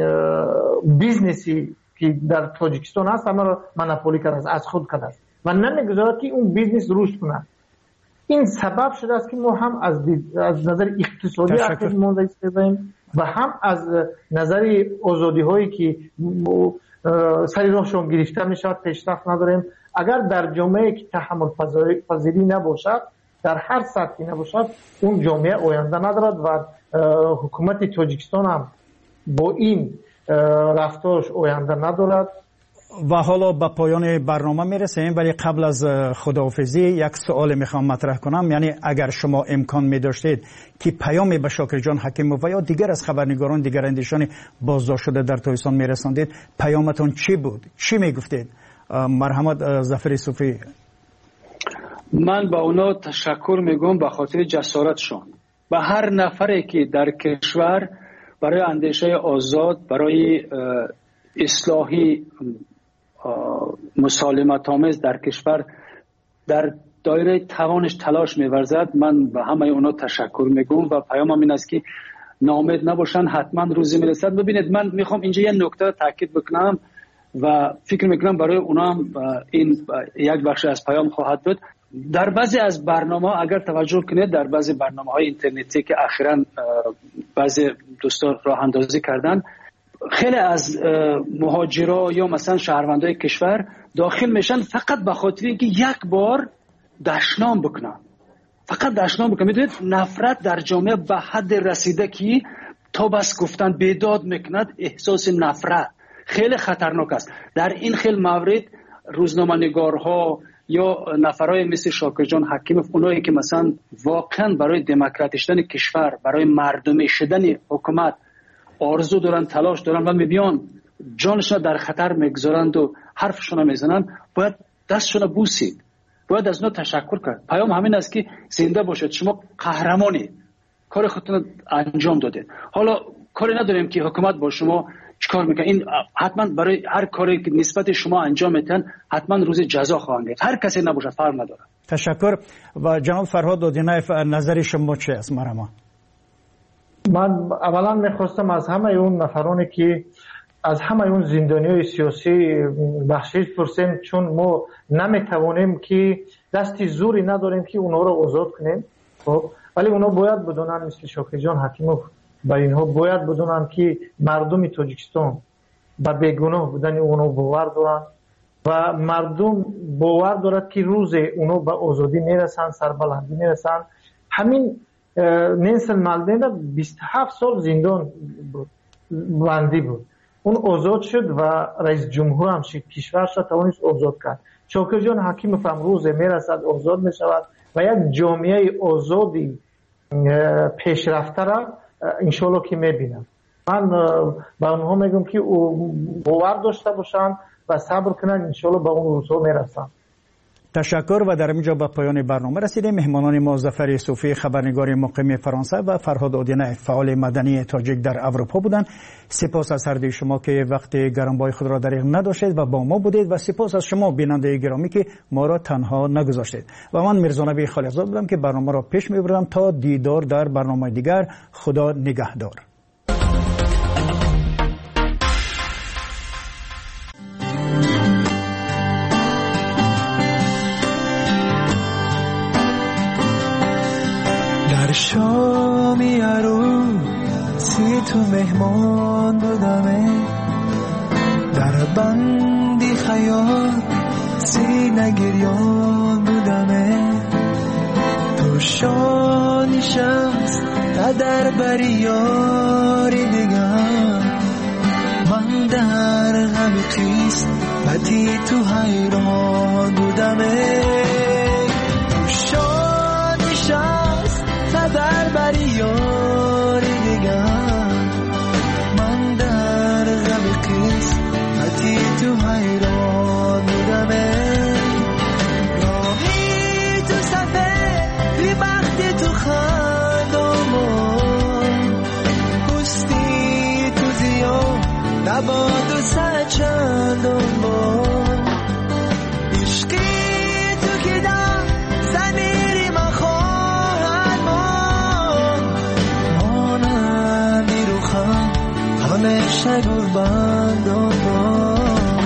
بیزنسی که در تاجیکستان هست همه رو مونوپولی کرده است، از خود کرده است و نمیگذارد که اون بیزنس رشد کنه. این سبب شده است که ما هم از, از نظر اقتصادی اخیر مونده ایستادیم و هم از نظر آزادی هایی که سری راهشون گرفته می شود پیشرفت نداریم. اگر در جامعه که تحمل پذیری نباشد، در هر سطحی نباشد، اون جامعه آینده ندارد و حکومت تاجیکستان هم با این رفتارش آینده ندارد. و حالا به پایان برنامه میرسیم، ولی قبل از خداحافظی یک سوال میخوام مطرح کنم. یعنی اگر شما امکان میداشتید که پیامی به شاکر جان حکیموف و یا دیگر از خبرنگاران دیگر اندیشان بازداشت شده در تاجیکستان میرساندید، پیامتون چی بود؟ چی میگفتید؟ مرحمت ظفر صوفی. من با اونا تشکر میگم به خاطر جسارتشون. به هر نفری که در کشور برای اندیشه آزاد، برای اصلاحی مسالمت آمیز در کشور در دایره توانش تلاش می‌ورزد، من به همه اونا تشکر میگم و پیامم این است که ناامید نباشن، حتما روزی میرسد. ببینید من میخوام اینجا یه نکته تاکید بکنم. و فکر میکنم برای اونا هم این یک بخش از پیام خواهد بود. در بعضی از برنامه اگر توجه کنید، در بعضی برنامه های اینترنتی که اخیراً بعضی دوستان راه اندازی کردن، خیلی از مهاجرا یا مثلا شهروندای کشور داخل میشن فقط به خاطر اینکه یک بار دشنام بکنن، فقط دشنام بکنن. میدونید نفرت در جامعه به حد رسیده که تا بس گفتن بیداد میکند، احساس نفرت خیلی خطرناک است. در این خیلی مورد روزنامه‌نگارها یا نفرای مثل شاکر جان حکیمов، اونایی که مثلا واقعا برای دموکرات شدن کشور، برای مردمی شدن حکومت آرزو دارن، تلاش دارن و میبیان جانشون در خطر میگذارند و حرفشون میزنن، باید دستشون بوسید، باید از اونها تشکر کرد. پیام همین است که زنده باشید، شما قهرمانی، کار خودتون انجام دادید. حالا کاری نداریم که حکومت با شما چیکار میکنه، این حتما برای هر کاری که نسبت شما انجام میدن حتما روز جزا خواهند گرفت، هر کسی نباشه، فرق نداره. تشکر. و جناب فرهاد دودینایف، نظر شما چه است؟ مرحبا. من اولا میخواستم از همه اون نفرانی که از همه اون زندانیای سیاسی بخشش پرسیم، چون ما نمیتوانیم که دستی زوری نداریم که اونها رو آزاد کنیم، خب ولی اونها باید بدونن، مثل شاکر جان حکیمov و اینها باید بدونن که مردم تاجیکستان به بیگناه بودن اونها باور دارن و مردم باور دارد که روز اونها به آزادی میرسن، سربلندی میرسن. همین نلسون ماندلا بیست و هفت سال زندان بندی بود، اون آزاد شد و رئیس جمهور هم کشورش را توانست آزاد کرد. شاکر جان حکیمov امروز میرسد، آزاد میشود و یک جامعه آزادی پیشرفته را انشالله که میبینم. من به اونها میگم که باور داشته باشن و صبر کنن، انشالله به اون روزها میرسن. تشکر. و در اینجا به پایان برنامه رسیدیم. مهمانان ما ظفر صوفی، خبرنگار مقیم فرانسه، و فرهاد دودینایف، فعال مدنی تاجیک در اروپا بودند. سپاس از هر دوی شما که وقت گرانبهای خود را دریغ نداشتید و با ما بودید، و سپاس از شما بیننده گرامی که ما را تنها نگذاشتید. و من میرزا نبی خالقزاد بودم که برنامه را پیش میبردم. تا دیدار در برنامه دیگر، خدا نگهدار. شامی عروسی تو مهمان بودمه، در بندی خیال سینه گریان بودمه، تو شانی شمس در بری یاری دیگر، من در غم خیست بدی تو حیران بودمه، تو شانی شمس در بری یاری دیگر، من در غم قسمتی تو حیران بودمه، راهی تو صفه بی بختی تو خندامون، پوستی تو زیاد نباد و سچندان بار، عشقی تو که در زمیری من همیشه قربان دارم.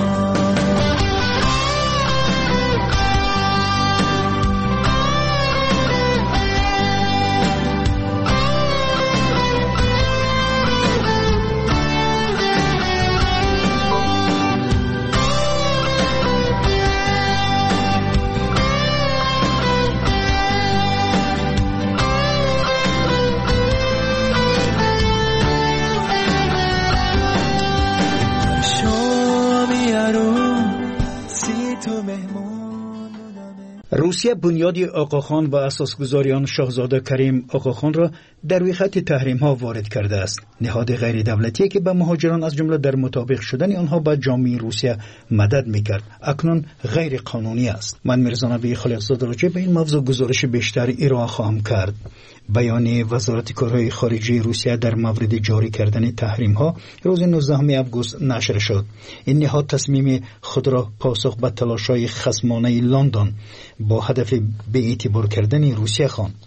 روسیه بنیاد آقاخان و اساسگذاری آن شاهزاده کریم آقاخان را در ویخت تحریم ها وارد کرده است. نهاد غیر دولتی که به مهاجران از جمله در مطابق شدن آنها به جامعه روسیه مدد میکرد اکنون غیر قانونی است. من میرزا نبی خالقزاد راجع به این موضوع گزارش بیشتر ارائه خواهم کرد. بیانیه وزارت کارهای خارجه روسیه در مورد جاری کردن تحریم ها روز نوزدهم آگوست نشر شد. این نهاد تصمیم خود را پاسخ به تلاش‌های خصمانه لندن با هدف به اعتبار کردن روسیه خواند.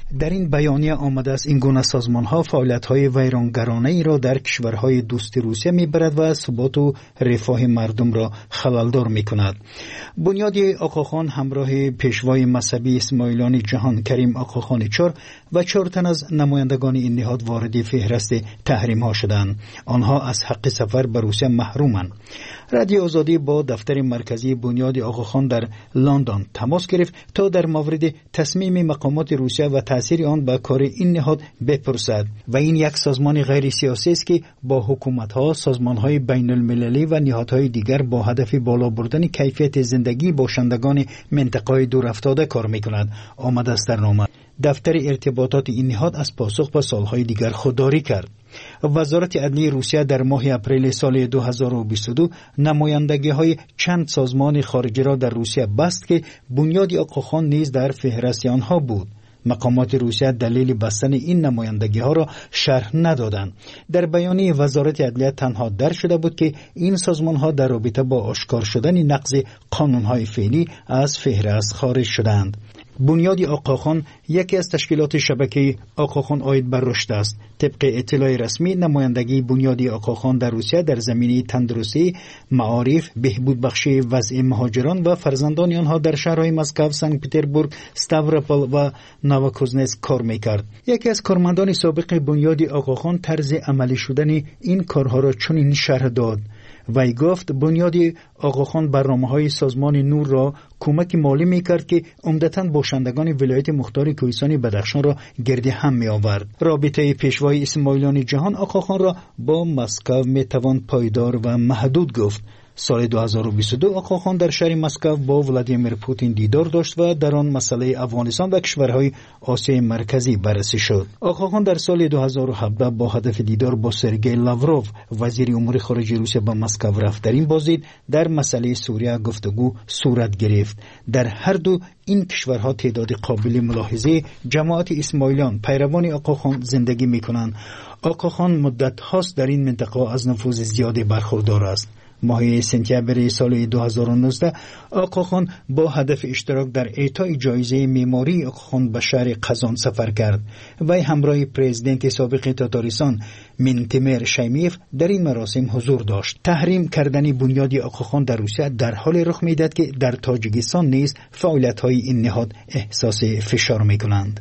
در این بیانیه آمده است این گونه سازمان‌ها فعالیت‌های ویرانگرانه‌ای را در کشورهای دوست روسیه می‌برد و ثبات و رفاه مردم را خللدار می‌کند. بنیادی آقاخان همراه پیشوای مذهبی اسماعیلیان جهان کریم آقاخان چهار و چهار تن از نمایندگان این نهاد وارد فهرست تحریم‌ها شدند. آنها از حق سفر به روسیه محرومند. رادیو آزادی با دفتر مرکزی بنیاد آقاخان در لندن تماس گرفت تا در مورد تصمیم مقامات روسیه و تأثیر آن به کار این نهاد بپرسد و این یک سازمان غیر سیاسی است که با حکومت‌ها، سازمان‌های بین‌المللی و نهادهای دیگر با هدف بالا بردن کیفیت زندگی باشندگان منطقه‌های دورافتاده کار می‌کند. آمده است در نامه. دفتر ارتباطات این نهاد از پاسخ به سالهای دیگر خودداری کرد. وزارت عدلیه روسیه در ماه اپریل سال دو هزار و بیست و دو نمایندگی های چند سازمان خارجی را در روسیه بست که بنیاد آقاخان نیز در فهرست آنها بود. مقامات روسیه دلیل بستن این نمایندگی ها را شرح ندادند. در بیانیه وزارت عدلیه تنها در شده بود که این سازمان ها در رابطه با آشکار شدن نقض قانون های فعلی از فهرست خارج شدند. بنیاد آقاخان یکی از تشکیلات شبکه آقاخان عاید بر رشد است. طبق اطلاع رسمی نمایندگی بنیاد آقاخان در روسیه در زمینه تندرستی، معارف، بهبود بخشی وضع مهاجران و فرزندان آنها در شهرهای مسکو، سنت پترزبورگ، ستاوروپول و نووکوزنتسک کار می‌کرد. یکی از کارمندان سابق بنیاد آقاخان طرز عملی شدن این کارها را چنین شرح داد. وی گفت بنیاد آقاخان برنامه‌های سازمان نور را کمک مالی می‌کرد که عمدتاً باشندگان ولایت مختار کوهستان بدخشان را گرد هم می‌آورد. رابطه پیشوای اسماعیلیان جهان آقاخان را با مسکو می‌توان پایدار و محدود گفت. سال دو هزار و بیست و دو آقاخان در شهر مسکو با ولادیمیر پوتین دیدار داشت و در آن مسئله افغانستان و کشورهای آسیای مرکزی بررسی شد. آقاخان در سال دو هزار و هفده با هدف دیدار با سرگئی لاوروف وزیر امور خارجه روسیه به مسکو رفت. در این بازدید در مسئله سوریه گفتگو صورت گرفت. در هر دو این کشورها تعداد قابل ملاحظه جماعت اسماعیلیان پیروان آقاخان زندگی می‌کنند. آقاخان مدت هاست در این منطقه از نفوذ زیادی برخوردار است. ماه سپتامبر سال دو هزار و نوزده آقاخان با هدف اشتراک در اعطای جایزه معماری آقاخان به شهر قزان سفر کرد. وی همراه پرزیدنت سابق تاتارستان منتمر شیمیف در این مراسم حضور داشت. تحریم کردن بنیاد آقاخان در روسیه در حال رخ می‌دهد که در تاجیکستان نیز فعالیت‌های این نهاد احساس فشار می‌کنند.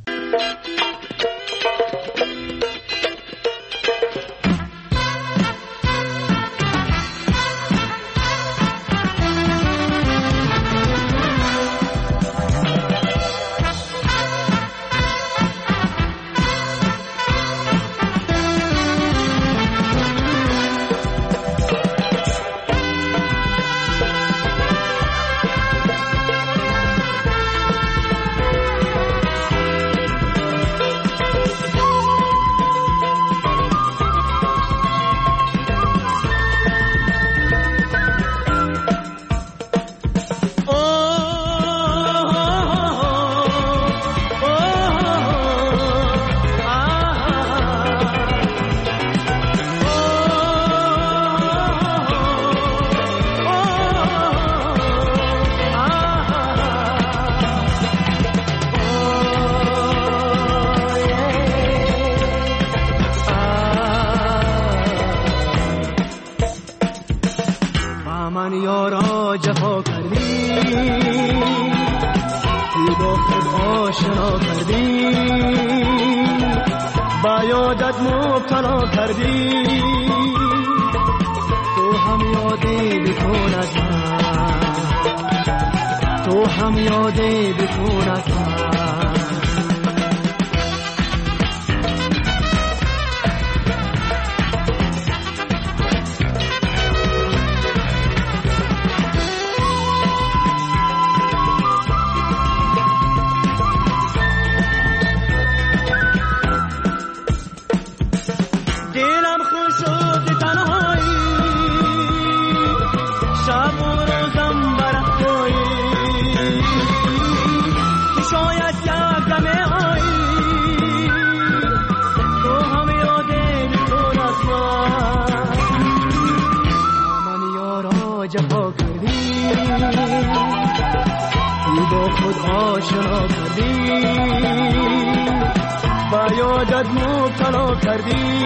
با خود آشنا کردی با یادت مبتلا کردی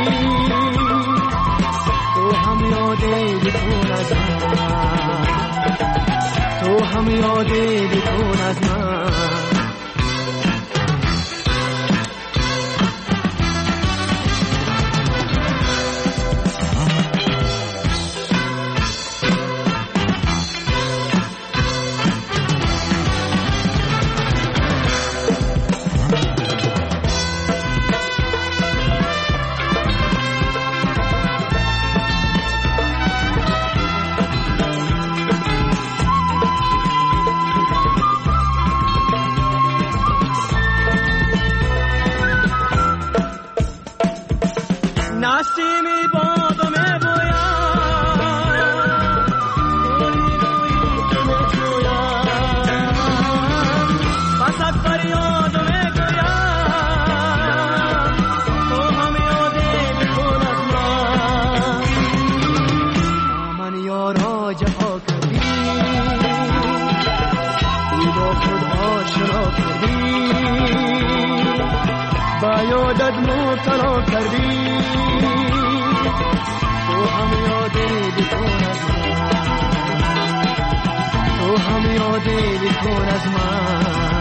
تو هم یادی بکن از من تو هم یادی بکن از من نسیمی باد می بویم گلی روی که می جویم فقط فریاد می گویم تو هم یادی بکن از من من یارا جفا کردی تو با خود آشنا کردی با یادت مبتلا کردی تو هم یادی بکن از من تو هم یادی بکن از من